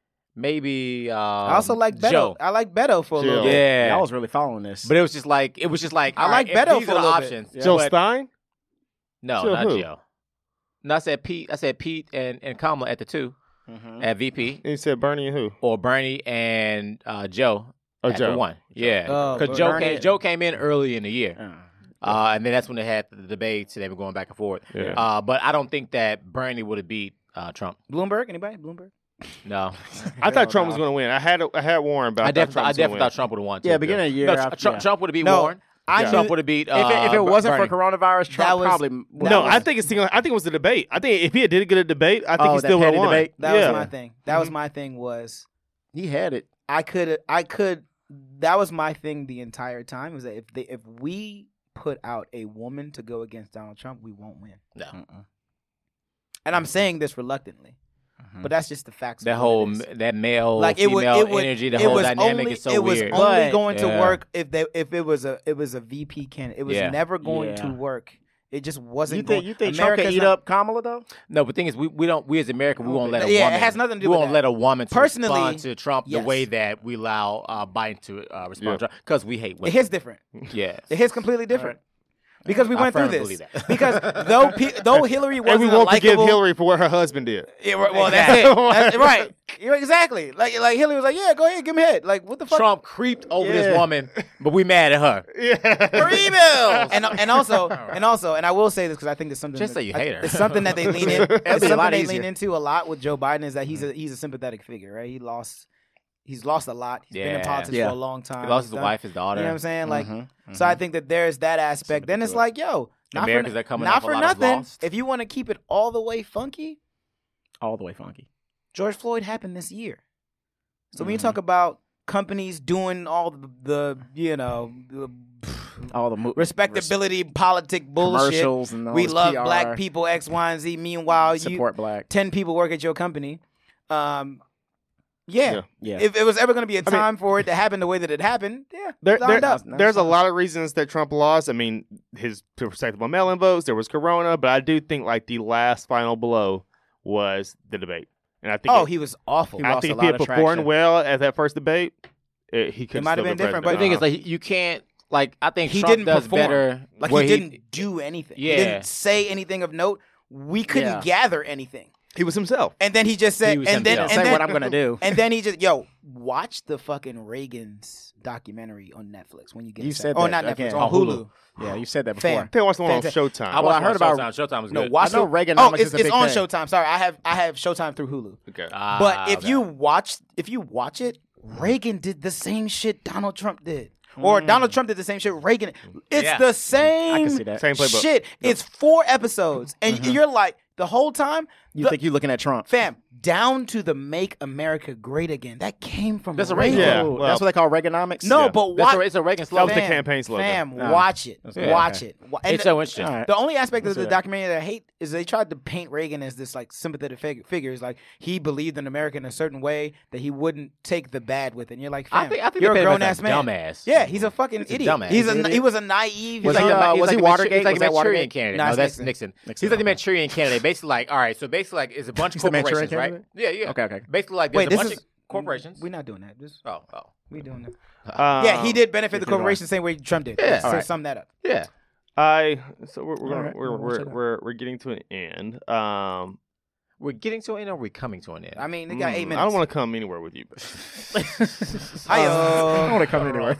B: maybe. Um,
C: I also like Beto.
B: Joe.
C: I like Beto for a little
A: Joe.
C: bit.
B: Yeah,
D: Yeah, I was really following this.
B: but it was just like it was just like
C: I
B: all
C: like
B: right,
C: Beto
B: if these
C: for
B: are
C: a
B: the
C: little bit.
B: options.
D: Yeah.
A: Joe
B: but-
A: Stein?
B: No,
A: Joe
B: not
A: who?
B: Joe. No, I said Pete. I said Pete and, and Kamala at the two
D: Mhm.
B: at V P,
A: And you said Bernie and who?
B: or Bernie and uh, Joe
A: Oh,
B: at
A: Joe.
B: the one. Yeah,
C: Oh,
B: because Joe
C: Bernie-
B: came, Joe came in early in the year,
D: Uh,
B: uh, and then that's when they had the debates. And they were going back and forth.
A: Yeah.
B: Uh, but I don't think that Bernie would have beat uh, Trump.
C: Bloomberg, anybody? Bloomberg.
B: No,
A: I thought Trump was going to win. I had I had Warren, but I,
B: I
A: thought
B: definitely,
A: Trump
B: I
A: was going
B: definitely
A: to
B: thought Trump would have won. Too,
D: Yeah, beginning of the year
B: No,
D: after-
B: Trump,
D: yeah.
B: Trump would have beat
C: No,
B: Warren.
C: I
A: Yeah.
B: Trump
C: knew-
B: would have beat.
D: if, it, if
B: uh,
D: it wasn't
B: Bernie.
D: for coronavirus, Trump
C: That was-
D: probably
C: that
D: would
A: No,
C: was-
A: I think it's still, I think it was the debate. I think if he did get a debate, I think
D: Oh,
A: he
D: that
A: still would have
D: petty
A: won.
D: debate?
C: That
A: yeah.
C: was my thing. That was
B: Mm-hmm.
C: my thing. Was
D: he had it.
C: I could I could that was my thing the entire time was that if they if we put out a woman to go against Donald Trump, we won't win.
B: No.
D: Mm-mm.
C: And I'm saying this reluctantly,
D: Mhm.
C: but that's just the facts. of
B: That
C: what
B: whole
C: it is.
B: that male
C: like it would
B: female
C: it would
B: energy, the
C: it
B: whole
C: was
B: dynamic
C: only,
B: is so
C: it was
B: weird.
C: only
D: But-
C: going to
B: Yeah.
C: work if they if it was a it was a V P candidate. It was
B: Yeah.
C: never going to
D: Yeah.
C: work. It just wasn't.
D: You
C: going,
D: think you think Trump
C: America's
D: can eat
C: not-
D: up Kamala though?
B: No, but the thing is, we, we don't. We as Americans, we won't let a
C: Yeah, it
B: woman.
C: has nothing to do
B: We
C: with
B: won't
C: that.
B: let a woman to
C: Personally,
B: respond to Trump
C: yes.
B: the way that we allow uh, Biden to uh, respond
A: Yeah.
B: to Trump because we hate
C: It
B: women.
C: hits different.
B: Yes.
C: It hits completely different. Because we
B: I
C: went through
B: firmly
C: this.
B: believe that.
C: Because though Pe- though Hillary
A: And
C: wasn't
A: we
C: a
A: won't forgive
C: likable,
A: Hillary for what her husband did.
C: Yeah, right, well, that's it. That's, right. You're exactly. Like like Hillary was like, yeah, go ahead, give me head. Like what the fuck?
B: Trump creeped over this
D: Yeah.
B: woman, but we mad at her.
A: Yeah.
B: Her emails.
C: And and also and also and I will say this because I think it's something
B: Just
C: that,
B: say you
C: I-
B: hate her.
C: It's something that they lean in.
D: That'd
C: It's
D: be a
C: something
D: lot
C: they
D: easier.
C: lean into a lot with Joe Biden is that he's a he's a sympathetic figure, right? He lost he's lost a lot. He's been in
B: Yeah.
C: politics
D: Yeah.
C: for a long time.
B: He lost
C: He's
B: his
C: done-
B: wife, his daughter.
C: You know what I'm saying? Like
D: Mhm,
C: so I
D: mhm.
C: think that there's that aspect. Then it's
D: to it.
C: like, yo, not
B: Americans
C: for,
B: are coming
C: not
B: off a
C: for
B: lot of
C: nothing.
B: lost.
C: If you want to keep it all the way funky,
D: all the way funky.
C: George Floyd happened this year. So when you
D: Mhm.
C: talk about companies doing all the, the you know, the
D: All the mo-
C: respectability, politic bullshit.
D: commercials and all
C: We
D: this
C: love
D: P R,
C: black people, X, Y, and Z. Meanwhile, you
D: support black.
C: ten people work at your company. Um, yeah.
A: Yeah.
D: Yeah.
C: If it was ever going to be a
A: I mean-
C: time for it to happen the way that it happened, yeah,
A: There,
C: lined
A: there-
C: up.
A: there's a lot of reasons that Trump lost. I mean, his perspective on mail-in votes. There was Corona, but I do think like the last final blow was the debate, and I think
C: Oh,
A: it,
C: he was awful.
D: He
A: I
D: lost
A: think
D: a
A: if he
D: lot
A: had
D: of
A: performed
D: traction.
A: well at that first debate, it, he could
C: might have been different, but
B: The thing is,
A: like
B: like, you can't. Like, I think
C: He
B: Trump
C: didn't
B: does
C: perform.
B: better.
C: Like
B: where
C: he didn't do anything.
B: Yeah.
C: He didn't say anything of note. We couldn't
D: Yeah.
C: gather anything.
A: he was himself.
C: And then he just said,
B: He was
C: and then,
B: himself.
C: and
D: Say
C: then,
D: what I'm gonna do.
C: and then he just, yo, watch the fucking Reagan's documentary on Netflix when you get.
D: You
C: a sec-
D: said
C: oh,
D: that
C: not Netflix,
D: again.
C: on
B: On
C: Hulu.
B: Hulu.
D: Yeah, you said that before.
C: Fam.
A: They watched the one on
C: Fantastic.
A: Showtime.
B: I
D: Well, I
B: watched
D: heard
B: it on
D: about-
B: Showtime. Showtime was
C: No,
B: good.
C: watch
D: I know
C: the-
D: Reaganomics
C: Oh,
D: is
C: it's,
D: a
C: it's
D: big
C: on
D: thing.
C: Showtime. Sorry, I have I have Showtime through Hulu.
A: okay.
B: Ah,
C: But if
B: okay.
C: you watch if you watch it, Reagan did the same shit Donald Trump did. Or Donald Trump did the same shit Reagan. It's
B: Yeah.
C: the same
D: I can see that.
A: Same playbook.
C: shit. It's four episodes. And you're like, the whole time,
D: You
C: the-
D: think you're looking at Trump?
C: fam, down to the Make America Great Again. That came from
D: That's a
C: Reagan.
D: Reagan.
A: Yeah,
D: Oh,
A: well-
D: that's what they call Reaganomics.
C: No,
A: Yeah.
C: but
B: That's
C: watch.
B: a, it's a Reagan
A: That
B: slogan.
A: was the campaign slogan.
C: Fam,
D: Ah.
C: watch it.
B: Yeah.
C: Watch
D: Okay.
C: it. Wa- and
B: It's
C: the-
B: so interesting.
D: All right.
C: The only aspect of
D: Let's
C: the
D: do that.
C: documentary that I hate is they tried to paint Reagan as this like sympathetic fig- figure. It's like he believed in America in a certain way that he wouldn't take the bad with it. And you're like,
B: I
C: fam,
B: think, I think
C: you're
B: they
C: a
B: paid him
C: grown
B: as
C: ass
B: a
C: man.
B: dumbass.
C: Yeah, he's a fucking
B: He's a
C: idiot.
B: dumbass.
C: He's a
D: He's an
C: he was a naive.
D: Was
B: He's
D: he,
B: like,
D: uh,
B: the, he's
D: was
B: like
D: he
B: the Manchu-
D: Watergate?
B: He's like
D: Was
B: the
D: that
B: Manchurian
D: Watergate?
B: candidate.
C: Nah,
B: No,
C: it's
B: that's
C: Nixon.
B: Nixon.
D: Nixon,
B: He's like the
D: okay.
B: Manchurian candidate. Basically, like, all right, so basically, like, it's a bunch of
D: He's the Manchurian
B: corporations, right?
D: candidate?
B: Yeah, yeah.
D: Okay, okay.
B: Basically, like, there's
C: Wait,
B: a
C: this
B: bunch
C: is
B: of corporations.
C: We're not doing that. This,
B: Oh, oh.
C: we doing that.
A: Um,
C: yeah, he did benefit the
D: keep going.
C: corporation the same way Trump did.
B: Yeah.
C: So
D: All right.
C: sum that up.
B: Yeah.
A: I so we're we're
D: All
A: gonna,
D: right.
A: we're,
D: Well,
A: we're,
D: check it out.
A: we're we're getting to an end. Um,
B: We're getting to an end or we're coming to an end?
C: I mean, they got eight
A: mm,
C: minutes.
A: I don't want to come anywhere with you. But
D: I
C: Hi-yo.
D: don't want to come anywhere.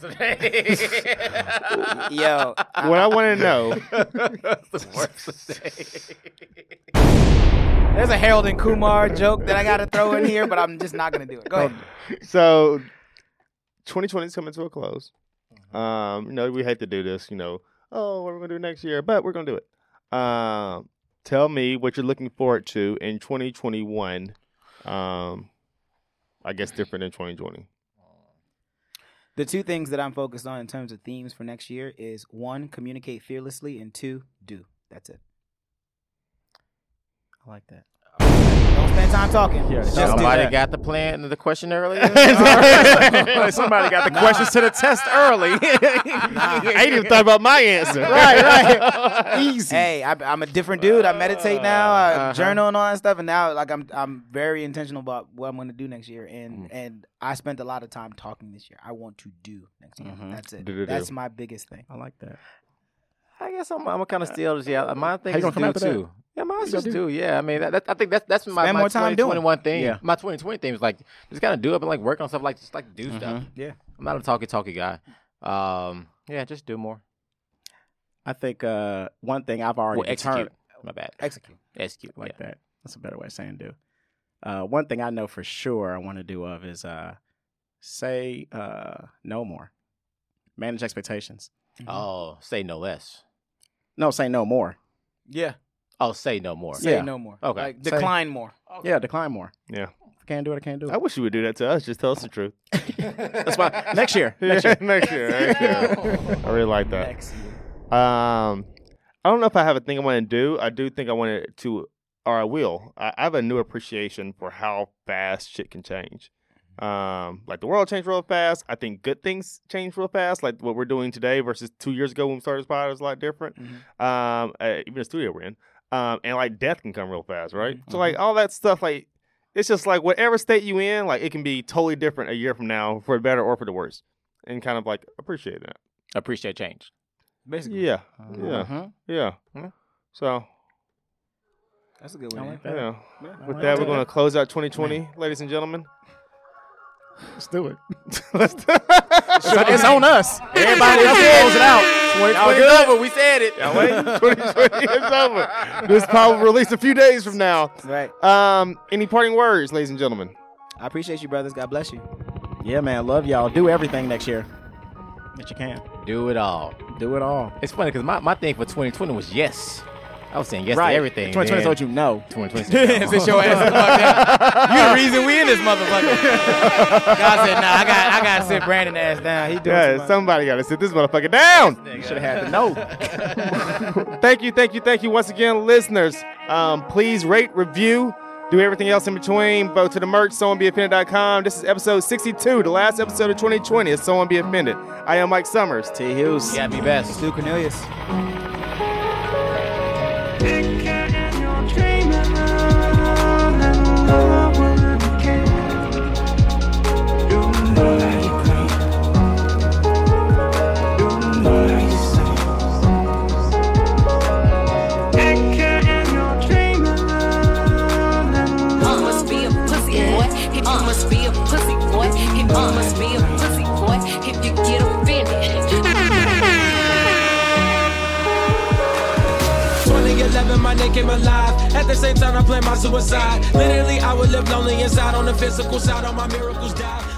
C: Yo,
A: what I want to know,
B: That's the worst thing.
C: there's a Harold and Kumar joke that I got to throw in here, but I'm just not gonna do it. Go ahead.
A: so twenty twenty is coming to a close. Um, you know, we hate to do this. You know, oh, what are we gonna do next year? But we're gonna do it. Um, tell me what you're looking forward to in twenty twenty-one. Um, I guess different than twenty twenty.
C: The two things that I'm focused on in terms of themes for next year is one, communicate fearlessly, and two, do. That's it.
D: I like that.
C: Don't spend time talking.
D: Yeah,
C: Just
D: no,
C: do
B: Somebody
C: that.
B: got the plan, the question earlier.
D: Somebody got the questions to the test early.
A: I ain't even thought about my answer.
D: right, right. Easy.
C: Hey, I, I'm a different dude. I meditate now. I
D: Uh-huh.
C: journal and all that stuff, and now like I'm I'm very intentional about what I'm going to do next year. And and I spent a lot of time talking this year. I want to do next year.
D: Mhm.
C: That's it.
A: Do, do, do.
C: That's my biggest thing.
D: I like that.
B: I guess I'm, I'm kind of still, yeah. My thing
D: How you
B: is
D: gonna come
B: do
D: after that?
B: too. Yeah, mine's
D: You
B: just
D: gonna
B: do. Yeah, I mean, that, that, I think that's that's my,
C: Spend
B: my
C: more time doing it.
B: twenty twenty-one thing.
D: Yeah.
B: My twenty twenty thing is like just kind of do it, but like work on stuff, like just like do stuff.
C: Yeah.
B: I'm not a talky talky guy. Um, yeah, just do more.
D: I think uh, one thing I've already
B: Well, execute.
D: determined-
B: My bad.
C: Execute.
B: Execute.
D: like
B: yeah.
D: that. That's a better way of saying do. Uh, one thing I know for sure I want to do of is uh, say uh, no more. Manage expectations.
B: Oh, say no less.
D: No, say no more.
C: Yeah.
B: Oh, say no more.
C: Say
D: Yeah.
C: no more.
B: Okay.
C: Like
D: Say-
C: decline more.
D: Yeah, decline more.
A: Yeah.
D: If I can't do it, I can't do
A: I
D: it.
A: wish you would do that to us. Just tell us the truth.
D: That's why next year. Next year.
A: next year. Next year. I really like that.
C: Next year.
A: Um, I don't know if I have a thing I want to do. I do think I want to, or I will. I, I have a new appreciation for how fast shit can change. Um, like the world changed real fast. I think good things change real fast. Like what we're doing today versus two years ago when we started this pod is a lot different.
C: Mhm.
A: Um, uh, even the studio we're in. Um, and like death can come real fast, right?
C: Mhm.
A: So like all that stuff, like it's just like whatever state you in, like it can be totally different a year from now for the better or for the worse, and kind of like appreciate that.
B: Appreciate change.
C: Basically.
A: Yeah, yeah,
D: Mhm.
A: yeah.
B: Mhm.
A: So
C: That's a good one.
D: I
C: man.
D: like that.
A: yeah.
C: Yeah.
A: With
D: like
A: that, we're
D: that.
A: going to close out twenty twenty, ladies and gentlemen.
D: Let's do it.
A: Let's do
D: It's on us. Everybody else
A: Yeah.
D: close it out.
B: Y'all good over. We said it.
A: twenty twenty is over. This pod will release a few days from now.
C: Right.
A: Um, any parting words, ladies and gentlemen?
C: I appreciate you, brothers. God bless you.
D: Yeah, man. Love y'all. Do everything next year that you can.
B: Do it all.
D: Do it all.
B: It's funny because my, my thing for twenty twenty was yes. I was saying yes
D: right.
B: to everything.
D: twenty twenty
B: man.
D: told you no.
B: twenty twenty Sit your ass the fuck down. You the reason we in this motherfucker.
C: God said, nah, I got I gotta sit Brandon ass down. He doing too
A: Yeah,
C: much.
A: somebody got to sit this motherfucker down.
D: You should have had to know.
A: Thank you, thank you, thank you once again, listeners. Um, please rate, review, do everything else in between. Go to the merch, so one be offended dot com. This is episode sixty-two, the last episode of twenty twenty. It's So One Be Offended. I am Mike Summers.
D: T. Hughes.
B: You gotta be best.
C: Stu Cornelius.
E: My name came alive. At the same time, I planned my suicide. Literally, I would live lonely inside. On the physical side, all my miracles died.